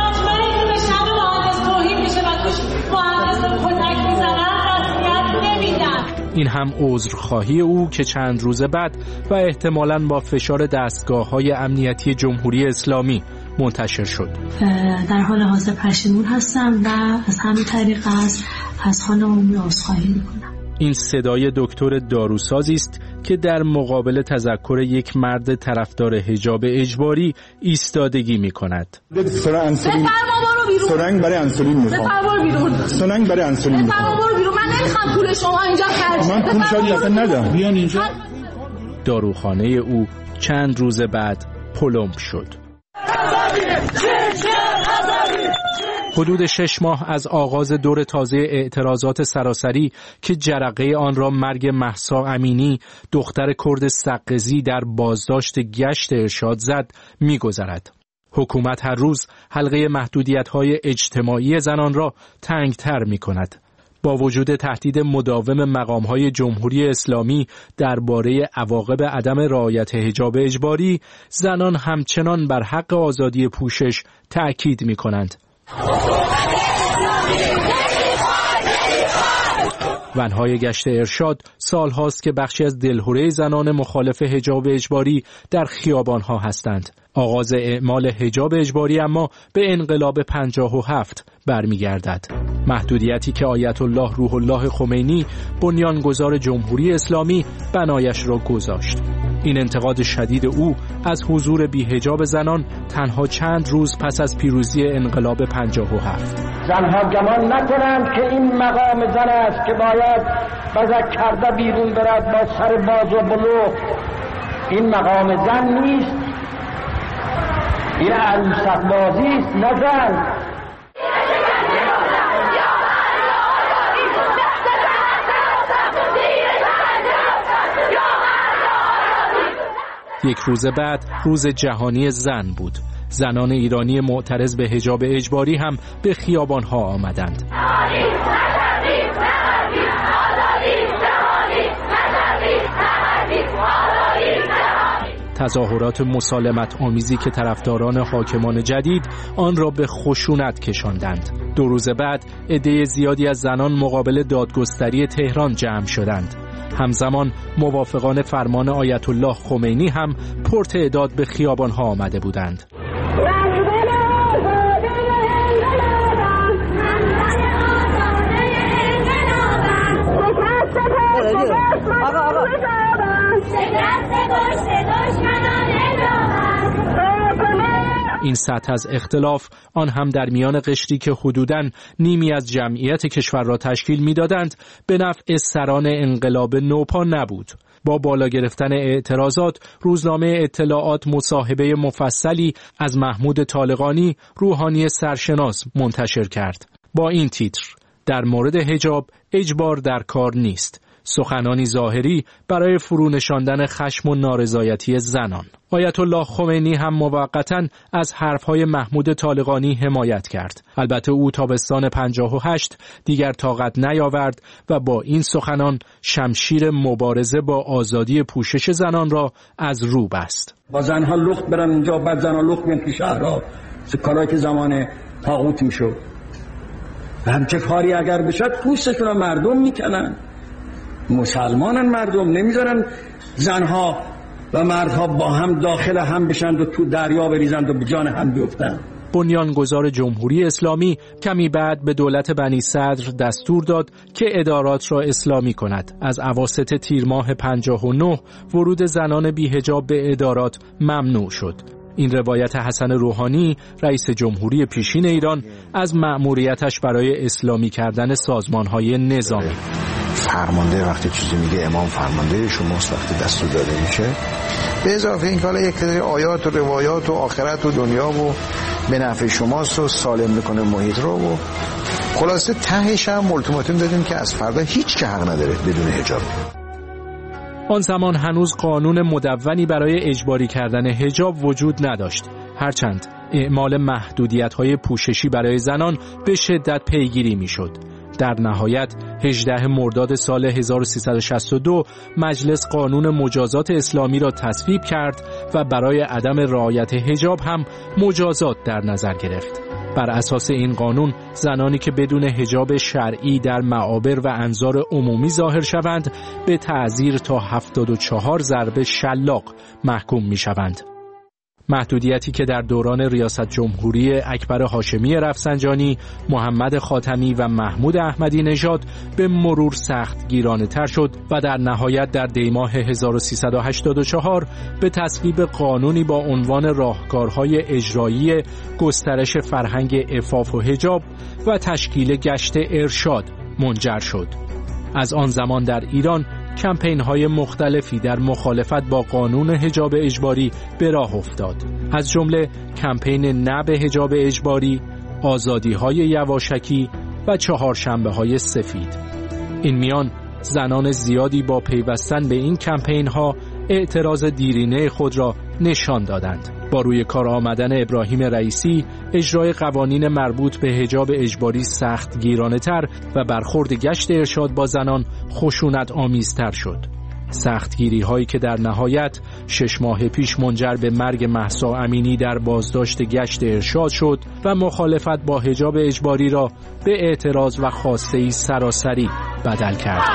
این هم عذرخواهی او که چند روز بعد و احتمالاً با فشار دستگاه‌های امنیتی جمهوری اسلامی منتشر شد. در حال حاضر پشیمون هستم و از همین طریق از از خانم عذرخواهی میکنم. این صدای دکتر داروسازی است که در مقابل تذکر یک مرد طرفدار حجاب اجباری ایستادگی میکند. سرنگ برای انسولین میخوام. سرنگ برای انسولین میخوام. من نمیخوام پول شما اینجا خرج من پول شاید دفعه ندم. بیان اینجا. داروخانه او چند روز بعد پلمب شد. حدود شش ماه از آغاز دور تازه اعتراضات سراسری که جرقه آن را مرگ مهسا امینی دختر کرد سقزی در بازداشت گشت ارشاد زد می‌گذرد. حکومت هر روز حلقه محدودیت‌های اجتماعی زنان را تنگتر می‌کند. با وجود تهدید مداوم مقام‌های جمهوری اسلامی درباره عواقب عدم رعایت حجاب اجباری، زنان همچنان بر حق آزادی پوشش تأکید می‌کنند. ونهای گشت ارشاد سال هاست که بخشی از دلهره زنان مخالف حجاب اجباری در خیابانها هستند. آغاز اعمال حجاب اجباری اما به انقلاب پنجاه و هفت برمیگردد. محدودیتی که آیت الله روح الله خمینی بنیانگذار جمهوری اسلامی بنایش را گذاشت. این انتقاد شدید او از حضور بی‌حجاب زنان تنها چند روز پس از پیروزی انقلاب پنجاه و هفت. زنها گمان نکنند که این مقام زن است که باید بزک کرده بیرون برد با سر باز و بلوغ. این مقام زن نیست، این عروسک بازی است، نه زن. یک روز بعد روز جهانی زن بود. زنان ایرانی معترض به حجاب اجباری هم به خیابان‌ها آمدند. تظاهرات مسالمت آمیزی که طرفداران حاکمان جدید آن را به خشونت کشاندند. دو روز بعد عده زیادی از زنان مقابل دادگستری تهران جمع شدند. همزمان موافقان فرمان آیت الله خمینی هم پرتعداد به خیابان‌ها آمده بودند. این سطح از اختلاف، آن هم در میان قشری که حدوداً نیمی از جمعیت کشور را تشکیل می‌دادند، به نفع سران انقلاب نوپا نبود. با بالا گرفتن اعتراضات، روزنامه اطلاعات مصاحبه مفصلی از محمود طالقانی، روحانی سرشناس، منتشر کرد. با این تیتر: در مورد حجاب اجبار در کار نیست. سخنانی ظاهری برای فرونشاندن خشم و نارضایتی زنان. آیت الله خمینی هم موقتاً از حرفهای محمود طالقانی حمایت کرد. البته او تابستان پنجاه و هشت دیگر طاقت نیاورد و با این سخنان شمشیر مبارزه با آزادی پوشش زنان را از رو بست. با زنها لخت برن اونجا، بعد زنها لخت بیان پیش شهرها، کارایی که زمان طاغوت میشد. همچه کاری اگر بشد پوستشون رو مردم میکنن. مسلمانن مردم، نمیذارن زنها و مردها با هم داخل هم بشند و تو دریا بریزند و به جان هم بیفتند. بنیانگذار جمهوری اسلامی کمی بعد به دولت بنی صدر دستور داد که ادارات را اسلامی کند. از اواسط تیر ماه پنجاه و نه ورود زنان بی‌حجاب به ادارات ممنوع شد. این روایت حسن روحانی، رئیس جمهوری پیشین ایران، از مأموریتش برای اسلامی کردن سازمان‌های نظامی. فرمانده وقتی چیزی میگه امام فرمانده شماست، وقتی دستور داده میشه، به اضافه این که حالا یک سری آیات و روایات و آخرت و دنیا و به نفع شماست و سالم میکنه محیط رو و خلاصه تهش هم التیماتوم دادیم که از فردا هیچ که حق نداره بدون حجاب. آن زمان هنوز قانون مدونی برای اجباری کردن حجاب وجود نداشت، هرچند اعمال محدودیت‌های پوششی برای زنان به شدت پیگیری میشد. در نهایت هجدهم مرداد سال هزار و سیصد و شصت و دو مجلس قانون مجازات اسلامی را تصویب کرد و برای عدم رعایت حجاب هم مجازات در نظر گرفت. بر اساس این قانون زنانی که بدون حجاب شرعی در معابر و انظار عمومی ظاهر شوند به تعزیر تا هفتاد و چهار ضربه شلاق محکوم می شوند. محدودیتی که در دوران ریاست جمهوری اکبر هاشمی رفسنجانی، محمد خاتمی و محمود احمدی نژاد به مرور سخت گیرانه تر شد و در نهایت در دیماه هزار و سیصد و هشتاد و چهار به تصویب قانونی با عنوان راهکارهای اجرایی گسترش فرهنگ عفاف و حجاب و تشکیل گشت ارشاد منجر شد. از آن زمان در ایران کمپین‌های مختلفی در مخالفت با قانون حجاب اجباری به راه افتاد. از جمله کمپین نه به حجاب اجباری، آزادی‌های یواشکی و چهارشنبه‌های سفید. این میان زنان زیادی با پیوستن به این کمپین‌ها اعتراض دیرینه خود را نشان دادند. با روی کار آمدن ابراهیم رئیسی، اجرای قوانین مربوط به حجاب اجباری سخت گیرانه‌تر و برخورد گشت ارشاد با زنان خشونت آمیزتر شد. سختگیری هایی که در نهایت شش ماه پیش منجر به مرگ مهسا امینی در بازداشت گشت ارشاد شد و مخالفت با حجاب اجباری را به اعتراض و خواسته‌ای سراسری بدل کرد.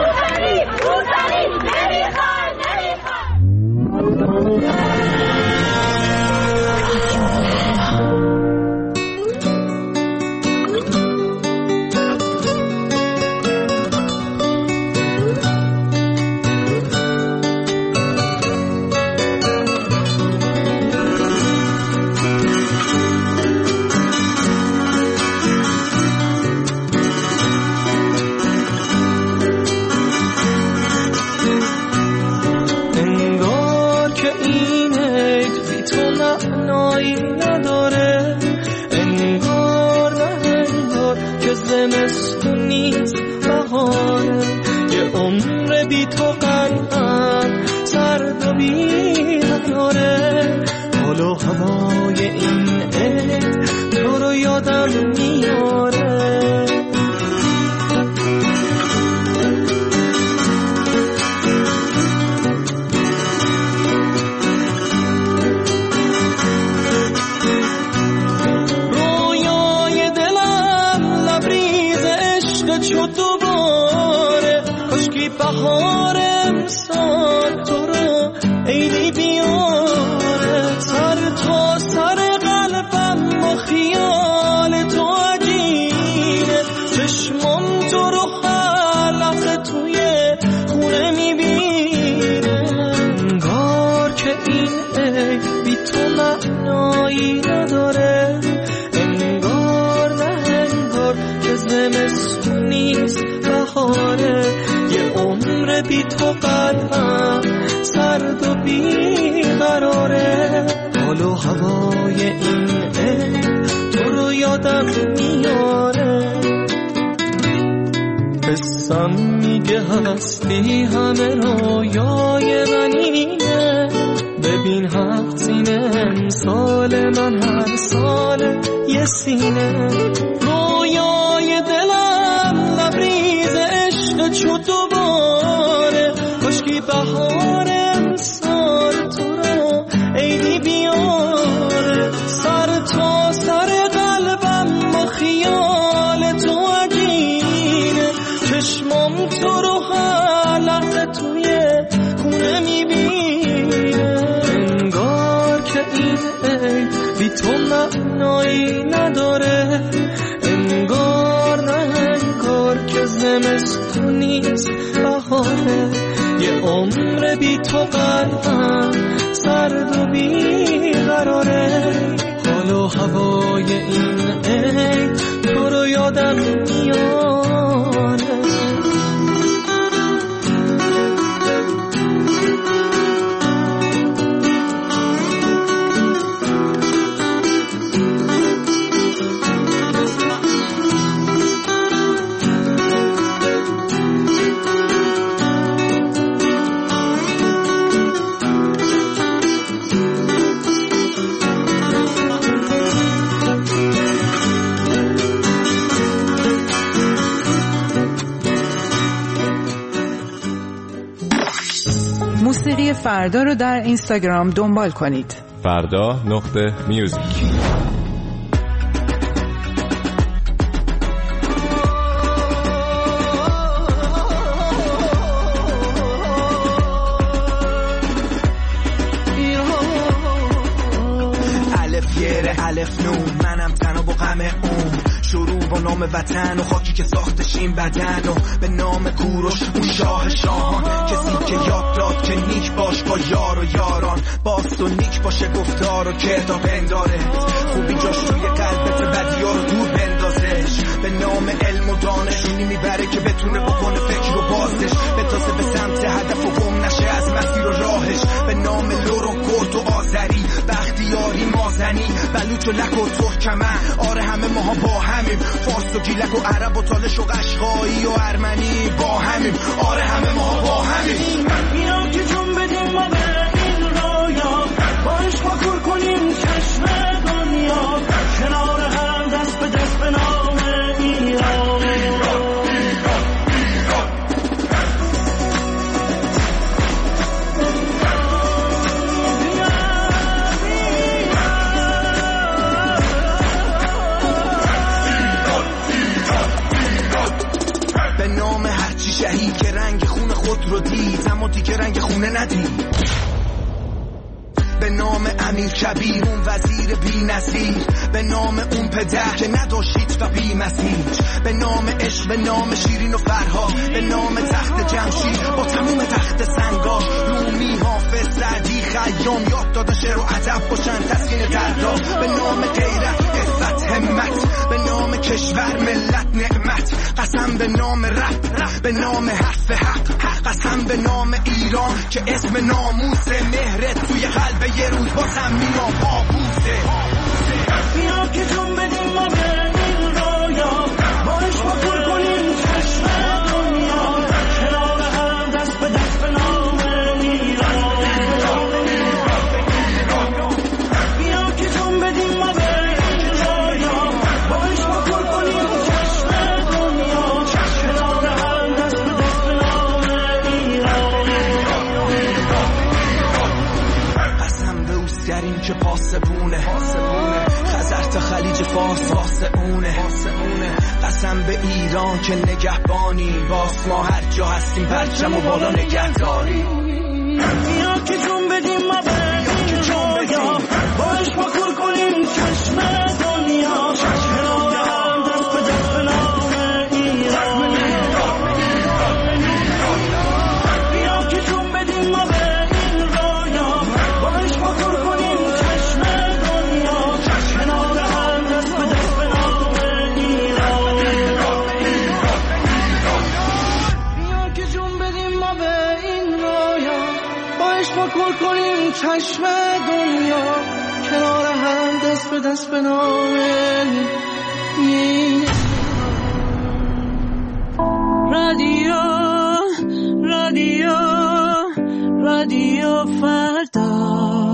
هستی همه رویای منینه، ببین هفت سینه امسال من هر سال یه سینه، رویای دلم لبریز عشق چو دوباره، کاشکی بهار امسال تو رو عیدی بیاره، سر تا سر قلبم با خیال تو عجینه، چشمام تو رو توی خونه میبینه، انگار که این عید بی تو معنایی نداره، انگار نه انگار که زمستون نیست بهاره، یه عمر بی تو قلبم سرد و بی قراره، حال و هوای این عید تو رو یادم میاره. موسیقی فردا رو در اینستاگرام دنبال کنید. فردا نقطه میوزیک. الف یره الف نون، منم تنها با غم اون، شروع با نام وطن و خاکی که ساختش این بدن، و به نام کوروش اون شاه شاهان، کسی که یاد داد که نیک باش با یار و یاران، باست و نیک باشه گفتار و کردار پنداره، خوبی جاش توی قلبت بدیا رو دور بندازش، به نام علم و دانش زمانی میبره که بتونه بکنه فکر رو بازش، بتازه به سمت هدف و گم نشه از مسیر و راهش. به نام لور و کرد و آذری، بختیاری مازنی، بلوچ و لک و ترکمن، آره همه ماها با همیم، فارس و گیلک و عرب و تالش و قشقایی و ارمنی با همیم، آره همه ماها با همیم. بیا که جون بدیم ما به این رویا، باش فکر کنیم چشم دنیا، کنار هم دست به دست به نام ایران. به نام هرچی شهید که رنگ خون خود رو دید اما دیگه رنگ خونه ندید. به نام امیر کبیر اون وزیر بی نظیر، به نام اون پدر که نداشتید و بی مسیج، به نام عشق، به نام شیرین و فرهاد، به نام تخت جمشید با تموم تخت سنگا، رومی، حافظ، سعدی، خیام، یاد دادن شعر و ادب باشن تسکین دردا. به نام غیرت، عفت، همت، به نام کشور، ملت، نعمت، قسم به نام رب، به نام حرف حق، قسم به نام ایران که اسم ناموس، مهرت توی قلب یه روز با سمینا بابوسه. بیا که جون بدیم ما به این رویا، باش فکر کنیم چشم دنیا، کنار هم دست به دست به نام ایران. بیا که جون بدیم ما به این رویا، باش فکر کنیم چشم دنیا، کنار هم دست به دست به نام ایران. قسم به اوسترین که پاسبونه، خزر تا خلیج فارس واسه اونه، قسم به ایران که نگهبانی، باز ما هر جا هستیم پرچم و بالا نگهداری. بیا که جون بدیم ما به این رویا، باش فکر کنیم چشم دنیا، کنار هم دست به دست به نام ایران. بیا که جون بدیم ما به این رویا، باش فکر کنیم چشم دنیا، کنار هم دست به دست به نام ایران. بیا که جون بدیم ما به این رویا، باش فکر کنیم چشم دنیا، کنار هم دست به دست به نام ایران. رادیو رادیو رادیو فردا.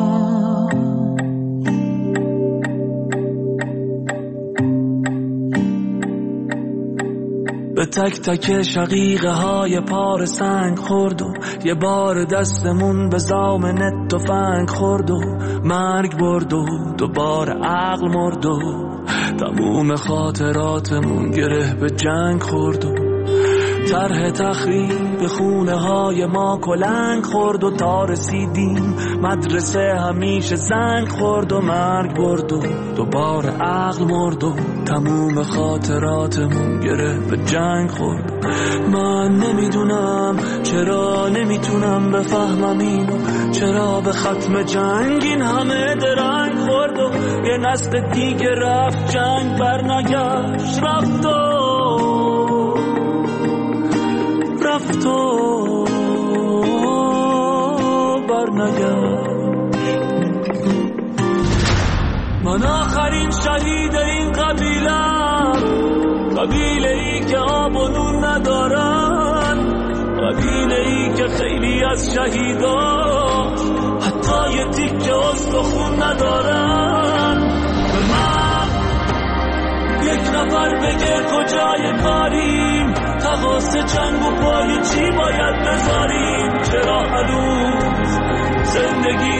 به تک تک شقیقه های پار سنگ خورد و یه بار دستمون به زامنت تفنگ خورد و مرگ برد و دوباره عقل مرد و تموم خاطراتمون گره به جنگ خورد و طرح تخریب خونه های ما کلنگ خورد و تا رسیدیم مدرسه همیشه زنگ خورد و مرگ برد و دوباره عقل مرد و تموم خاطراتمون گره به جنگ خورد. من نمیدونم چرا نمیتونم بفهمم اینو، چرا به ختم جنگ این همه درنگ خورد و یه نسل دیگه رفت جنگ برنگشت، رفت و رفت و برنگشت. من آخرین شهید این قبیلم، قبیله ای که آب و نون ندارن، قبیله ای که خیلی از شهیداش حتی یه تیکه استخون ندارن. به من یک نفر بگه کجای کاریم، تقاس جنگ و پای چی باید بذاریم، چرا هنوز زندگی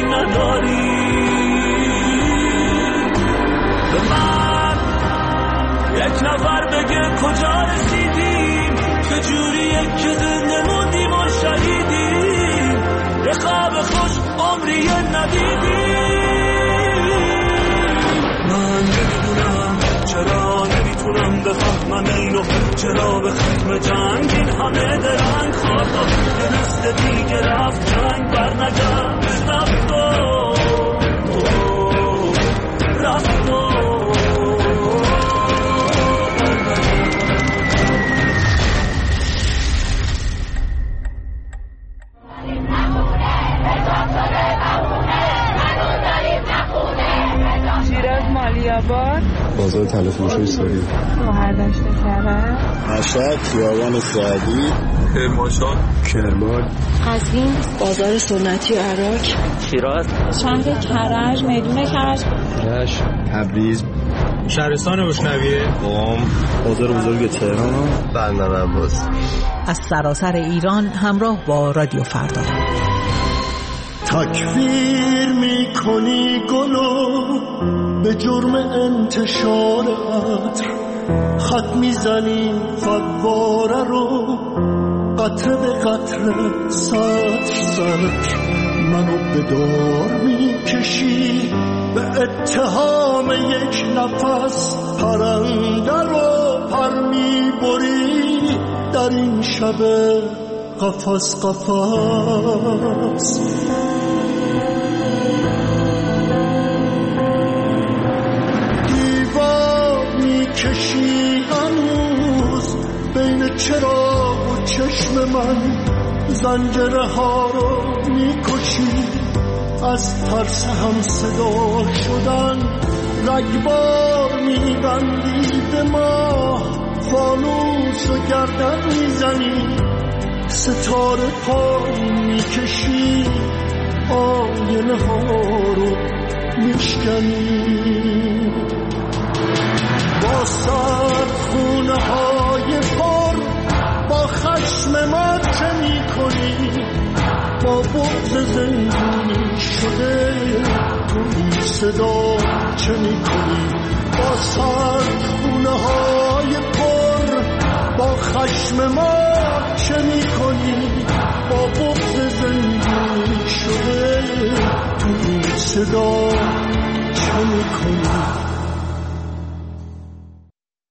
نداریم. به من یک نفر بگه کجا رسیدیم، چجوریه که زنده موندیم و شهیدیم، یه خواب خوش عمری ندیدیم. من نمیدونم چرا نمیتونم بفهمم اینو، چرا به ختم جنگ این همه درنگ خورد و یه نسل دیگه رفت جنگ برنگشت، رفت و رفت و میخوریم. شهردشت کرد، مشهد، خیابان سعدی، کرمانشاه، کرمان، قزوین، بازار سنتی عراق، شیراز، شهر کرج، میدون کرج، رشت، تبریز، شهرستان بوشنویه، قم، بازار بزرگ تهران، بندر عباس. از سراسر ایران همراه با رادیو فردا. تکفیر میکنی گلو به جرم انتشار عطر، خط میزنی فواره رو قطره به قطره سطر سطر، منو به دار میکشی به اتهام یک نفس، پرنده رو پر میبری در این شب قفس قفس. دیوار میکشی هنوز بین چراغ و چشم من، زنجره ها رو میکشی از ترس هم صدا شدن، رگبار میبندی به ما، فانوس و گردن میزنی، ستاره پای میکشی، آینه ها رو میشکنی، با سر خونه های پر با خشم ما چه میکنی، با بغض زندونی شده تو این صدا چه میکنی، با سر خونه های پر با خشم ما چه میکنی، با بغض زندونی شده تو این صدا